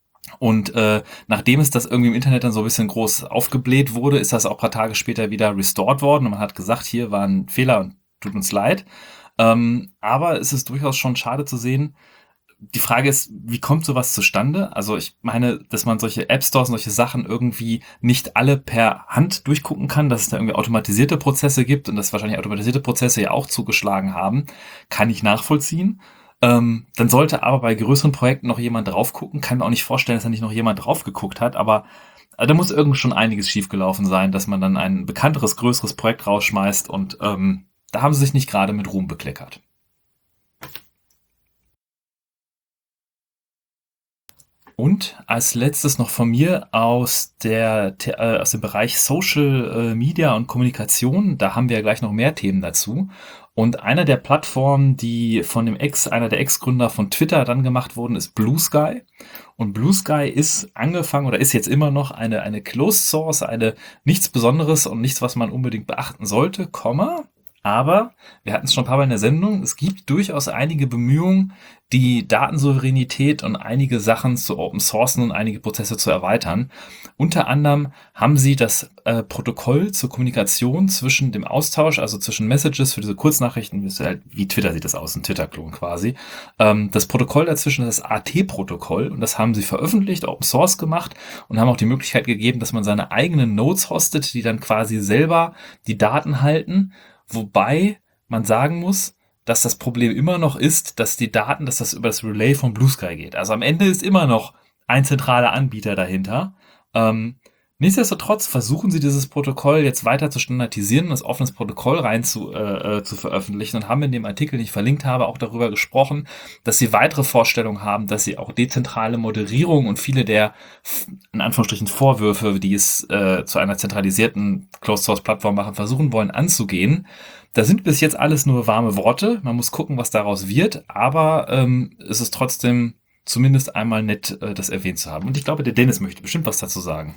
Und äh, nachdem es das irgendwie im Internet dann so ein bisschen groß aufgebläht wurde, ist das auch ein paar Tage später wieder restored worden. Und man hat gesagt, hier war ein Fehler und tut uns leid. Ähm, aber es ist durchaus schon schade zu sehen. Die Frage ist, wie kommt sowas zustande? Also ich meine, dass man solche App-Stores und solche Sachen irgendwie nicht alle per Hand durchgucken kann, dass es da irgendwie automatisierte Prozesse gibt und dass wahrscheinlich automatisierte Prozesse ja auch zugeschlagen haben, kann ich nachvollziehen. Ähm, dann sollte aber bei größeren Projekten noch jemand drauf gucken. Kann mir auch nicht vorstellen, dass da nicht noch jemand drauf geguckt hat, aber äh, da muss irgend schon einiges schiefgelaufen sein, dass man dann ein bekannteres, größeres Projekt rausschmeißt und ähm, da haben sie sich nicht gerade mit Ruhm bekleckert. Und als letztes noch von mir aus der äh, aus dem Bereich Social äh, Media und Kommunikation. Da haben wir ja gleich noch mehr Themen dazu. Und einer der Plattformen, die von dem Ex, einer der Ex-Gründer von Twitter dann gemacht wurden, ist Blue Sky. Und Blue Sky ist angefangen oder ist jetzt immer noch eine eine Closed Source, eine nichts Besonderes und nichts, was man unbedingt beachten sollte, Komma. Aber wir hatten es schon ein paar Mal in der Sendung, es gibt durchaus einige Bemühungen, die Datensouveränität und einige Sachen zu open sourcen und einige Prozesse zu erweitern. Unter anderem haben sie das äh, Protokoll zur Kommunikation zwischen dem Austausch, also zwischen Messages für diese Kurznachrichten, wie Twitter sieht das aus, ein Twitter-Klon quasi. Ähm, das Protokoll dazwischen, das A T-Protokoll, und das haben sie veröffentlicht, Open Source gemacht und haben auch die Möglichkeit gegeben, dass man seine eigenen Nodes hostet, die dann quasi selber die Daten halten. Wobei man sagen muss, dass das Problem immer noch ist, dass die Daten, dass das über das Relay von Blue Sky geht. Also am Ende ist immer noch ein zentraler Anbieter dahinter. Ähm, nichtsdestotrotz versuchen sie dieses Protokoll jetzt weiter zu standardisieren, das offenes Protokoll rein zu, äh, zu veröffentlichen und haben in dem Artikel, den ich verlinkt habe, auch darüber gesprochen, dass sie weitere Vorstellungen haben, dass sie auch dezentrale Moderierung und viele der, in Anführungsstrichen, Vorwürfe, die es äh, zu einer zentralisierten Closed-Source-Plattform machen, versuchen wollen anzugehen. Da sind bis jetzt alles nur warme Worte. Man muss gucken, was daraus wird. Aber ähm, es ist trotzdem zumindest einmal nett, äh, das erwähnt zu haben. Und ich glaube, der Dennis möchte bestimmt was dazu sagen.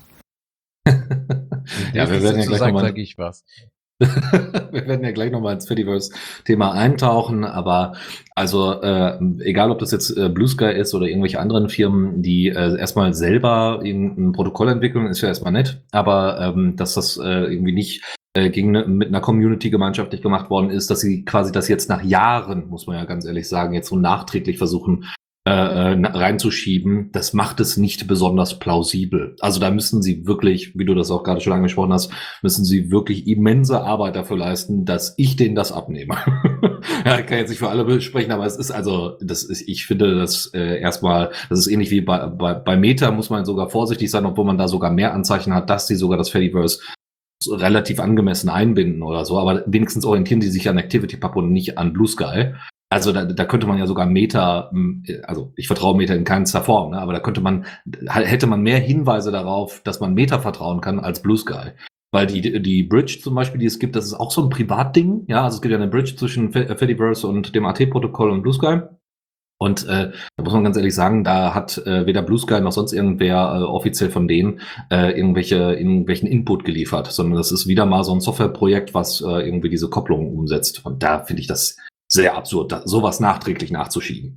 Ja, wir werden ja gleich sagen, nochmal, sage ich was. wir werden ja gleich nochmal ins Fediverse-Thema eintauchen, aber also äh, egal, ob das jetzt äh, Blue Sky ist oder irgendwelche anderen Firmen, die äh, erstmal selber ein Protokoll entwickeln, ist ja erstmal nett, aber ähm, dass das äh, irgendwie nicht äh, gegen ne, mit einer Community gemeinschaftlich gemacht worden ist, dass sie quasi das jetzt nach Jahren, muss man ja ganz ehrlich sagen, jetzt so nachträglich versuchen äh, reinzuschieben, das macht es nicht besonders plausibel. Also da müssen sie wirklich, wie du das auch gerade schon angesprochen hast, müssen sie wirklich immense Arbeit dafür leisten, dass ich denen das abnehme. Ja, ich kann jetzt nicht für alle sprechen, aber es ist also, das ist, ich finde das äh, erstmal, das ist ähnlich wie bei, bei, bei Meta, muss man sogar vorsichtig sein, obwohl man da sogar mehr Anzeichen hat, dass sie sogar das Fediverse relativ angemessen einbinden oder so, aber wenigstens orientieren die sich an ActivityPub und nicht an Blue Sky. Also da, da könnte man ja sogar Meta, also ich vertraue Meta in keinster Form, ne, aber da könnte man, hätte man mehr Hinweise darauf, dass man Meta vertrauen kann als Blue Sky. Weil die, die Bridge zum Beispiel, die es gibt, das ist auch so ein Privatding, ja, also es gibt ja eine Bridge zwischen Fediverse und dem A T-Protokoll und Blue Sky. Und äh, da muss man ganz ehrlich sagen, da hat äh, weder Blue Sky noch sonst irgendwer äh, offiziell von denen äh, irgendwelche irgendwelchen Input geliefert, sondern das ist wieder mal so ein Softwareprojekt, was äh, irgendwie diese Kopplung umsetzt. Und da finde ich das sehr absurd, da, sowas nachträglich nachzuschieben.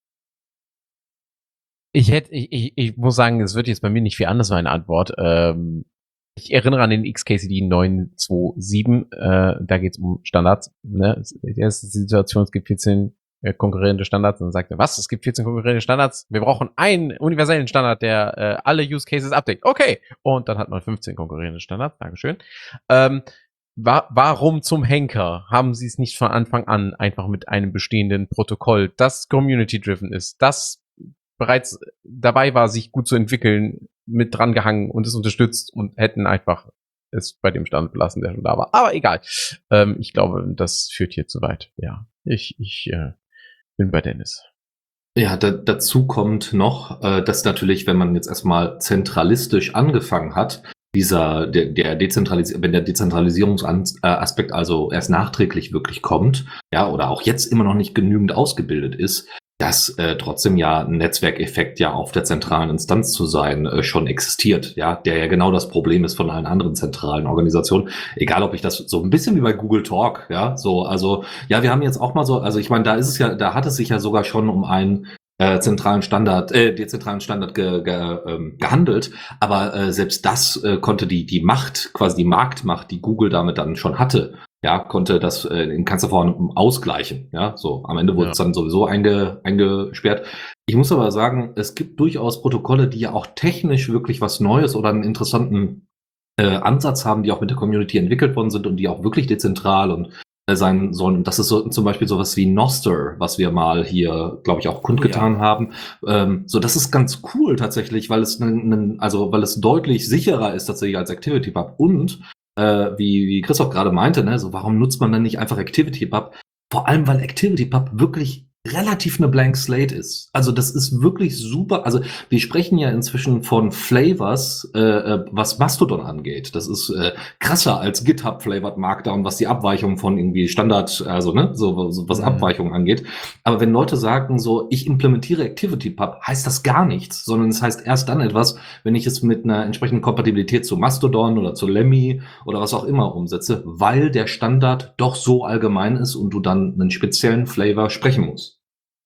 Ich hätte, ich, ich, ich muss sagen, es wird jetzt bei mir nicht viel anders meine Antwort. Ähm, ich erinnere an den X K C D neun zwei sieben, äh, da geht es um Standards. Ne? Die erste Situation, es gibt vierzehn äh, konkurrierende Standards. Und dann sagt er, was, es gibt vierzehn konkurrierende Standards? Wir brauchen einen universellen Standard, der äh, alle Use Cases abdeckt. Okay. Und dann hat man fünfzehn konkurrierende Standards. Dankeschön. Ähm, wa- warum zum Henker haben sie es nicht von Anfang an einfach mit einem bestehenden Protokoll, das community-driven ist, das bereits dabei war, sich gut zu entwickeln, mit dran gehangen und es unterstützt und hätten einfach es bei dem Stand belassen, der schon da war. Aber egal. Ähm, ich glaube, das führt hier zu weit. Ja, ich, ich äh, bin bei Dennis. Ja, da, dazu kommt noch, äh, dass natürlich, wenn man jetzt erstmal zentralistisch angefangen hat, dieser, der, der Dezentralis- wenn der Dezentralisierungsaspekt also erst nachträglich wirklich kommt, ja, oder auch jetzt immer noch nicht genügend ausgebildet ist, dass äh, trotzdem ja ein Netzwerkeffekt ja auf der zentralen Instanz zu sein äh, schon existiert, ja, der ja genau das Problem ist von allen anderen zentralen Organisationen. Egal, ob ich das so ein bisschen wie bei Google Talk, ja, so, also, ja, wir haben jetzt auch mal so, also ich meine, da ist es ja, da hat es sich ja sogar schon um einen äh, zentralen Standard, äh, dezentralen Standard ge, ge, ähm, gehandelt, aber äh, selbst das äh, konnte die die Macht, quasi die Marktmacht, die Google damit dann schon hatte, ja, konnte das äh, in keinster Form ausgleichen. Ja, so am Ende wurde es Ja. dann sowieso einge, eingesperrt. Ich muss aber sagen, es gibt durchaus Protokolle, die ja auch technisch wirklich was Neues oder einen interessanten äh, Ansatz haben, die auch mit der Community entwickelt worden sind und die auch wirklich dezentral und äh, sein sollen. Und das ist so, zum Beispiel sowas wie Nostr, was wir mal hier, glaube ich, auch kundgetan haben. Ähm, so, das ist ganz cool tatsächlich, weil es nen- nen- also weil es deutlich sicherer ist tatsächlich als ActivityPub und äh, wie, wie Christoph gerade meinte, ne, so warum nutzt man dann nicht einfach ActivityPub? Vor allem, weil ActivityPub wirklich relativ eine Blank Slate ist. Also das ist wirklich super. Also wir sprechen ja inzwischen von Flavors, äh, äh, was Mastodon angeht. Das ist äh, krasser als GitHub Flavored Markdown, was die Abweichung von irgendwie Standard, also ne, so, so was Mhm. Abweichungen angeht. Aber wenn Leute sagen so, ich implementiere ActivityPub, heißt das gar nichts, sondern es heißt erst dann etwas, wenn ich es mit einer entsprechenden Kompatibilität zu Mastodon oder zu Lemmy oder was auch immer umsetze, weil der Standard doch so allgemein ist und du dann einen speziellen Flavor sprechen musst.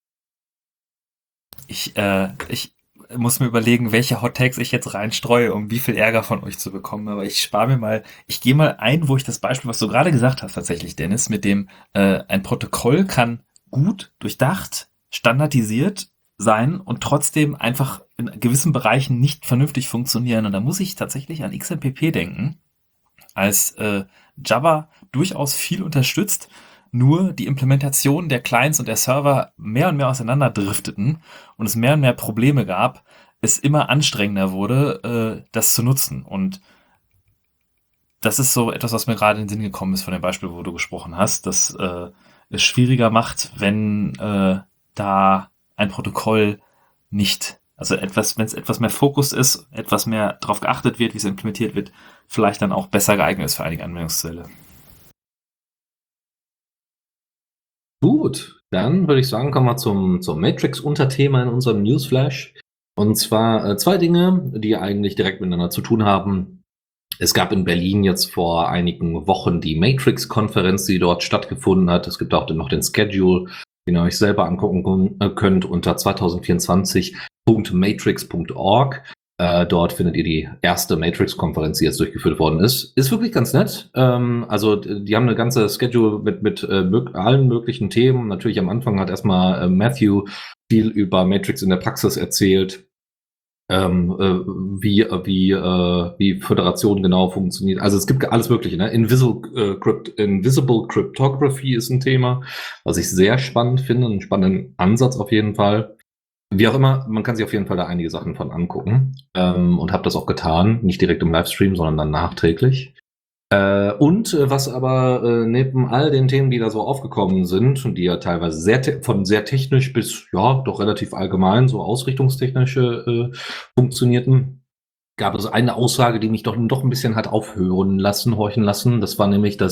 Ich, äh, ich muss mir überlegen, welche Hot Takes ich jetzt reinstreue, um wie viel Ärger von euch zu bekommen. Aber ich spare mir mal, ich gehe mal ein, wo ich das Beispiel, was du gerade gesagt hast, tatsächlich, Dennis, mit dem äh, ein Protokoll kann gut, durchdacht, standardisiert sein und trotzdem einfach in gewissen Bereichen nicht vernünftig funktionieren. Und da muss ich tatsächlich an X M P P denken, als äh, Java durchaus viel unterstützt, nur die Implementation der Clients und der Server mehr und mehr auseinanderdrifteten und es mehr und mehr Probleme gab, es immer anstrengender wurde, äh, das zu nutzen. Und das ist so etwas, was mir gerade in den Sinn gekommen ist von dem Beispiel, wo du gesprochen hast, dass äh, es schwieriger macht, wenn äh, da ein Protokoll nicht, also etwas, wenn es etwas mehr Fokus ist, etwas mehr darauf geachtet wird, wie es implementiert wird, vielleicht dann auch besser geeignet ist für einige Anwendungsfälle. Gut, dann würde ich sagen, kommen wir zum, zum Matrix-Unterthema in unserem Newsflash. Und zwar äh, zwei Dinge, die eigentlich direkt miteinander zu tun haben. Es gab in Berlin jetzt vor einigen Wochen die Matrix-Konferenz, die dort stattgefunden hat. Es gibt auch noch den Schedule, den ihr euch selber angucken könnt unter zwanzig vierundzwanzig punkt matrix punkt org. Äh, dort findet ihr die erste Matrix-Konferenz, die jetzt durchgeführt worden ist. Ist wirklich ganz nett. Ähm, also die haben eine ganze Schedule mit, mit äh, mö- allen möglichen Themen. Natürlich am Anfang hat erstmal äh, Matthew viel über Matrix in der Praxis erzählt. Ähm, äh, wie wie äh, wie Föderation genau funktioniert. Also es gibt alles Mögliche. Ne? Invisible, äh, Crypt, Invisible Cryptography ist ein Thema, was ich sehr spannend finde, einen spannenden Ansatz auf jeden Fall. Wie auch immer, man kann sich auf jeden Fall da einige Sachen von angucken ähm, und habe das auch getan, nicht direkt im Livestream, sondern dann nachträglich. Äh, und äh, was aber äh, neben all den Themen, die da so aufgekommen sind und die ja teilweise sehr te- von sehr technisch bis ja doch relativ allgemein so ausrichtungstechnische äh, funktionierten, gab es eine Aussage, die mich doch doch ein bisschen hat aufhören lassen, horchen lassen. Das war nämlich, dass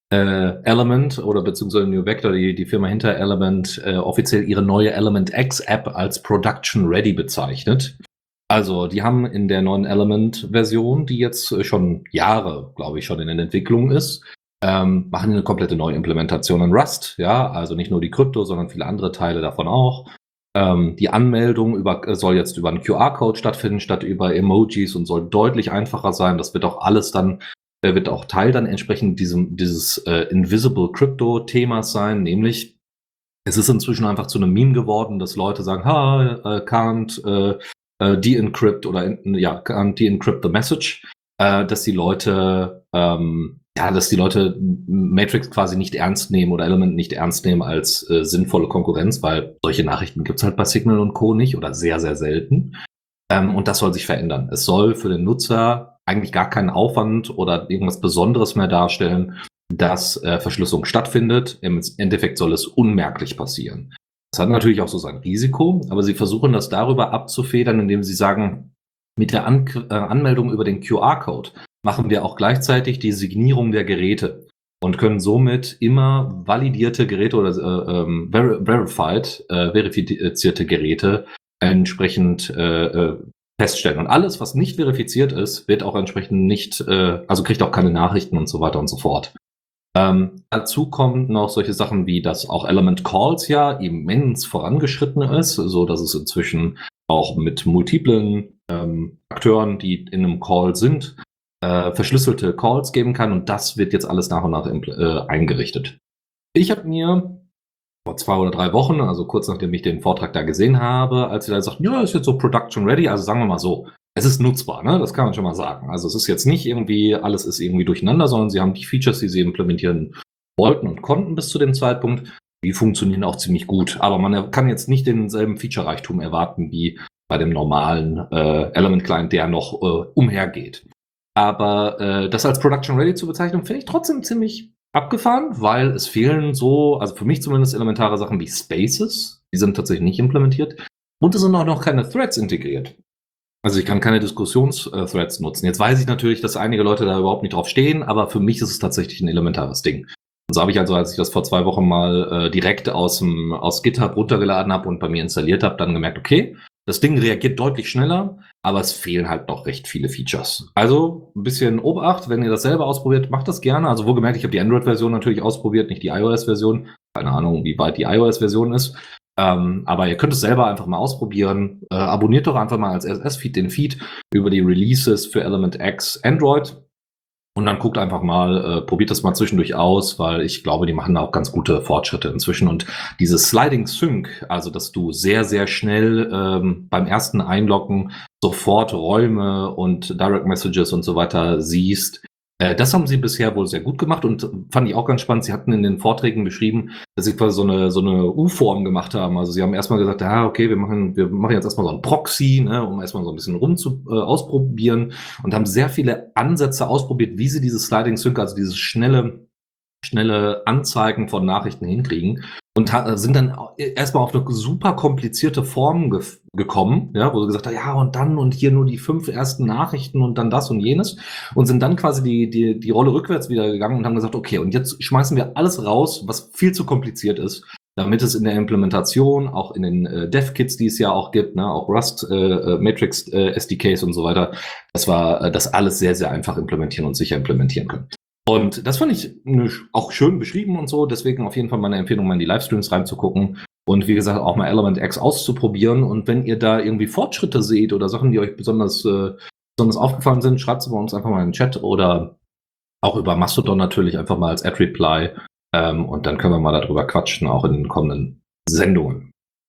äh, Element oder beziehungsweise New Vector, die, die Firma hinter Element, äh, offiziell ihre neue Element X App als Production Ready bezeichnet. Also, die haben in der neuen Element-Version, die jetzt schon Jahre, glaube ich, schon in der Entwicklung ist, ähm, machen eine komplette neue Implementation in Rust. Ja, also nicht nur die Krypto, sondern viele andere Teile davon auch. Ähm, die Anmeldung über, soll jetzt über einen Q R-Code stattfinden, statt über Emojis und soll deutlich einfacher sein. Das wird auch alles dann, äh, wird auch Teil dann entsprechend diesem, dieses äh, Invisible Crypto-Themas sein, nämlich es ist inzwischen einfach zu einem Meme geworden, dass Leute sagen, ha, äh, can't äh, äh, de-encrypt oder in, ja, can't de-encrypt the message, äh, dass die Leute ähm, ja, dass die Leute Matrix quasi nicht ernst nehmen oder Element nicht ernst nehmen als äh, sinnvolle Konkurrenz, weil solche Nachrichten gibt's halt bei Signal und Co. nicht oder sehr, sehr selten. Ähm, und das soll sich verändern. Es soll für den Nutzer eigentlich gar keinen Aufwand oder irgendwas Besonderes mehr darstellen, dass äh, Verschlüsselung stattfindet. Im Endeffekt soll es unmerklich passieren. Das hat natürlich auch so sein Risiko, aber sie versuchen das darüber abzufedern, indem sie sagen, mit der An- äh, Anmeldung über den Q R-Code machen wir auch gleichzeitig die Signierung der Geräte und können somit immer validierte Geräte oder äh, ähm, ver- verified, äh, verifizierte Geräte entsprechend äh, äh, feststellen. Und alles, was nicht verifiziert ist, wird auch entsprechend nicht, äh, also kriegt auch keine Nachrichten und so weiter und so fort. Ähm, dazu kommen noch solche Sachen wie, dass auch Element Calls ja immens vorangeschritten ist, so dass es inzwischen auch mit multiplen ähm, Akteuren, die in einem Call sind, äh, verschlüsselte Calls geben kann, und das wird jetzt alles nach und nach impl- äh, eingerichtet. Ich habe mir vor zwei oder drei Wochen, also kurz nachdem ich den Vortrag da gesehen habe, als sie da sagten, ja, ist jetzt so Production Ready, also sagen wir mal so, es ist nutzbar, ne? Das kann man schon mal sagen. Also es ist jetzt nicht irgendwie, alles ist irgendwie durcheinander, sondern sie haben die Features, die sie implementieren wollten und konnten bis zu dem Zeitpunkt, die funktionieren auch ziemlich gut. Aber man kann jetzt nicht denselben Feature-Reichtum erwarten wie bei dem normalen äh, Element-Client, der noch äh, umhergeht. Aber äh, das als Production Ready zu bezeichnen, finde ich trotzdem ziemlich abgefahren, weil es fehlen so, also für mich zumindest elementare Sachen wie Spaces, die sind tatsächlich nicht implementiert, und es sind auch noch keine Threads integriert. Also ich kann keine Diskussions-Threads nutzen. Jetzt weiß ich natürlich, dass einige Leute da überhaupt nicht drauf stehen, aber für mich ist es tatsächlich ein elementares Ding. Und so habe ich also, als ich das vor zwei Wochen mal äh, direkt aus dem aus GitHub runtergeladen habe und bei mir installiert habe, dann gemerkt, okay, das Ding reagiert deutlich schneller, aber es fehlen halt noch recht viele Features. Also ein bisschen Obacht, wenn ihr das selber ausprobiert, macht das gerne. Also wohlgemerkt, ich habe die Android-Version natürlich ausprobiert, nicht die iOS-Version. Keine Ahnung, wie weit die iOS-Version ist. Ähm, aber ihr könnt es selber einfach mal ausprobieren. Äh, abonniert doch einfach mal als R S S-Feed den Feed über die Releases für Element X Android. Und dann guckt einfach mal, äh, probiert das mal zwischendurch aus, weil ich glaube, die machen da auch ganz gute Fortschritte inzwischen. Und dieses Sliding Sync, also dass du sehr, sehr schnell ähm, beim ersten Einloggen sofort Räume und Direct Messages und so weiter siehst, äh, das haben sie bisher wohl sehr gut gemacht und fand ich auch ganz spannend. Sie hatten in den Vorträgen beschrieben, dass sie quasi so eine, so eine U-Form gemacht haben. Also sie haben erstmal gesagt, ja, okay, wir machen, wir machen jetzt erstmal so ein Proxy, ne, um erstmal so ein bisschen rum zu äh, ausprobieren, und haben sehr viele Ansätze ausprobiert, wie sie dieses Sliding Sync, also dieses schnelle, schnelle Anzeigen von Nachrichten hinkriegen, und ha- sind dann erstmal auf eine super komplizierte Form ge- gekommen, ja, wo sie gesagt haben, ja, und dann und hier nur die fünf ersten Nachrichten und dann das und jenes, und sind dann quasi die, die, die Rolle rückwärts wieder gegangen und haben gesagt, okay, und jetzt schmeißen wir alles raus, was viel zu kompliziert ist, damit es in der Implementation, auch in den äh, Dev-Kits, die es ja auch gibt, ne, auch Rust, äh, Matrix, äh, S D Ks und so weiter, das war, äh, das alles sehr, sehr einfach implementieren und sicher implementieren können. Und das fand ich ne, auch schön beschrieben und so, deswegen auf jeden Fall meine Empfehlung, mal in die Livestreams reinzugucken und wie gesagt auch mal Element X auszuprobieren. Und wenn ihr da irgendwie Fortschritte seht oder Sachen, die euch besonders, äh, besonders aufgefallen sind, schreibt sie bei uns einfach mal in den Chat oder auch über Mastodon natürlich einfach mal als Ad-Reply, ähm, und dann können wir mal darüber quatschen, auch in den kommenden Sendungen.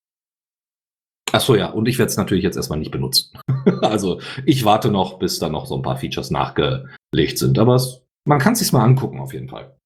Ach so, ja, und ich werde es natürlich jetzt erstmal nicht benutzen. Also ich warte noch, bis da noch so ein paar Features nachgelegt sind, aber es man kann es sich mal angucken, auf jeden Fall.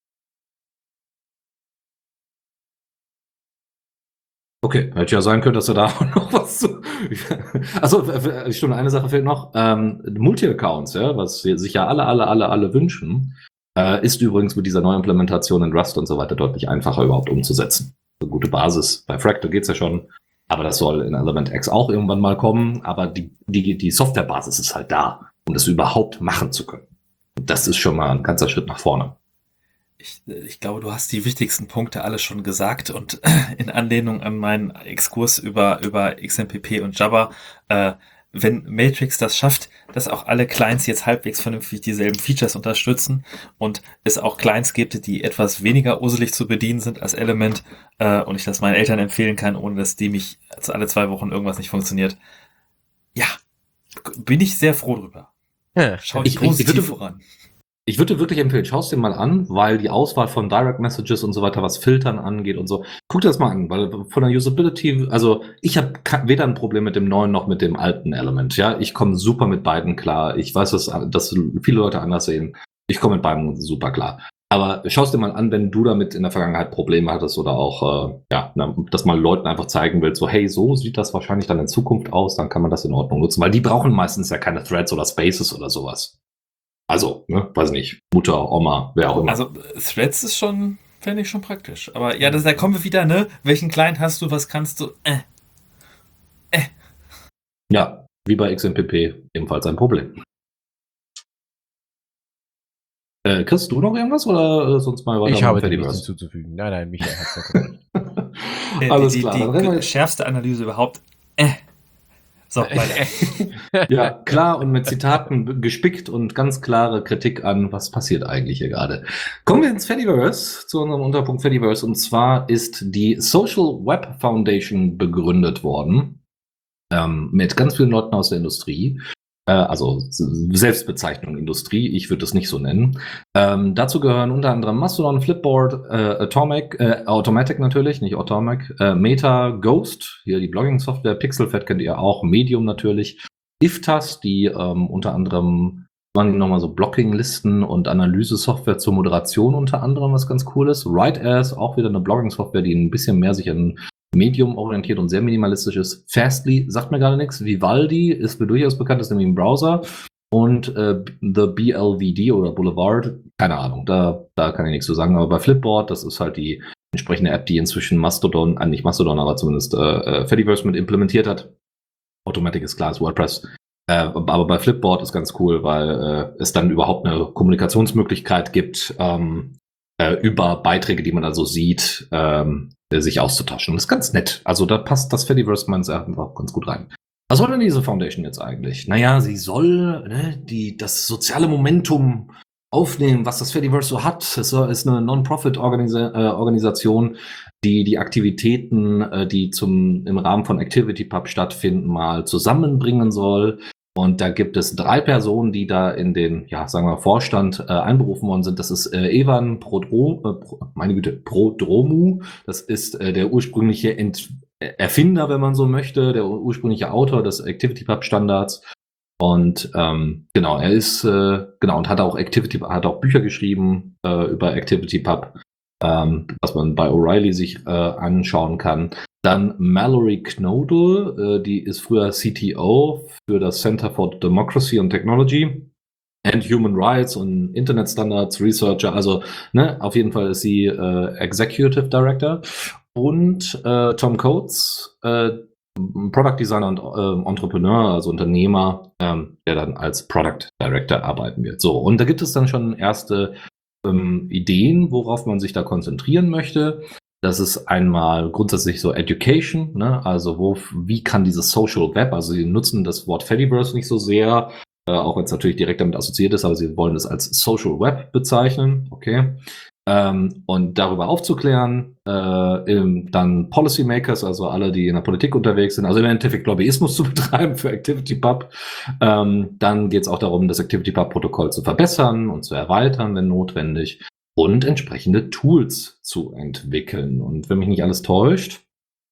Okay, hätte ja sein können, dass er da noch was zu. Achso, stimmt, eine Sache fehlt noch. Ähm, Multi-Accounts, ja, was sich ja alle, alle, alle, alle wünschen, äh, ist übrigens mit dieser neuen Implementation in Rust und so weiter deutlich einfacher überhaupt umzusetzen. Eine gute Basis. Bei Fractal geht's ja schon, aber das soll in Element X auch irgendwann mal kommen. Aber die, die, die Softwarebasis ist halt da, um das überhaupt machen zu können. Das ist schon mal ein ganzer Schritt nach vorne. Ich, ich glaube, du hast die wichtigsten Punkte alle schon gesagt und in Anlehnung an meinen Exkurs über, über X M P P und Java, äh, wenn Matrix das schafft, dass auch alle Clients jetzt halbwegs vernünftig dieselben Features unterstützen und es auch Clients gibt, die etwas weniger uselig zu bedienen sind als Element äh, und ich das meinen Eltern empfehlen kann, ohne dass die mich also alle zwei Wochen irgendwas nicht funktioniert. Ja, bin ich sehr froh drüber. Schau ich, Ich- ich- ich positiv würde- voran. Ich würde dir wirklich empfehlen, schau es dir mal an, weil die Auswahl von Direct Messages und so weiter, was Filtern angeht und so, guck dir das mal an, weil von der Usability, also ich habe weder ein Problem mit dem neuen noch mit dem alten Element. Ja, ich komme super mit beiden klar. Ich weiß, dass, dass viele Leute anders sehen. Ich komme mit beiden super klar. Aber schau es dir mal an, wenn du damit in der Vergangenheit Probleme hattest oder auch, äh, ja, na, das mal Leuten einfach zeigen willst, so, hey, so sieht das wahrscheinlich dann in Zukunft aus, dann kann man das in Ordnung nutzen, weil die brauchen meistens ja keine Threads oder Spaces oder sowas. Also, ne, weiß nicht, Mutter, Oma, wer auch immer. Also Threads ist schon, fände ich schon praktisch. Aber ja, das, da kommen wir wieder, ne? Welchen Client hast du, was kannst du? Äh. Ja, wie bei X M P P ebenfalls ein Problem. Äh, Chris, du noch irgendwas oder äh, sonst mal weiter? Ich habe mit dem nichts Fediverse? hinzuzufügen. Nein, nein, Michael hat vollkommen recht. Äh, Alles die, klar, die, dann rennen wir die jetzt. schärfste Analyse überhaupt. Äh. So, weiter. Ja, klar und mit Zitaten b- gespickt und ganz klare Kritik an, was passiert eigentlich hier gerade. Kommen wir ins Fediverse, zu unserem Unterpunkt Fediverse. Und zwar ist die Social Web Foundation begründet worden, ähm, mit ganz vielen Leuten aus der Industrie. Äh, also S- Selbstbezeichnung Industrie, ich würde es nicht so nennen. Ähm, dazu gehören unter anderem Mastodon, Flipboard, äh, Atomic, äh, Automatic natürlich, nicht Atomic, äh, Meta, Ghost, hier die Blogging-Software, Pixelfed kennt ihr auch, Medium natürlich, Iftas, die ähm, unter anderem waren die nochmal so Blocking-Listen und Analyse-Software zur Moderation unter anderem, was ganz cool ist. WriteAs, auch wieder eine Blogging-Software, die ein bisschen mehr sich an Medium orientiert und sehr minimalistisch ist. Fastly sagt mir gerade nichts. Vivaldi ist mir durchaus bekannt, ist nämlich ein Browser. Und äh, The B L V D oder Boulevard, keine Ahnung, da, da kann ich nichts zu sagen. Aber bei Flipboard, das ist halt die entsprechende App, die inzwischen Mastodon, äh, nicht Mastodon, aber zumindest äh, Fediverse mit implementiert hat. Automatic ist klar, ist WordPress. Äh, aber bei Flipboard ist ganz cool, weil äh, es dann überhaupt eine Kommunikationsmöglichkeit gibt, ähm, äh, über Beiträge, die man also sieht, ähm, äh, sich auszutauschen. Und das ist ganz nett. Also da passt das Fediverse meines Erachtens auch ganz gut rein. Was soll denn diese Foundation jetzt eigentlich? Naja, sie soll ne, die, das soziale Momentum aufnehmen, was das Fediverse so hat. Es soll- ist eine Non-Profit-Organisation, die die Aktivitäten, äh, die zum, im Rahmen von ActivityPub stattfinden, mal zusammenbringen soll. Und da gibt es drei Personen, die da in den, ja, sagen wir, Vorstand äh, einberufen worden sind. Das ist äh, Evan Prodro, äh, Pro, meine Güte, Prodromu. Das ist äh, der ursprüngliche Ent Erfinder, wenn man so möchte, der ursprüngliche Autor des ActivityPub-Standards. Und ähm, genau, er ist äh, genau und hat auch Activity, hat auch Bücher geschrieben äh, über ActivityPub, ähm, was man bei O'Reilly sich äh, anschauen kann. Dann Mallory Knodel, äh, die ist früher C T O für das Center for Democracy and Technology and Human Rights und Internet Standards Researcher. Also ne, auf jeden Fall ist sie äh, Executive Director. Und äh, Tom Coates, äh, Product Designer und äh, Entrepreneur, also Unternehmer, ähm, der dann als Product Director arbeiten wird. So, und da gibt es dann schon erste ähm, Ideen, worauf man sich da konzentrieren möchte. Das ist einmal grundsätzlich so Education, ne? Also wo, wie kann dieses Social Web, also sie nutzen das Wort Fediverse nicht so sehr, äh, auch wenn es natürlich direkt damit assoziiert ist, aber sie wollen es als Social Web bezeichnen, okay. Ähm, und darüber aufzuklären, äh, im, dann Policymakers, also alle, die in der Politik unterwegs sind, also im Endeffekt Lobbyismus zu betreiben für ActivityPub. Ähm, dann geht es auch darum, das ActivityPub-Protokoll zu verbessern und zu erweitern, wenn notwendig, und entsprechende Tools zu entwickeln. Und wenn mich nicht alles täuscht,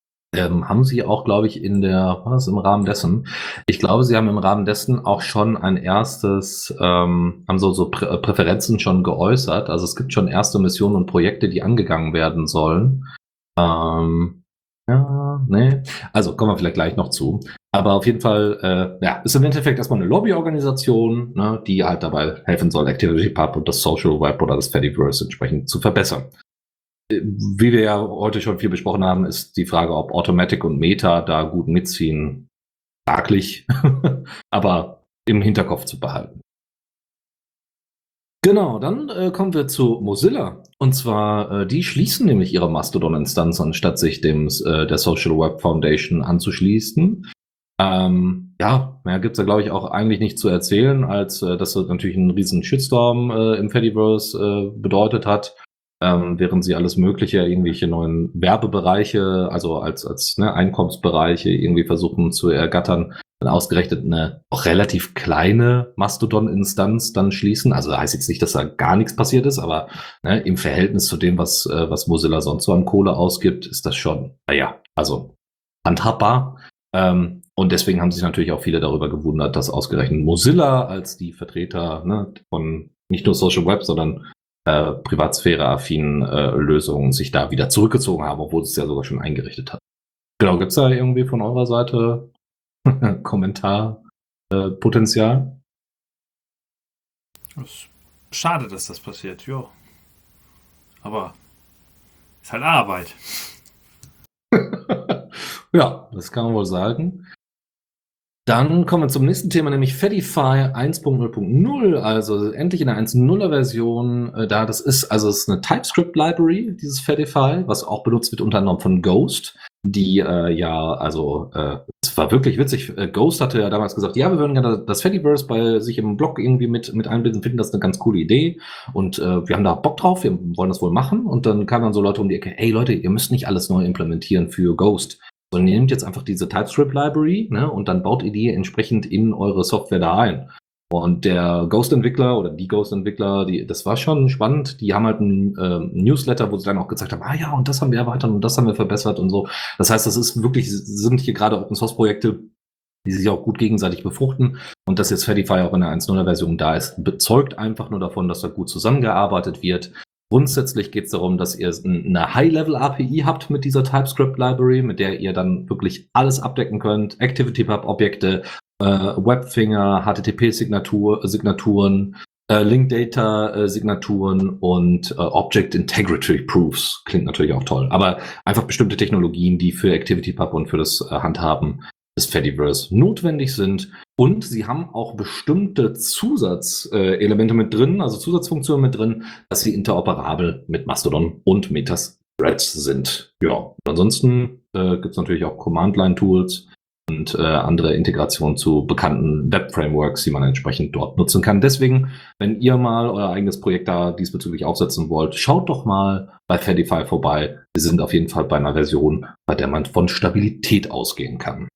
ähm, haben sie auch, glaube ich, in der, war das im Rahmen dessen? Ich glaube, sie haben im Rahmen dessen auch schon ein erstes, ähm, haben so, so Prä Präferenzen schon geäußert. Also es gibt schon erste Missionen und Projekte, die angegangen werden sollen. Ähm, ja, nee. Also kommen wir vielleicht gleich noch zu. Aber auf jeden Fall, äh, ja, ist im Endeffekt erstmal eine Lobbyorganisation, ne, die halt dabei helfen soll, ActivityPub und das Social Web oder das Fediverse entsprechend zu verbessern. Wie wir ja heute schon viel besprochen haben, ist die Frage, ob Automatic und Meta da gut mitziehen. Fraglich, aber im Hinterkopf zu behalten. Genau, dann äh, kommen wir zu Mozilla. Und zwar, äh, die schließen nämlich ihre Mastodon-Instanz, anstatt sich dem äh, der Social Web Foundation anzuschließen. Ähm, ja, mehr gibt's da, glaube ich, auch eigentlich nicht zu erzählen, als äh, dass das natürlich einen riesen Shitstorm äh, im Fediverse äh, bedeutet hat, ähm, während sie alles Mögliche, irgendwelche neuen Werbebereiche, also als, als ne, Einkommensbereiche irgendwie versuchen zu ergattern, dann ausgerechnet eine auch relativ kleine Mastodon-Instanz dann schließen. Also heißt jetzt nicht, dass da gar nichts passiert ist, aber ne, im Verhältnis zu dem, was, äh, was Mozilla sonst so an Kohle ausgibt, ist das schon, naja, also handhabbar. Ähm, und deswegen haben sich natürlich auch viele darüber gewundert, dass ausgerechnet Mozilla als die Vertreter ne, von nicht nur Social Web, sondern äh, Privatsphäre-affinen äh, Lösungen sich da wieder zurückgezogen haben, obwohl es ja sogar schon eingerichtet hat. Genau, gibt's da irgendwie von eurer Seite Kommentarpotenzial? Es ist schade, dass das passiert, ja. Aber ist halt Arbeit. Ja, das kann man wohl sagen. Dann kommen wir zum nächsten Thema, nämlich Fedify eins Punkt null Punkt null, also endlich in der eins Punkt nuller Version äh, da. Das ist also es ist eine TypeScript-Library, dieses Fedify, was auch benutzt wird unter anderem von Ghost, die äh, ja, also äh, es war wirklich witzig. Äh, Ghost hatte ja damals gesagt, ja, wir würden gerne das Fediverse bei sich im Blog irgendwie mit mit einbinden, finden das eine ganz coole Idee und äh, wir haben da Bock drauf, wir wollen das wohl machen. Und dann kamen dann so Leute um die Ecke, ey Leute, ihr müsst nicht alles neu implementieren für Ghost, sondern ihr nehmt jetzt einfach diese TypeScript-Library ne, und dann baut ihr die entsprechend in eure Software da ein. Und der Ghost-Entwickler oder die Ghost-Entwickler, die, das war schon spannend. Die haben halt einen äh, Newsletter, wo sie dann auch gezeigt haben, ah ja, und das haben wir erweitert und das haben wir verbessert und so. Das heißt, das ist wirklich, sind hier gerade Open-Source-Projekte, die sich auch gut gegenseitig befruchten. Und dass jetzt Fedify auch in der eins Punkt nuller Version da ist, bezeugt einfach nur davon, dass da gut zusammengearbeitet wird. Grundsätzlich geht es darum, dass ihr eine High-Level-A P I habt mit dieser TypeScript-Library, mit der ihr dann wirklich alles abdecken könnt. ActivityPub-Objekte, äh, Webfinger, H T T P-Signatur, Signaturen, äh, Linkdata-Signaturen und äh, Object Integrity Proofs. Klingt natürlich auch toll. Aber einfach bestimmte Technologien, die für ActivityPub und für das äh, Handhaben des Fediverse notwendig sind. Und sie haben auch bestimmte Zusatzelemente äh, mit drin, also Zusatzfunktionen mit drin, dass sie interoperabel mit Mastodon und Metathreads sind. Ja, ansonsten äh, gibt es natürlich auch Command-Line-Tools und äh, andere Integrationen zu bekannten Web-Frameworks, die man entsprechend dort nutzen kann. Deswegen, wenn ihr mal euer eigenes Projekt da diesbezüglich aufsetzen wollt, schaut doch mal bei Fedify vorbei. Wir sind auf jeden Fall bei einer Version, bei der man von Stabilität ausgehen kann.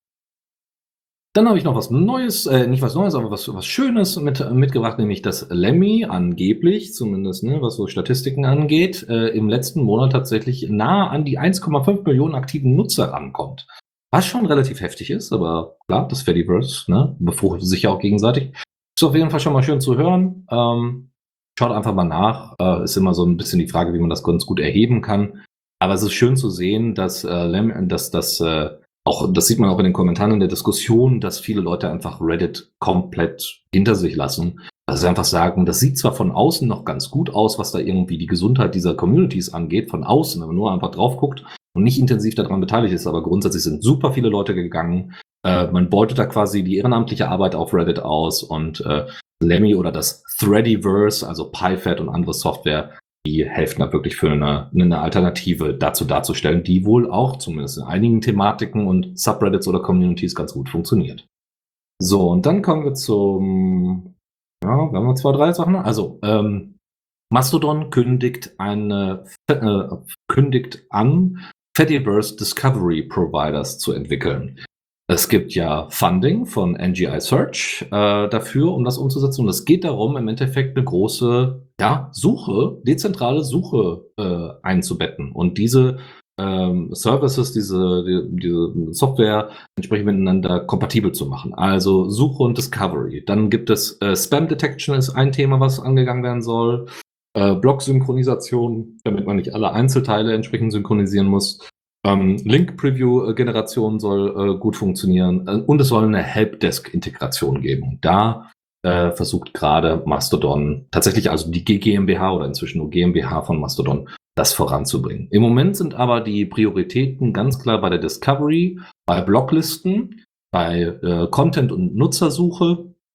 Dann habe ich noch was Neues, äh, nicht was Neues, aber was, was Schönes mit, mitgebracht, nämlich dass Lemmy angeblich, zumindest ne, was so Statistiken angeht, äh, im letzten Monat tatsächlich nahe an die eins Komma fünf Millionen aktiven Nutzer rankommt. Was schon relativ heftig ist, aber klar, das Fediverse, ne, befruchtet sich ja auch gegenseitig. Ist auf jeden Fall schon mal schön zu hören. Ähm, schaut einfach mal nach. Äh, ist immer so ein bisschen die Frage, wie man das ganz gut erheben kann. Aber es ist schön zu sehen, dass äh, Lemmy, dass das äh, Auch, das sieht man auch in den Kommentaren in der Diskussion, dass viele Leute einfach Reddit komplett hinter sich lassen. Also sie einfach sagen, das sieht zwar von außen noch ganz gut aus, was da irgendwie die Gesundheit dieser Communities angeht, von außen, wenn man nur einfach drauf guckt und nicht intensiv daran beteiligt ist, aber grundsätzlich sind super viele Leute gegangen. Äh, man beutet da quasi die ehrenamtliche Arbeit auf Reddit aus und äh, Lemmy oder das Threadiverse, also PyFed und andere Software, die helfen da wirklich für eine, eine Alternative dazu darzustellen, die wohl auch zumindest in einigen Thematiken und Subreddits oder Communities ganz gut funktioniert. So, und dann kommen wir zum, ja, wir haben noch zwei, drei Sachen. Also, ähm, Mastodon kündigt eine, äh, kündigt an, Fediverse Discovery Providers zu entwickeln. Es gibt ja Funding von N G I Search äh, dafür, um das umzusetzen. Und es geht darum, im Endeffekt eine große ja, Suche, dezentrale Suche äh, einzubetten und diese ähm, Services, diese, die, diese Software entsprechend miteinander kompatibel zu machen. Also Suche und Discovery. Dann gibt es äh, Spam Detection ist ein Thema, was angegangen werden soll. Äh, Blog-Synchronisation, damit man nicht alle Einzelteile entsprechend synchronisieren muss. Ähm, Link-Preview-Generation soll äh, gut funktionieren äh, und es soll eine Helpdesk-Integration geben. Da äh, versucht gerade Mastodon, tatsächlich also die G GmbH oder inzwischen nur GmbH von Mastodon, das voranzubringen. Im Moment sind aber die Prioritäten ganz klar bei der Discovery, bei Bloglisten, bei äh, Content- und Nutzersuche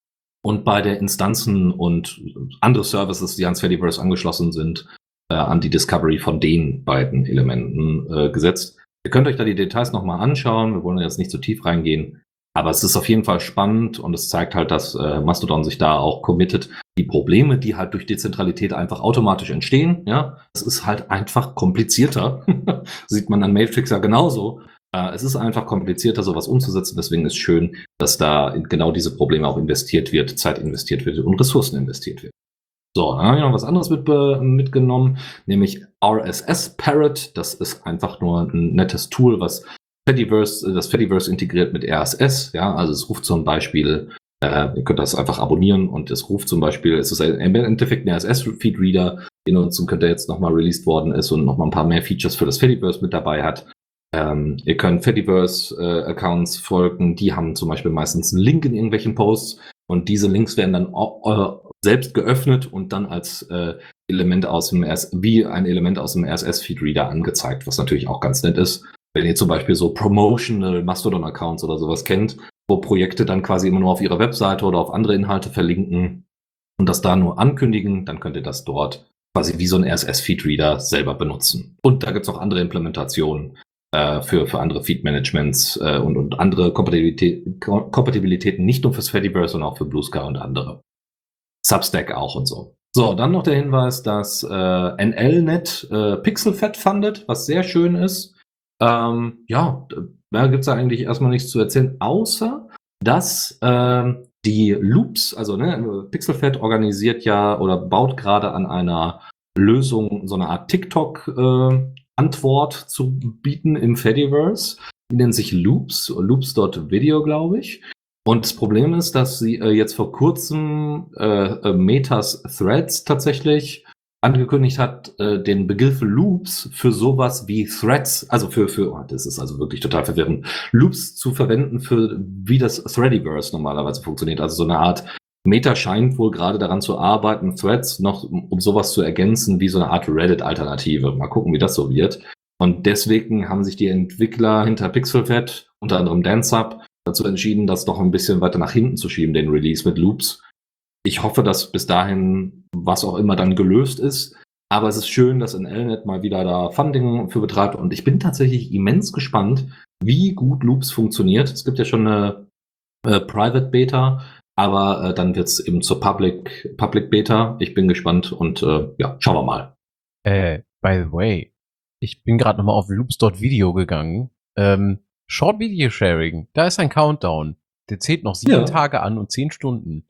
und bei der Instanzen und andere Services, die ans Fediverse angeschlossen sind, äh, an die Discovery von den beiden Elementen äh, gesetzt. Ihr könnt euch da die Details nochmal anschauen. Wir wollen jetzt nicht zu tief reingehen. Aber es ist auf jeden Fall spannend und es zeigt halt, dass äh, Mastodon sich da auch committet. Die Probleme, die halt durch Dezentralität einfach automatisch entstehen, ja, es ist halt einfach komplizierter. Sieht man an Mailfixer genauso. Äh, es ist einfach komplizierter, sowas umzusetzen. Deswegen ist schön, dass da in genau diese Probleme auch investiert wird, Zeit investiert wird und Ressourcen investiert wird. So, dann habe ich noch was anderes mit, mitgenommen, nämlich R S S Parrot. Das ist einfach nur ein nettes Tool, was Fediverse, das Fediverse integriert mit R S S. Ja, also es ruft zum Beispiel, äh, ihr könnt das einfach abonnieren und es ruft zum Beispiel, es ist im Endeffekt ein R S S-Feed-Reader, den uns könnt ihr jetzt nochmal released worden ist und nochmal ein paar mehr Features für das Fediverse mit dabei hat. Ähm, ihr könnt Fediverse-Accounts äh, folgen, die haben zum Beispiel meistens einen Link in irgendwelchen Posts und diese Links werden dann äh, selbst geöffnet und dann als äh, Element aus dem R S S, wie ein Element aus dem R S S-Feed-Reader angezeigt, was natürlich auch ganz nett ist. Wenn ihr zum Beispiel so Promotional Mastodon-Accounts oder sowas kennt, wo Projekte dann quasi immer nur auf ihrer Webseite oder auf andere Inhalte verlinken und das da nur ankündigen, dann könnt ihr das dort quasi wie so ein R S S-Feed-Reader selber benutzen. Und da gibt's auch andere Implementationen äh, für, für andere Feed-Managements äh, und, und andere Kompatibilität, Kompatibilitäten, nicht nur fürs Fediverse, sondern auch für Bluesky und andere. Substack auch und so. So, dann noch der Hinweis, dass äh, N L Punkt net äh, PixelFed fundet, was sehr schön ist. Ähm, ja, da gibt's da eigentlich erstmal nichts zu erzählen, außer dass äh, die Loops, also ne, PixelFed organisiert ja oder baut gerade an einer Lösung, so eine Art TikTok-Antwort äh, zu bieten im Fediverse. Die nennt sich Loops, Loops.video, glaube ich. Und das Problem ist, dass sie äh, jetzt vor kurzem äh, Metas Threads tatsächlich angekündigt hat, äh, den Begriff Loops für sowas wie Threads, also für, für, oh, das ist also wirklich total verwirrend, Loops zu verwenden für, wie das Threadiverse normalerweise funktioniert. Also so eine Art, Meta scheint wohl gerade daran zu arbeiten, Threads noch, um sowas zu ergänzen, wie so eine Art Reddit-Alternative. Mal gucken, wie das so wird. Und deswegen haben sich die Entwickler hinter PixelFed, unter anderem DanceUp, dazu entschieden, das doch ein bisschen weiter nach hinten zu schieben, den Release mit Loops. Ich hoffe, dass bis dahin, was auch immer dann gelöst ist. Aber es ist schön, dass N L Punkt net mal wieder da Funding für betreibt. Und ich bin tatsächlich immens gespannt, wie gut Loops funktioniert. Es gibt ja schon eine äh, Private Beta, aber äh, dann wird es eben zur Public, Public Beta. Ich bin gespannt und äh, ja, schauen wir mal. Äh, by the way, ich bin gerade nochmal auf Loops.video gegangen. Ähm, Short Video Sharing, da ist ein Countdown. Der zählt noch sieben Ja. Tage an und zehn Stunden.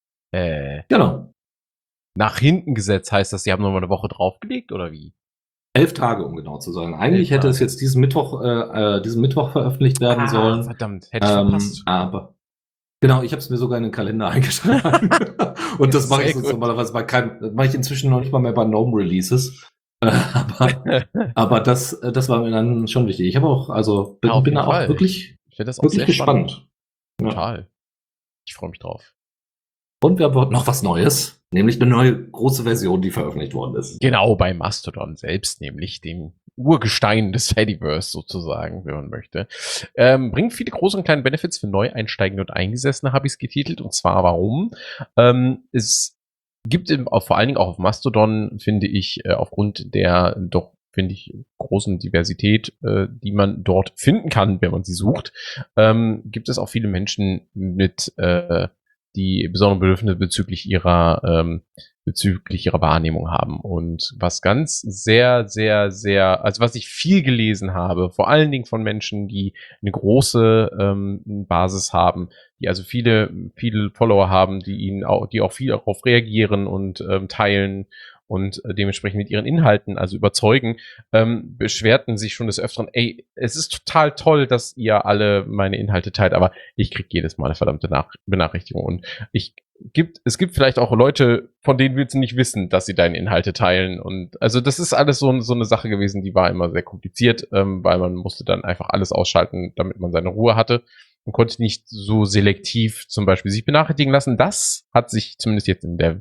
Äh, Genau. nach hinten gesetzt heißt das, sie haben noch mal eine Woche draufgelegt oder wie? Elf Tage, um genau zu sein. Eigentlich Elf hätte es Tage. jetzt diesen Mittwoch, äh, äh, diesen Mittwoch veröffentlicht werden Ah, sollen. verdammt, hätte ich Ähm, verpasst. aber genau, ich habe es mir sogar in den Kalender eingetragen. Und das mache ich Sehr sonst gut. normalerweise bei keinem, das mache ich inzwischen noch nicht mal mehr bei Gnome Releases. Äh, aber, aber das, äh, das war mir dann schon wichtig. Ich habe auch, also bin, Ja, auf bin da jeden auch Fall. wirklich, Ich finde das auch wirklich sehr gespannt. spannend. Ja. Total. Ich freue mich drauf. Und wir haben noch was Neues, nämlich eine neue große Version, die veröffentlicht worden ist. Genau, bei Mastodon selbst, nämlich dem Urgestein des Fediverse sozusagen, wenn man möchte. Ähm, bringt viele große und kleine Benefits für Neueinsteigende und Eingesessene, habe ich es getitelt. Und zwar warum? Ähm, es gibt im, auch, vor allen Dingen auch auf Mastodon, finde ich, äh, aufgrund der doch, finde ich, großen Diversität, äh, die man dort finden kann, wenn man sie sucht, ähm, gibt es auch viele Menschen mit äh, die besondere Bedürfnisse bezüglich ihrer ähm, bezüglich ihrer Wahrnehmung haben. Und was ganz sehr, sehr, sehr, also was ich viel gelesen habe, vor allen Dingen von Menschen, die eine große ähm, Basis haben, die also viele, viele Follower haben, die ihnen auch, die auch viel darauf reagieren und ähm, teilen und äh, dementsprechend mit ihren Inhalten also überzeugen, ähm, beschwerten sich schon des Öfteren, ey, es ist total toll, dass ihr alle meine Inhalte teilt, aber ich krieg jedes Mal eine verdammte Nach- Benachrichtigung. Und ich gibt, es gibt vielleicht auch Leute, von denen willst du nicht wissen, dass sie deine Inhalte teilen. Und also das ist alles so, so eine Sache gewesen, die war immer sehr kompliziert, ähm, weil man musste dann einfach alles ausschalten, damit man seine Ruhe hatte. Man konnte nicht so selektiv zum Beispiel sich benachrichtigen lassen. Das hat sich zumindest jetzt in der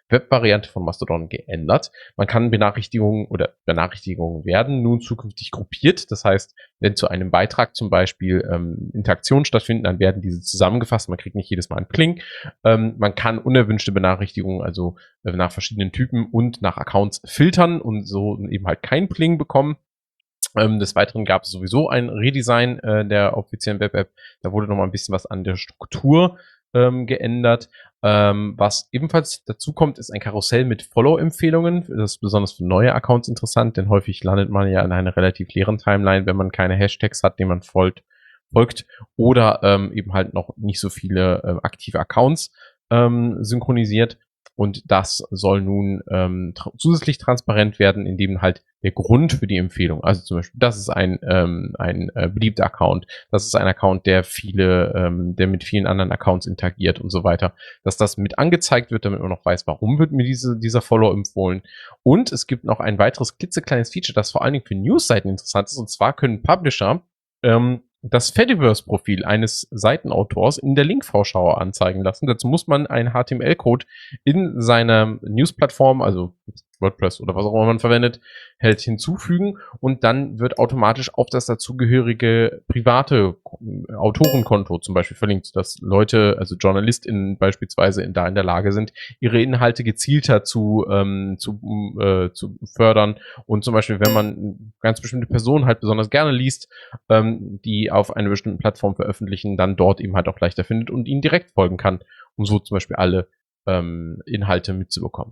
Webvariante von Mastodon geändert. Man kann Benachrichtigungen oder Benachrichtigungen werden nun zukünftig gruppiert. Das heißt, wenn zu einem Beitrag zum Beispiel ähm, Interaktionen stattfinden, dann werden diese zusammengefasst. Man kriegt nicht jedes Mal einen Pling. Ähm, man kann unerwünschte Benachrichtigungen, also äh, nach verschiedenen Typen und nach Accounts filtern und so eben halt keinen Pling bekommen. Ähm, des Weiteren gab es sowieso ein Redesign äh, der offiziellen Web-App. Da wurde nochmal ein bisschen was an der Struktur ähm, geändert. Ähm, was ebenfalls dazu kommt, ist ein Karussell mit Follow-Empfehlungen. Das ist besonders für neue Accounts interessant, denn häufig landet man ja in einer relativ leeren Timeline, wenn man keine Hashtags hat, denen man folgt, folgt oder ähm, eben halt noch nicht so viele äh, aktive Accounts ähm, synchronisiert. Und das soll nun ähm, tra- zusätzlich transparent werden, indem halt der Grund für die Empfehlung, also zum Beispiel, das ist ein ähm, ein äh, beliebter Account, das ist ein Account, der viele, ähm, der mit vielen anderen Accounts interagiert und so weiter, dass das mit angezeigt wird, damit man noch weiß, warum wird mir diese dieser Follow empfohlen. Und es gibt noch ein weiteres klitzekleines Feature, das vor allen Dingen für Newsseiten interessant ist, und zwar können Publisher ähm, das Fediverse-Profil eines Seitenautors in der Linkvorschau anzeigen lassen. Dazu muss man einen H T M L-Code in seiner News-Plattform, also WordPress oder was auch immer man verwendet, halt hinzufügen und dann wird automatisch auf das dazugehörige private Autorenkonto zum Beispiel verlinkt, dass Leute, also JournalistInnen beispielsweise in, da in der Lage sind, ihre Inhalte gezielter zu, ähm, zu, äh, zu fördern und zum Beispiel, wenn man ganz bestimmte Personen halt besonders gerne liest, ähm, die auf einer bestimmten Plattform veröffentlichen, dann dort eben halt auch leichter findet und ihnen direkt folgen kann, um so zum Beispiel alle ähm, Inhalte mitzubekommen.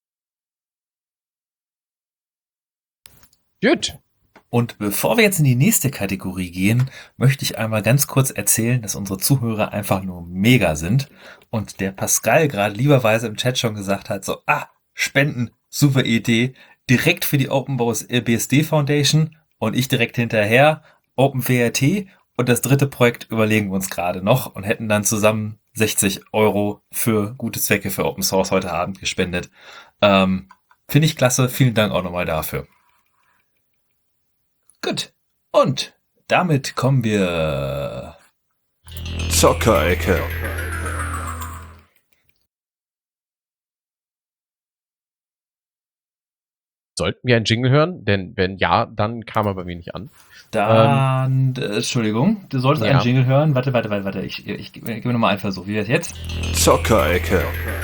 Gut. Und bevor wir jetzt in die nächste Kategorie gehen, möchte ich einmal ganz kurz erzählen, dass unsere Zuhörer einfach nur mega sind. Und der Pascal gerade lieberweise im Chat schon gesagt hat, so, ah, Spenden, super Idee, direkt für die OpenBOS B S D Foundation und ich direkt hinterher, OpenWrt und das dritte Projekt überlegen wir uns gerade noch und hätten dann zusammen sechzig Euro für gute Zwecke für Open Source heute Abend gespendet. Ähm, finde ich klasse, vielen Dank auch nochmal dafür. Gut, und damit kommen wir Zockerecke. Sollten wir einen Jingle hören? Denn wenn ja, dann kam er bei mir nicht an. Dann, ähm, äh, Entschuldigung, du solltest ja. einen Jingle hören. Warte, warte, warte, warte. Ich, ich, ich gebe mir nochmal einen Versuch. Wie wär's jetzt? Zockerecke.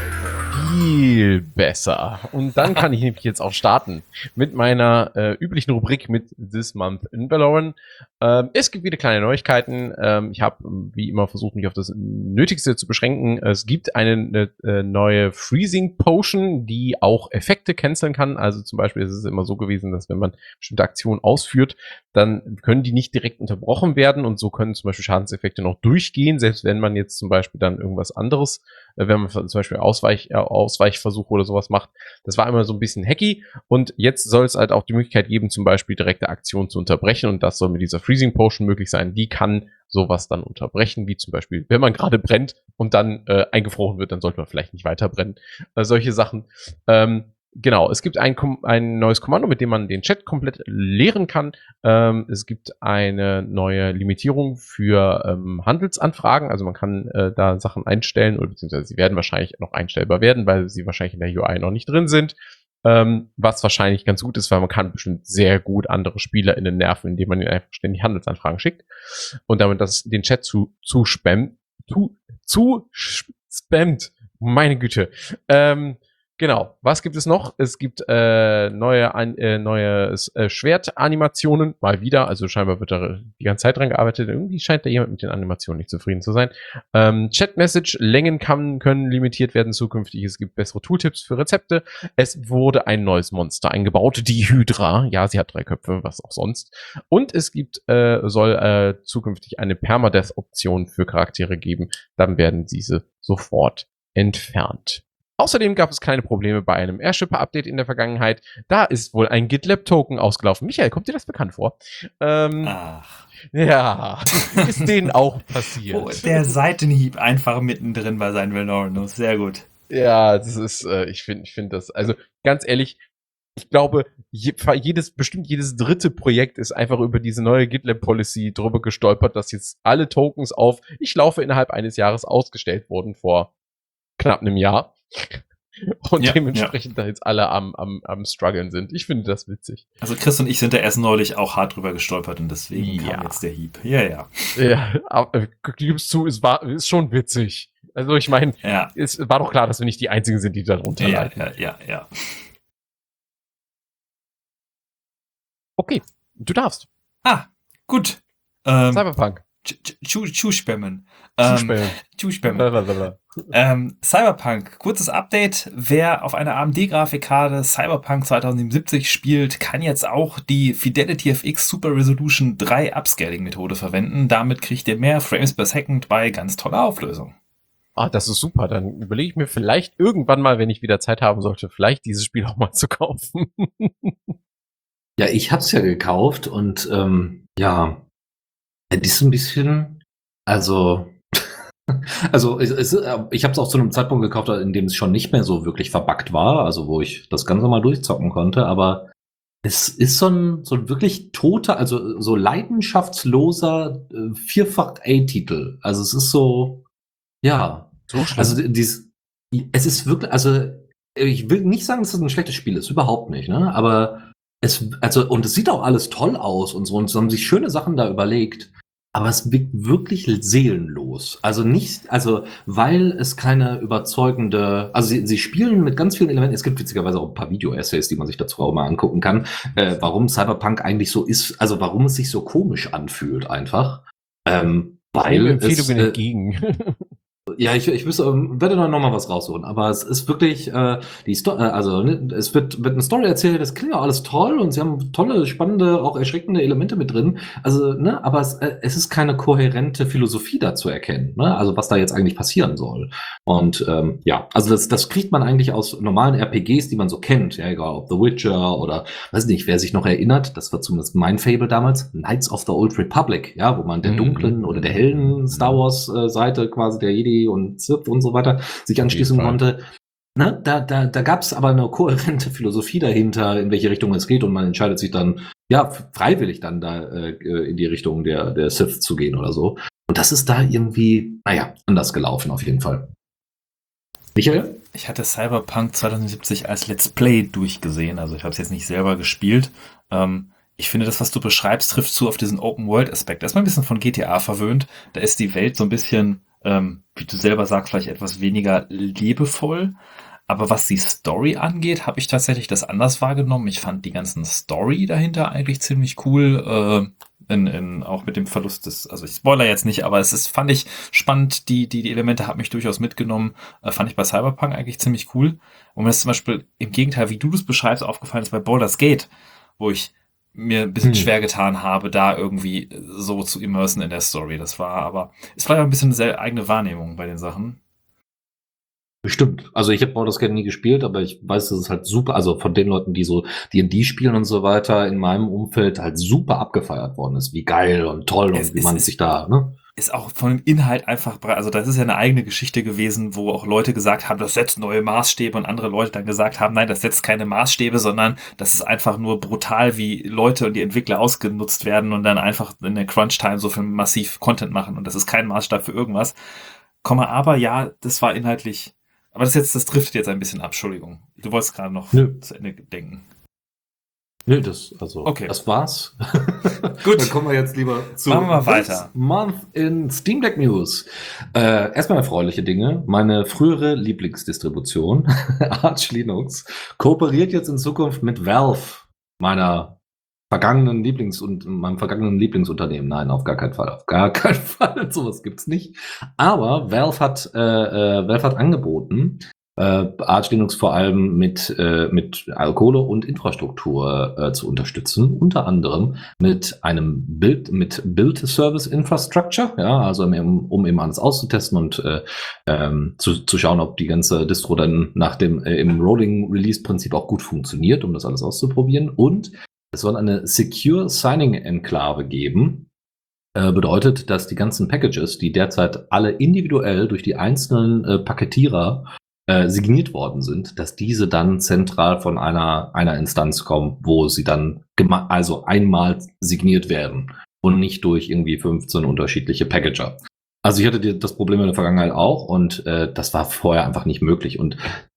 Viel besser. Und dann kann ich nämlich jetzt auch starten mit meiner äh, üblichen Rubrik mit This Month in Valorant. Ähm, es gibt wieder kleine Neuigkeiten. Ähm, ich habe wie immer versucht, mich auf das Nötigste zu beschränken. Es gibt eine, eine, eine neue Freezing Potion, die auch Effekte canceln kann. Also zum Beispiel ist es immer so gewesen, dass wenn man bestimmte Aktionen ausführt, dann können die nicht direkt unterbrochen werden und so können zum Beispiel Schadenseffekte noch durchgehen, selbst wenn man jetzt zum Beispiel dann irgendwas anderes, äh, wenn man zum Beispiel Ausweich, äh, Ausweichversuche oder sowas macht. Das war immer so ein bisschen hacky und jetzt soll es halt auch die Möglichkeit geben, zum Beispiel direkte Aktionen zu unterbrechen und das soll mit dieser Freezing Potion möglich sein. Die kann sowas dann unterbrechen, wie zum Beispiel, wenn man gerade brennt und dann äh, eingefroren wird, dann sollte man vielleicht nicht weiter brennen. Äh, solche Sachen. Ähm, Genau, es gibt ein, ein neues Kommando, mit dem man den Chat komplett leeren kann. Ähm, es gibt eine neue Limitierung für ähm, Handelsanfragen. Also man kann äh, da Sachen einstellen, oder beziehungsweise sie werden wahrscheinlich noch einstellbar werden, weil sie wahrscheinlich in der U I noch nicht drin sind. Ähm, was wahrscheinlich ganz gut ist, weil man kann bestimmt sehr gut andere SpielerInnen nerven, indem man ihnen einfach ständig Handelsanfragen schickt. Und damit das den Chat zu, zu spammt, zu, zu spammt. Meine Güte. Ähm, Genau. Was gibt es noch? Es gibt äh, neue äh, neue äh, Schwertanimationen. Mal wieder. Also scheinbar wird da die ganze Zeit dran gearbeitet. Irgendwie scheint da jemand mit den Animationen nicht zufrieden zu sein. Ähm, Chat-Message-Längen kann, können limitiert werden zukünftig. Es gibt bessere Tooltips für Rezepte. Es wurde ein neues Monster eingebaut. Die Hydra. Ja, sie hat drei Köpfe. Was auch sonst. Und es gibt, äh, soll äh, zukünftig eine Permadeath-Option für Charaktere geben. Dann werden diese sofort entfernt. Außerdem gab es kleine Probleme bei einem Airshipper-Update in der Vergangenheit. Da ist wohl ein GitLab-Token ausgelaufen. Michael, kommt dir das bekannt vor? Ähm, Ach. Ja, ist denen auch passiert. Oh, der Seitenhieb einfach mittendrin bei seinen Valorant. Sehr gut. Ja, das ist, äh, ich finde ich finde das, also ganz ehrlich, ich glaube, je, jedes, bestimmt jedes dritte Projekt ist einfach über diese neue GitLab-Policy drüber gestolpert, dass jetzt alle Tokens auf, ich laufe innerhalb eines Jahres ausgestellt wurden vor knapp einem Jahr. und Ja, dementsprechend da jetzt alle am, am, am struggeln sind. Ich finde das witzig. Also Chris und ich sind da erst neulich auch hart drüber gestolpert und deswegen Ja. kam jetzt der Hieb. Ja, ja. Ja, aber gibst zu, es war, ist schon witzig. Also ich meine, Ja, es war doch klar, dass wir nicht die Einzigen sind, die darunter ja, leiden. ja, ja, ja. Okay, du darfst. Ah, gut. Ähm, Cyberpunk. Zuspammen. Ähm, Zuspammen. Zuspammen. Blablabla. Ähm, Cyberpunk, kurzes Update. Wer auf einer A M D-Grafikkarte Cyberpunk zweitausendsiebenundsiebzig spielt, kann jetzt auch die Fidelity F X Super Resolution drei Upscaling-Methode verwenden. Damit kriegt ihr mehr Frames per Second bei ganz toller Auflösung. Ah, das ist super. Dann überlege ich mir vielleicht irgendwann mal, wenn ich wieder Zeit haben sollte, vielleicht dieses Spiel auch mal zu kaufen. Ja, ich hab's ja gekauft und ähm, ja, das ist ein bisschen, also, also es, es, ich habe es auch zu einem Zeitpunkt gekauft, in dem es schon nicht mehr so wirklich verbuggt war, also wo ich das Ganze mal durchzocken konnte, aber es ist so ein, so ein wirklich toter, also so leidenschaftsloser äh, Vierfach-A-Titel. Also es ist so, ja, So schlimm. also dies, es ist wirklich, also ich will nicht sagen, dass es ein schlechtes Spiel ist, überhaupt nicht, ne? Aber es, also, und es sieht auch alles toll aus und so, und es haben sich schöne Sachen da überlegt, aber es wirkt wirklich seelenlos. Also nicht, also, weil es keine überzeugende, also sie, sie spielen mit ganz vielen Elementen, es gibt witzigerweise auch ein paar Video-Essays, die man sich dazu auch mal angucken kann, äh, warum Cyberpunk eigentlich so ist, also warum es sich so komisch anfühlt einfach. Ähm, weil Empfehlungen es, äh, entgegen. ja, ich, ich wüsste, ähm, werde noch mal was rausholen, aber es ist wirklich, äh, die Sto äh, also ne, es wird, wird eine Story erzählt, das klingt ja alles toll und sie haben tolle, spannende, auch erschreckende Elemente mit drin, also, ne, aber es, äh, es ist keine kohärente Philosophie da zu erkennen, ne, also was da jetzt eigentlich passieren soll. Und ähm, ja, also das, das kriegt man eigentlich aus normalen R P Gs, die man so kennt, ja, egal ob The Witcher oder, weiß nicht, wer sich noch erinnert, das war zumindest mein Fable damals, Knights of the Old Republic, ja, wo man der Mhm. dunklen oder der hellen Star Wars äh, Seite quasi der Jedi und Sith und so weiter sich anschließen Fall. konnte. Ne, da da, da gab es aber eine kohärente Philosophie dahinter, in welche Richtung es geht und man entscheidet sich dann, ja, freiwillig dann da äh, in die Richtung der, der Sith zu gehen oder so. Und das ist da irgendwie, naja, anders gelaufen auf jeden Fall. Michael? Ich hatte Cyberpunk zweitausendsiebzig als Let's Play durchgesehen, also ich habe es jetzt nicht selber gespielt. Ähm, ich finde, das, was du beschreibst, trifft zu auf diesen Open-World-Aspekt. Erstmal ein bisschen von G T A verwöhnt. Da ist die Welt so ein bisschen, ähm, wie du selber sagst, vielleicht etwas weniger liebevoll. Aber was die Story angeht, habe ich tatsächlich das anders wahrgenommen. Ich fand die ganzen Story dahinter eigentlich ziemlich cool. Äh, in, in, auch mit dem Verlust des, also ich spoiler jetzt nicht, aber es ist, fand ich spannend. Die, die, die Elemente haben mich durchaus mitgenommen. Äh, fand ich bei Cyberpunk eigentlich ziemlich cool. Und mir ist zum Beispiel im Gegenteil, wie du das beschreibst, aufgefallen ist bei Baldur's Gate, wo ich mir ein bisschen Hm. schwer getan habe, da irgendwie so zu immersen in der Story. Das war aber, ist vielleicht auch ein bisschen eine eigene Wahrnehmung bei den Sachen. Bestimmt. Also ich habe Baldur's Gate nie gespielt, aber ich weiß, dass es halt super, also von den Leuten, die so D und D spielen und so weiter, in meinem Umfeld halt super abgefeiert worden ist. Wie geil und toll Es und wie ist- man es- sich da, ne? Ist auch von dem Inhalt einfach, bra- also das ist ja eine eigene Geschichte gewesen, wo auch Leute gesagt haben, das setzt neue Maßstäbe und andere Leute dann gesagt haben, nein, das setzt keine Maßstäbe, sondern das ist einfach nur brutal, wie Leute und die Entwickler ausgenutzt werden und dann einfach in der Crunch-Time so viel massiv Content machen und das ist kein Maßstab für irgendwas. Komma, aber ja, das war inhaltlich, aber das jetzt, das driftet jetzt ein bisschen ab, Entschuldigung. Du wolltest gerade noch Nö. zu Ende denken. Nö, das, also, Okay. das war's. Gut. Dann kommen wir jetzt lieber zu Machen wir This weiter. Month in Steam Deck News. Äh, erstmal erfreuliche Dinge. Meine frühere Lieblingsdistribution, Arch Linux, kooperiert jetzt in Zukunft mit Valve, meiner vergangenen Lieblings- und meinem vergangenen Lieblingsunternehmen. Nein, auf gar keinen Fall. Auf gar keinen Fall. Sowas gibt's nicht. Aber Valve hat, äh, äh, Valve hat angeboten, äh, Arch Linux vor allem mit, äh, mit Kohle und Infrastruktur äh, zu unterstützen, unter anderem mit einem Build, mit Build Service Infrastructure, ja, also um, um eben alles auszutesten und äh, ähm, zu, zu schauen, ob die ganze Distro dann nach dem äh, im Rolling Release Prinzip auch gut funktioniert, um das alles auszuprobieren. Und es soll eine Secure Signing Enklave geben. Äh, bedeutet, dass die ganzen Packages, die derzeit alle individuell durch die einzelnen äh, Paketierer äh, signiert worden sind, dass diese dann zentral von einer, einer Instanz kommen, wo sie dann gema- also einmal signiert werden und nicht durch irgendwie fünfzehn unterschiedliche Packager. Also ich hatte die, das Problem in der Vergangenheit auch und äh, das war vorher einfach nicht möglich. Und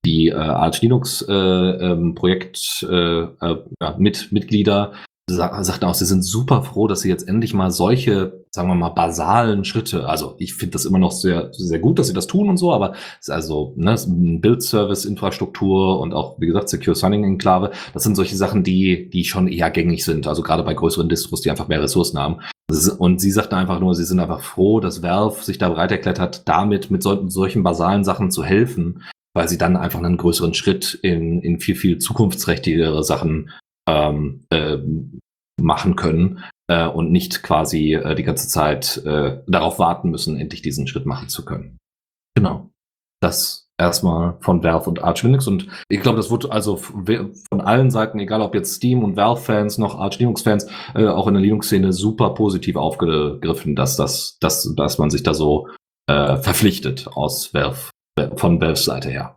die äh, Arch Linux äh, ähm, Projekt äh, äh, ja, mit Mitglieder sa sagten auch, sie sind super froh, dass sie jetzt endlich mal solche, sagen wir mal, basalen Schritte, also ich finde das immer noch sehr, sehr gut, dass sie das tun und so, aber es ist also ne, Build-Service-Infrastruktur und auch, wie gesagt, Secure Signing-Enklave, das sind solche Sachen, die, die schon eher gängig sind, also gerade bei größeren Distros, die einfach mehr Ressourcen haben. Und sie sagten einfach nur, sie sind einfach froh, dass Valve sich da bereit erklärt hat, damit mit sol solchen basalen Sachen zu helfen, weil sie dann einfach einen größeren Schritt in, in viel, viel zukunftsträchtigere Sachen ähm, äh, machen können äh, und nicht quasi äh, die ganze Zeit äh, darauf warten müssen, endlich diesen Schritt machen zu können. Genau. Das erstmal von Valve und Arch Linux. Und ich glaube, das wurde also von allen Seiten, egal ob jetzt Steam und Valve-Fans noch Arch Linux-Fans, äh, auch in der Linux-Szene super positiv aufgegriffen, dass, das, dass, dass man sich da so äh, verpflichtet aus Valve, von Valves Seite her.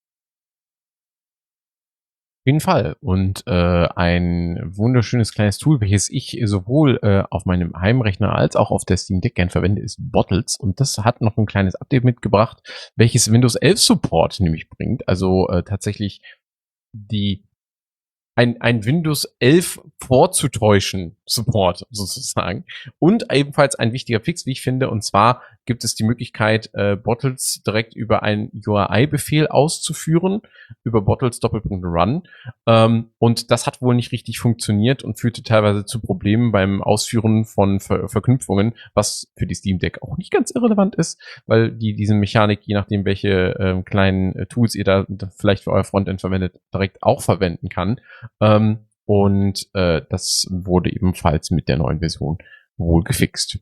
Auf jeden Fall. Und äh, ein wunderschönes kleines Tool, welches ich sowohl äh, auf meinem Heimrechner als auch auf der Steam Deck gern verwende, ist Bottles. Und das hat noch ein kleines Update mitgebracht, welches Windows elf Support nämlich bringt. Also äh, tatsächlich die ein, ein Windows elf vorzutäuschen Support sozusagen. Und ebenfalls ein wichtiger Fix, wie ich finde, und zwar gibt es die Möglichkeit, äh, Bottles direkt über einen U R I-Befehl auszuführen, über Bottles Doppelpunkt Run. Ähm, und das hat wohl nicht richtig funktioniert und führte teilweise zu Problemen beim Ausführen von Ver Verknüpfungen, was für die Steam Deck auch nicht ganz irrelevant ist, weil die diese Mechanik, je nachdem welche ähm, kleinen äh, Tools ihr da vielleicht für euer Frontend verwendet, direkt auch verwenden kann. Ähm, und äh, das wurde ebenfalls mit der neuen Version wohl gefixt.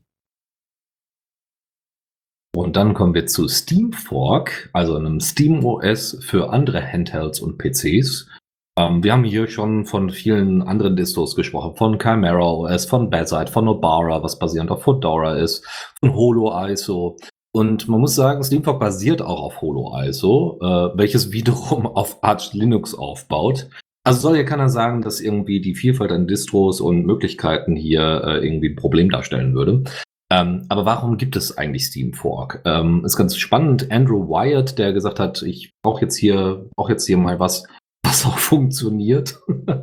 Und dann kommen wir zu SteamFork, also einem SteamOS für andere Handhelds und P Cs. Ähm, wir haben hier schon von vielen anderen Distros gesprochen, von Chimera O S, von Bazzite, von Nobara, was basierend auf Fedora ist, von HoloISO. Und man muss sagen, SteamFork basiert auch auf HoloISO, äh, welches wiederum auf Arch Linux aufbaut. Also soll ja keiner sagen, dass irgendwie die Vielfalt an Distros und Möglichkeiten hier äh, irgendwie ein Problem darstellen würde. Ähm, aber warum gibt es eigentlich SteamFork? Ähm, ist ganz spannend. Andrew Wyatt, der gesagt hat, ich brauche jetzt hier, brauche jetzt hier mal was, was auch funktioniert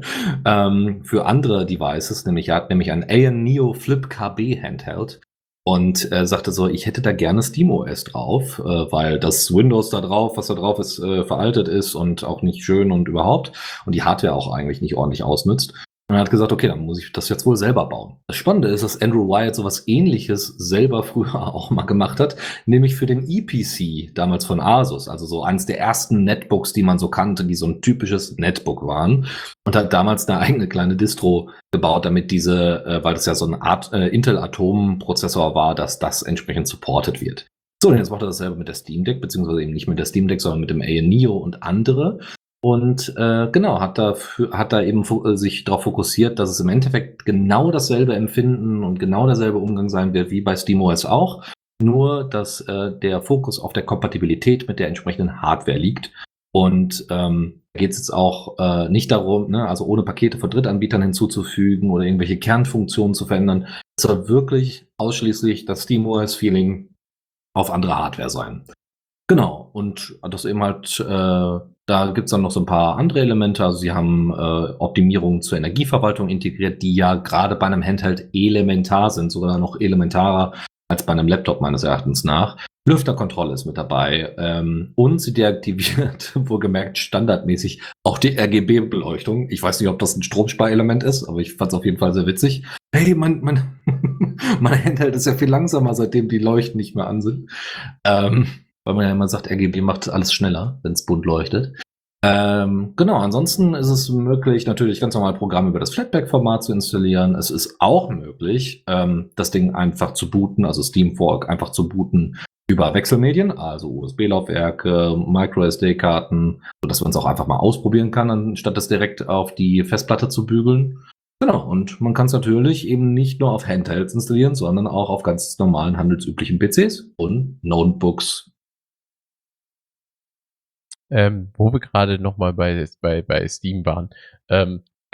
ähm, für andere Devices. Nämlich er hat nämlich ein Aeon Neo Flip K B Handheld und äh, sagte so, ich hätte da gerne SteamOS drauf, äh, weil das Windows da drauf, was da drauf ist, äh, veraltet ist und auch nicht schön und überhaupt und die Hardware auch eigentlich nicht ordentlich ausnutzt. Und er hat gesagt, okay, dann muss ich das jetzt wohl selber bauen. Das Spannende ist, dass Andrew Wyatt sowas Ähnliches selber früher auch mal gemacht hat, nämlich für den E P C, damals von Asus, also so eines der ersten Netbooks, die man so kannte, die so ein typisches Netbook waren. Und hat damals eine eigene kleine Distro gebaut, damit diese, äh, weil das ja so ein Art äh, Intel-Atom-Prozessor war, dass das entsprechend supported wird. So, und jetzt macht er das selber mit der Steam Deck, beziehungsweise eben nicht mit der Steam Deck, sondern mit dem Aeon Neo und andere. Und äh, genau, hat da, hat da eben sich darauf fokussiert, dass es im Endeffekt genau dasselbe Empfinden und genau derselbe Umgang sein wird wie bei SteamOS auch. Nur, dass äh, der Fokus auf der Kompatibilität mit der entsprechenden Hardware liegt. Und ähm, da geht es jetzt auch äh, nicht darum, ne, also ohne Pakete von Drittanbietern hinzuzufügen oder irgendwelche Kernfunktionen zu verändern. Es soll wirklich ausschließlich das SteamOS-Feeling auf andere Hardware sein. Genau, und das eben halt, äh, da gibt's dann noch so ein paar andere Elemente. Also sie haben äh, Optimierungen zur Energieverwaltung integriert, die ja gerade bei einem Handheld elementar sind, sogar noch elementarer als bei einem Laptop meines Erachtens nach. Lüfterkontrolle ist mit dabei ähm, und sie deaktiviert, wohlgemerkt standardmäßig, auch die R G B-Beleuchtung. Ich weiß nicht, ob das ein Stromsparelement ist, aber ich fand es auf jeden Fall sehr witzig. Hey, mein, mein, mein Handheld ist ja viel langsamer, seitdem die Leuchten nicht mehr an sind. Ähm, weil man ja immer sagt, R G B macht alles schneller, wenn es bunt leuchtet. Ähm, genau, ansonsten ist es möglich, natürlich ganz normal Programme über das Flatpak-Format zu installieren. Es ist auch möglich, ähm, das Ding einfach zu booten, also SteamFork einfach zu booten über Wechselmedien, also U S B-Laufwerke, Micro-S D-Karten, sodass man es auch einfach mal ausprobieren kann, anstatt das direkt auf die Festplatte zu bügeln. Genau, und man kann es natürlich eben nicht nur auf Handhelds installieren, sondern auch auf ganz normalen handelsüblichen P Cs und Notebooks. Ähm, wo wir gerade nochmal bei, bei, bei Steam waren. Ähm,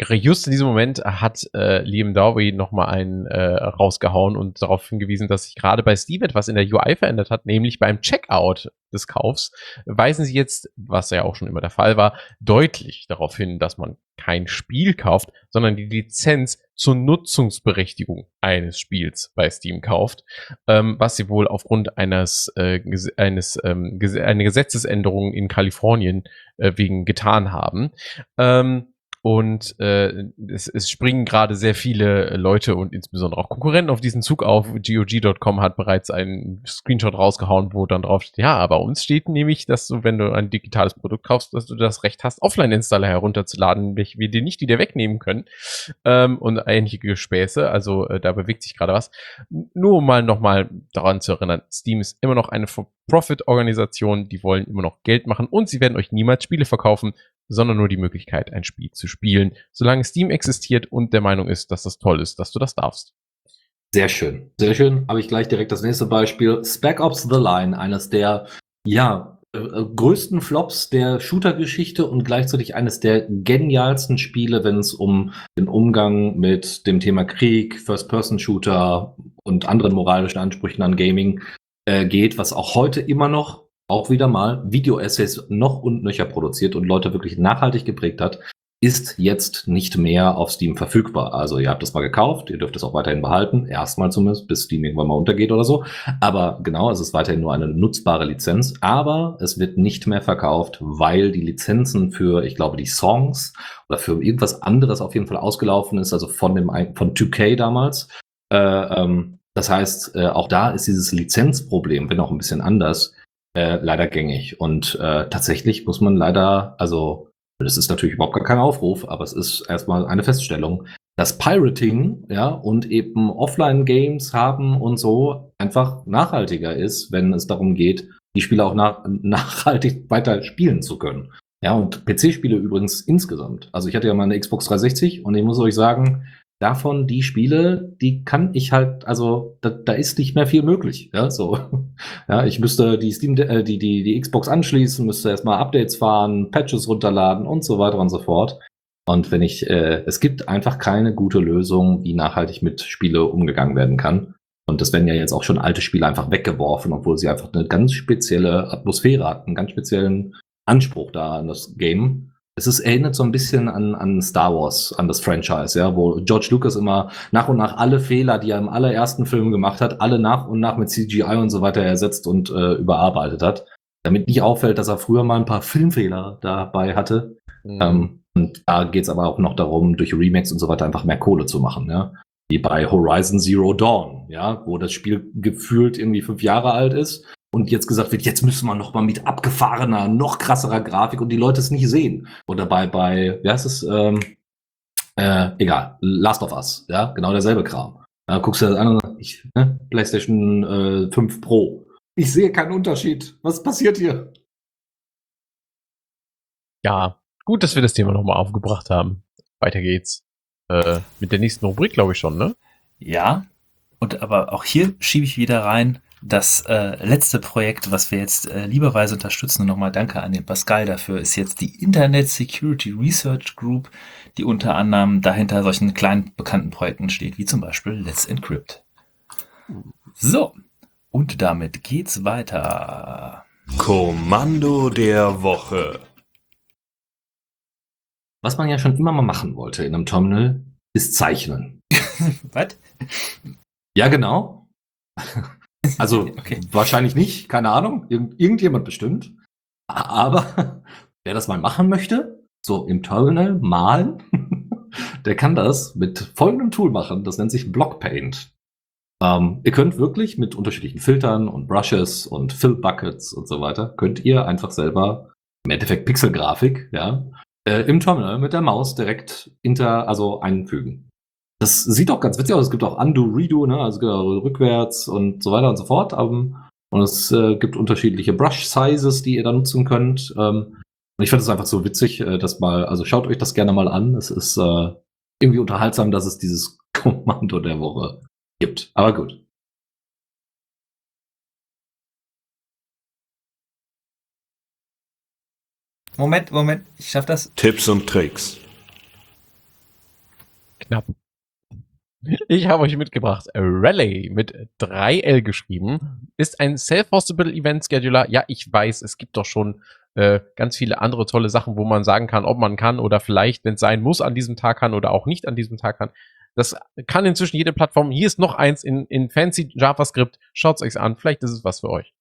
just in diesem Moment hat äh, Liam Dowie nochmal einen äh, rausgehauen und darauf hingewiesen, dass sich gerade bei Steam etwas in der U I verändert hat, nämlich beim Checkout des Kaufs weisen sie jetzt, was ja auch schon immer der Fall war, deutlich darauf hin, dass man kein Spiel kauft, sondern die Lizenz zur Nutzungsberechtigung eines Spiels bei Steam kauft, ähm, was sie wohl aufgrund eines, äh, ges- eines ähm, ges- einer Gesetzesänderung in Kalifornien äh, wegen getan haben. Ähm, Und äh, es, es springen gerade sehr viele Leute und insbesondere auch Konkurrenten auf diesen Zug auf. G O G Punkt com hat bereits einen Screenshot rausgehauen, wo dann drauf steht, ja, bei uns steht nämlich, dass du, wenn du ein digitales Produkt kaufst, dass du das Recht hast, Offline-Installer herunterzuladen, welche wir dir nicht wieder wegnehmen können. Ähm, und ähnliche Späße, also äh, da bewegt sich gerade was. Nur um mal nochmal daran zu erinnern, Steam ist immer noch eine For-Profit-Organisation, die wollen immer noch Geld machen und sie werden euch niemals Spiele verkaufen, sondern nur die Möglichkeit, ein Spiel zu spielen, solange Steam existiert und der Meinung ist, dass das toll ist, dass du das darfst. Sehr schön, sehr schön. Habe ich gleich direkt das nächste Beispiel. Spec Ops The Line, eines der, ja, äh, größten Flops der Shooter-Geschichte und gleichzeitig eines der genialsten Spiele, wenn es um den Umgang mit dem Thema Krieg, First-Person-Shooter und anderen moralischen Ansprüchen an Gaming äh, geht, was auch heute immer noch auch wieder mal Video-Essays noch und nöcher produziert und Leute wirklich nachhaltig geprägt hat, ist jetzt nicht mehr auf Steam verfügbar. Also ihr habt es mal gekauft, ihr dürft es auch weiterhin behalten, erstmal zumindest, bis Steam irgendwann mal untergeht oder so. Aber genau, es ist weiterhin nur eine nutzbare Lizenz, aber es wird nicht mehr verkauft, weil die Lizenzen für, ich glaube, die Songs oder für irgendwas anderes auf jeden Fall ausgelaufen ist, also von dem von zwei K damals. Äh, ähm, das heißt, äh, auch da ist dieses Lizenzproblem, wenn auch ein bisschen anders, Äh, leider gängig. Und äh, tatsächlich muss man leider, also das ist natürlich überhaupt gar kein Aufruf, aber es ist erstmal eine Feststellung, dass Pirating, ja, und eben Offline-Games haben und so einfach nachhaltiger ist, wenn es darum geht, die Spiele auch nach, nachhaltig weiter spielen zu können. Ja, und P C-Spiele übrigens insgesamt. Also ich hatte ja mal eine Xbox dreihundertsechzig und ich muss euch sagen, davon die Spiele, die kann ich halt, also da, da ist nicht mehr viel möglich. Ja, so. Ja, ich müsste die Steam, äh, die, die, die Xbox anschließen, müsste erstmal Updates fahren, Patches runterladen und so weiter und so fort. Und wenn ich, äh, es gibt einfach keine gute Lösung, wie nachhaltig mit Spiele umgegangen werden kann. Und das werden ja jetzt auch schon alte Spiele einfach weggeworfen, obwohl sie einfach eine ganz spezielle Atmosphäre hatten, einen ganz speziellen Anspruch da an das Game. Es ist, erinnert so ein bisschen an, an Star Wars, an das Franchise, ja, wo George Lucas immer nach und nach alle Fehler, die er im allerersten Film gemacht hat, alle nach und nach mit C G I und so weiter ersetzt und äh, überarbeitet hat, damit nicht auffällt, dass er früher mal ein paar Filmfehler dabei hatte. Mhm. Ähm, und da geht's aber auch noch darum, durch Remakes und so weiter einfach mehr Kohle zu machen, ja. Wie bei Horizon Zero Dawn, ja, wo das Spiel gefühlt irgendwie fünf Jahre alt ist. Und jetzt gesagt wird, jetzt müssen wir noch mal mit abgefahrener, noch krasserer Grafik und die Leute es nicht sehen. Oder bei, bei, wie heißt es, ähm, äh, egal, Last of Us, ja, genau derselbe Kram. Da guckst du das an und ich, ne, PlayStation äh, fünf Pro. Ich sehe keinen Unterschied. Was passiert hier? Ja, gut, dass wir das Thema nochmal aufgebracht haben. Weiter geht's. Äh, mit der nächsten Rubrik, glaube ich schon, ne? Ja, und aber auch hier schiebe ich wieder rein, das äh, letzte Projekt, was wir jetzt äh, lieberweise unterstützen, und nochmal danke an den Pascal dafür, ist jetzt die Internet Security Research Group, die unter anderem dahinter solchen kleinen bekannten Projekten steht, wie zum Beispiel Let's Encrypt. So, und damit geht's weiter. Kommando der Woche. Was man ja schon immer mal machen wollte in einem Terminal, ist zeichnen. Was? Ja, genau. Also okay. Wahrscheinlich nicht, keine Ahnung, Irgend, irgendjemand bestimmt. Aber wer das mal machen möchte, so im Terminal malen, der kann das mit folgendem Tool machen, das nennt sich Blockpaint. Ähm, ihr könnt wirklich mit unterschiedlichen Filtern und Brushes und Fill Buckets und so weiter, könnt ihr einfach selber im Endeffekt Pixelgrafik, ja, äh, im Terminal mit der Maus direkt inter, also einfügen. Das sieht auch ganz witzig aus. Es gibt auch Undo, Redo, ne? Also rückwärts und so weiter und so fort. Um, und es äh, gibt unterschiedliche Brush-Sizes, die ihr da nutzen könnt. Um, und ich fand es einfach so witzig, äh, dass mal, also schaut euch das gerne mal an. Es ist äh, irgendwie unterhaltsam, dass es dieses Kommando der Woche gibt. Aber gut. Moment, Moment, ich schaff das. Tipps und Tricks. Knapp. Ich habe euch mitgebracht. Rally mit drei L geschrieben. Ist ein Self-Hostable Event Scheduler. Ja, ich weiß, es gibt doch schon äh, ganz viele andere tolle Sachen, wo man sagen kann, ob man kann oder vielleicht, wenn es sein muss, an diesem Tag kann oder auch nicht an diesem Tag kann. Das kann inzwischen jede Plattform. Hier ist noch eins in, in fancy JavaScript. Schaut's euch an. Vielleicht ist es was für euch.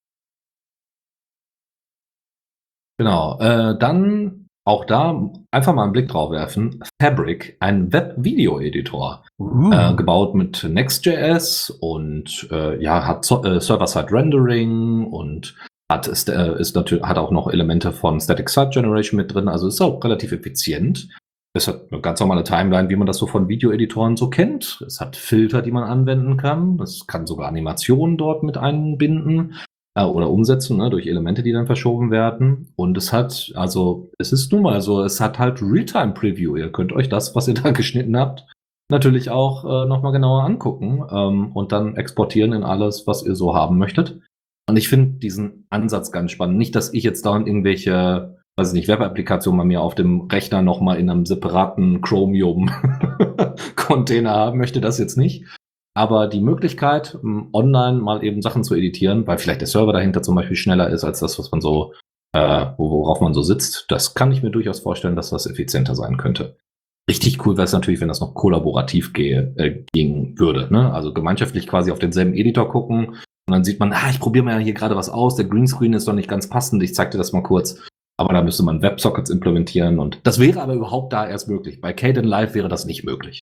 Genau, äh, dann auch da einfach mal einen Blick drauf werfen. Fabric, ein Web-Video-Editor, Uh. äh, gebaut mit Next.js und äh, ja, hat so, äh, Server-Side-Rendering und hat, ist, äh, ist natürlich, hat auch noch Elemente von Static-Site-Generation mit drin, also ist auch relativ effizient. Es hat eine ganz normale Timeline, wie man das so von Videoeditoren so kennt. Es hat Filter, die man anwenden kann. Es kann sogar Animationen dort mit einbinden äh, oder umsetzen, ne, durch Elemente, die dann verschoben werden. Und es hat, also es ist nun mal so, es hat halt Realtime-Preview. Ihr könnt euch das, was ihr da geschnitten habt, natürlich auch äh, nochmal genauer angucken ähm, und dann exportieren in alles, was ihr so haben möchtet. Und ich finde diesen Ansatz ganz spannend. Nicht, dass ich jetzt da irgendwelche, weiß ich nicht, Web-Applikationen bei mir auf dem Rechner nochmal in einem separaten Chromium-Container haben möchte, das jetzt nicht. Aber die Möglichkeit, online mal eben Sachen zu editieren, weil vielleicht der Server dahinter zum Beispiel schneller ist als das, was man so, äh, worauf man so sitzt, das kann ich mir durchaus vorstellen, dass das effizienter sein könnte. Richtig cool wäre es natürlich, wenn das noch kollaborativ gehe, äh, gehen würde, ne? Also gemeinschaftlich quasi auf denselben Editor gucken und dann sieht man, ah, ich probiere mal hier gerade was aus, der Greenscreen ist doch nicht ganz passend, ich zeig dir das mal kurz. Aber da müsste man Websockets implementieren und das wäre aber überhaupt da erst möglich. Bei Kdenlive wäre das nicht möglich.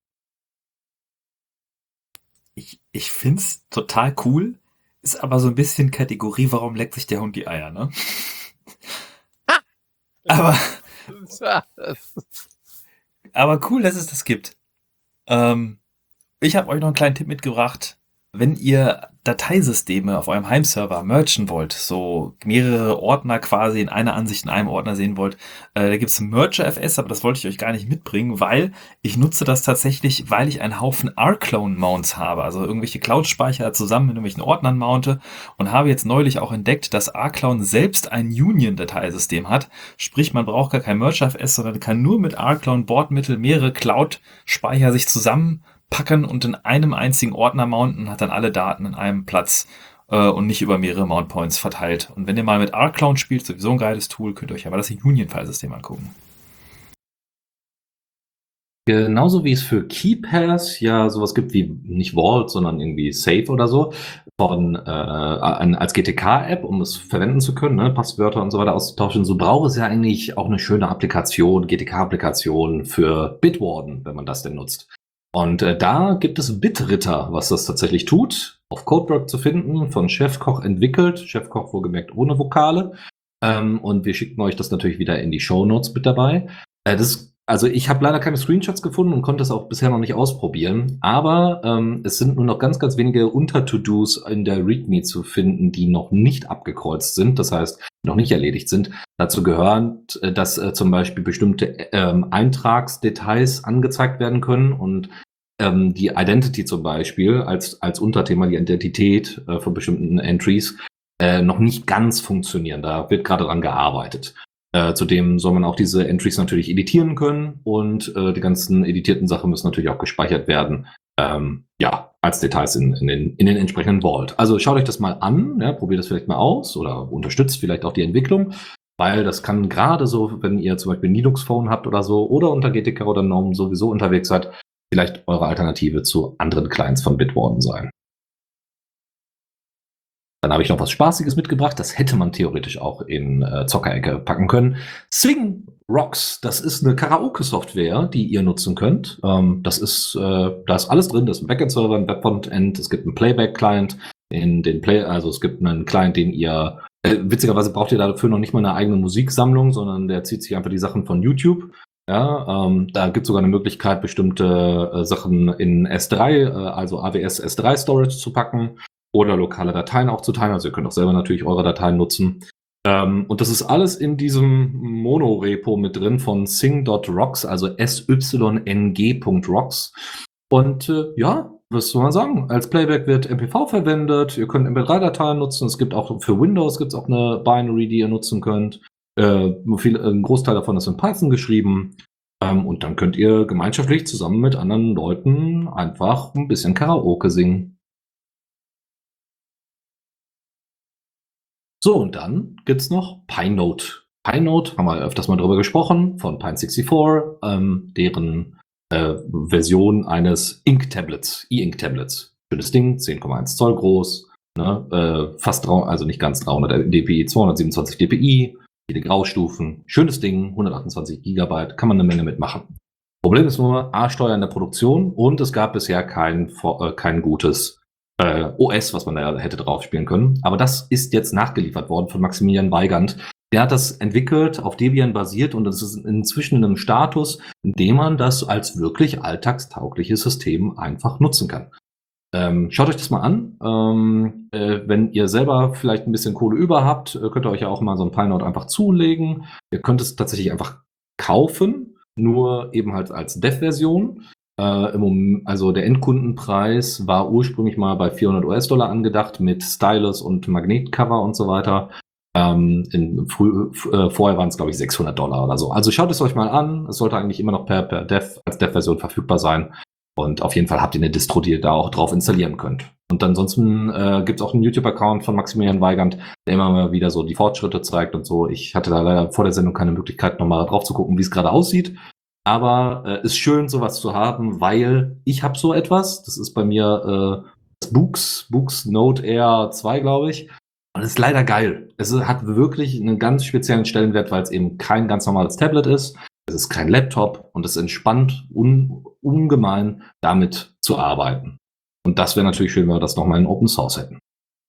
Ich, ich find's total cool, ist aber so ein bisschen Kategorie, warum leckt sich der Hund die Eier, ne? aber, aber cool, dass es das gibt. Ähm, ich habe euch noch einen kleinen Tipp mitgebracht. Wenn ihr Dateisysteme auf eurem Heimserver mergen wollt, so mehrere Ordner quasi in einer Ansicht in einem Ordner sehen wollt, äh, da gibt's Merger.fs, aber das wollte ich euch gar nicht mitbringen, weil ich nutze das tatsächlich, weil ich einen Haufen R-Clone-Mounts habe, also irgendwelche Cloud-Speicher zusammen in irgendwelchen Ordnern mounte und habe jetzt neulich auch entdeckt, dass R-Clone selbst ein Union-Dateisystem hat, sprich man braucht gar kein Merger.fs, sondern kann nur mit R-Clone-Bordmittel mehrere Cloud-Speicher sich zusammen packen und in einem einzigen Ordner mounten, hat dann alle Daten in einem Platz äh, und nicht über mehrere Mount Points verteilt. Und wenn ihr mal mit R-Clone spielt, sowieso ein geiles Tool, könnt ihr euch aber das Union-File-System angucken. Genauso wie es für KeePass ja sowas gibt wie nicht Vault, sondern irgendwie Safe oder so, von, äh, als G T K-App, um es verwenden zu können, ne, Passwörter und so weiter auszutauschen, so braucht es ja eigentlich auch eine schöne Applikation, G T K-Applikation für Bitwarden, wenn man das denn nutzt. Und äh, da gibt es Bitritter, was das tatsächlich tut, auf Codework zu finden, von Chefkoch entwickelt, Chefkoch wohlgemerkt ohne Vokale. Ähm, und wir schicken euch das natürlich wieder in die Shownotes mit dabei. Äh, das, also ich habe leider keine Screenshots gefunden und konnte es auch bisher noch nicht ausprobieren, aber ähm, es sind nur noch ganz, ganz wenige Unter-To-Dos in der README zu finden, die noch nicht abgekreuzt sind, das heißt, noch nicht erledigt sind. Dazu gehört, dass äh, zum Beispiel bestimmte ähm, Eintragsdetails angezeigt werden können und ähm, die Identity zum Beispiel als, als Unterthema, die Identität äh, von bestimmten Entries, äh, noch nicht ganz funktionieren. Da wird gerade dran gearbeitet. Äh, zudem soll man auch diese Entries natürlich editieren können und äh, die ganzen editierten Sachen müssen natürlich auch gespeichert werden. Ähm, ja, als Details in, in, den, in den entsprechenden Vault. Also schaut euch das mal an, ja, probiert das vielleicht mal aus oder unterstützt vielleicht auch die Entwicklung, weil das kann gerade so, wenn ihr zum Beispiel ein Linux-Phone habt oder so oder unter G T K oder GNOME sowieso unterwegs seid, vielleicht eure Alternative zu anderen Clients von Bitwarden sein. Dann habe ich noch was Spaßiges mitgebracht. Das hätte man theoretisch auch in äh, Zockerecke packen können. Sing Rocks, das ist eine Karaoke-Software, die ihr nutzen könnt. Ähm, das ist, äh, da ist alles drin. Das ist ein Backend-Server, ein Web-Frontend, es gibt einen Playback-Client, in den Play, also es gibt einen Client, den ihr äh, witzigerweise braucht ihr dafür noch nicht mal eine eigene Musiksammlung, sondern der zieht sich einfach die Sachen von YouTube. Ja, ähm, da gibt es sogar eine Möglichkeit, bestimmte äh, Sachen in S drei, äh, also A W S S drei Storage zu packen oder lokale Dateien auch zu teilen. Also ihr könnt auch selber natürlich eure Dateien nutzen. Ähm, und das ist alles in diesem Mono-Repo mit drin von sing Punkt rocks, also S Y N G Punkt rocks. Und äh, ja, was soll man sagen? Als Playback wird M P V verwendet. Ihr könnt M P drei Dateien nutzen. Es gibt auch für Windows gibt's auch eine Binary, die ihr nutzen könnt. Äh, viel, ein Großteil davon ist in Python geschrieben. Ähm, und dann könnt ihr gemeinschaftlich zusammen mit anderen Leuten einfach ein bisschen Karaoke singen. So, und dann gibt's noch Pinenote. Pinenote, haben wir öfters mal drüber gesprochen, von Pine sechsundsiebzig, ähm, deren äh, Version eines Ink-Tablets, E-Ink-Tablets. Schönes Ding, zehn Komma eins Zoll groß, ne, äh, fast, drei, also nicht ganz dreihundert dpi, zweihundertsiebenundzwanzig dpi, viele Graustufen, schönes Ding, hundertachtundzwanzig Gigabyte, kann man eine Menge mitmachen. Problem ist nur, A-Steuer in der Produktion und es gab bisher kein, äh, kein gutes äh, O S, was man da hätte drauf spielen können. Aber das ist jetzt nachgeliefert worden von Maximilian Weigand. Der hat das entwickelt, auf Debian basiert und das ist inzwischen in einem Status, in dem man das als wirklich alltagstaugliches System einfach nutzen kann. Ähm, schaut euch das mal an. Ähm, äh, wenn ihr selber vielleicht ein bisschen Kohle über habt, äh, könnt ihr euch ja auch mal so ein Pinenote einfach zulegen. Ihr könnt es tatsächlich einfach kaufen, nur eben halt als Dev-Version. Äh, im Moment, also der Endkundenpreis war ursprünglich mal bei vierhundert US-Dollar angedacht mit Stylus und Magnetcover und so weiter. Ähm, in früh, äh, vorher waren es, glaube ich, sechshundert Dollar oder so. Also schaut es euch mal an. Es sollte eigentlich immer noch per, per Dev, als Dev-Version verfügbar sein. Und auf jeden Fall habt ihr eine Distro, die ihr da auch drauf installieren könnt. Und ansonsten äh, gibt es auch einen YouTube-Account von Maximilian Weigand, der immer mal wieder so die Fortschritte zeigt und so. Ich hatte da leider vor der Sendung keine Möglichkeit, nochmal drauf zu gucken, wie es gerade aussieht. Aber es äh, ist schön, sowas zu haben, weil ich habe so etwas. Das ist bei mir äh, das Boox, Boox Note R zwei, glaube ich. Und es ist leider geil. Es hat wirklich einen ganz speziellen Stellenwert, weil es eben kein ganz normales Tablet ist. Es ist kein Laptop und es entspannt un ungemein, damit zu arbeiten. Und das wäre natürlich schön, wenn wir das nochmal in Open Source hätten.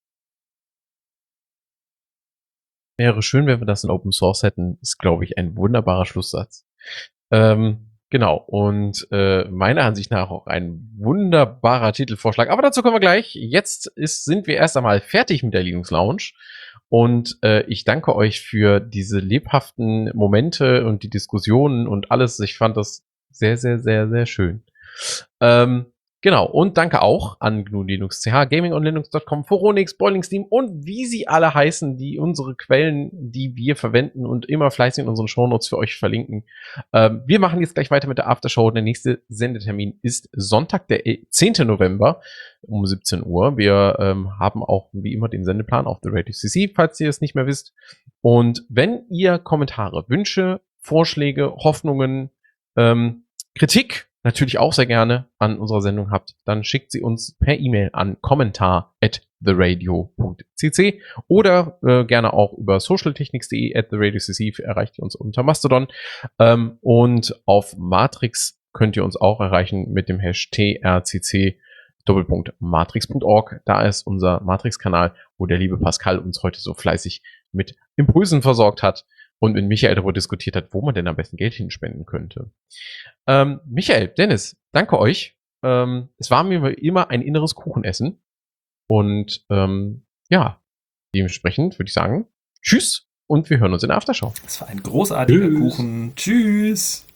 Wäre schön, wenn wir das in Open Source hätten, ist, glaube ich, ein wunderbarer Schlusssatz. Ähm, genau, und äh, meiner Ansicht nach auch ein wunderbarer Titelvorschlag. Aber dazu kommen wir gleich. Jetzt ist, sind wir erst einmal fertig mit der Linux Lounge. Und äh, ich danke euch für diese lebhaften Momente und die Diskussionen und alles. Ich fand das sehr, sehr, sehr, sehr schön. Ähm, genau, und danke auch an G N U Linux C H, gaming on linux punkt com, Phoronix, Boiling Steam und wie sie alle heißen, die unsere Quellen, die wir verwenden und immer fleißig in unseren Shownotes für euch verlinken. Ähm, wir machen jetzt gleich weiter mit der Aftershow. Der nächste Sendetermin ist Sonntag, der zehnten November um siebzehn Uhr. Wir ähm, haben auch wie immer den Sendeplan auf The Radio C C, falls ihr es nicht mehr wisst. Und wenn ihr Kommentare, Wünsche, Vorschläge, Hoffnungen, ähm, Kritik natürlich auch sehr gerne an unserer Sendung habt, dann schickt sie uns per E-Mail an kommentar at theradio punkt c c oder äh, gerne auch über socialtechnics punkt de at theradiocc erreicht ihr uns unter Mastodon. Ähm, und auf Matrix könnt ihr uns auch erreichen mit dem Hash T R C C Doppelpunkt matrix punkt org. Da ist unser Matrix-Kanal, wo der liebe Pascal uns heute so fleißig mit Impulsen versorgt hat und mit Michael darüber diskutiert hat, wo man denn am besten Geld hinspenden könnte. Ähm, Michael, Dennis, danke euch. Ähm, es war mir immer ein inneres Kuchenessen. Und ähm, ja, dementsprechend würde ich sagen, tschüss und wir hören uns in der Aftershow. Das war ein großartiger Tschüss. Kuchen. Tschüss.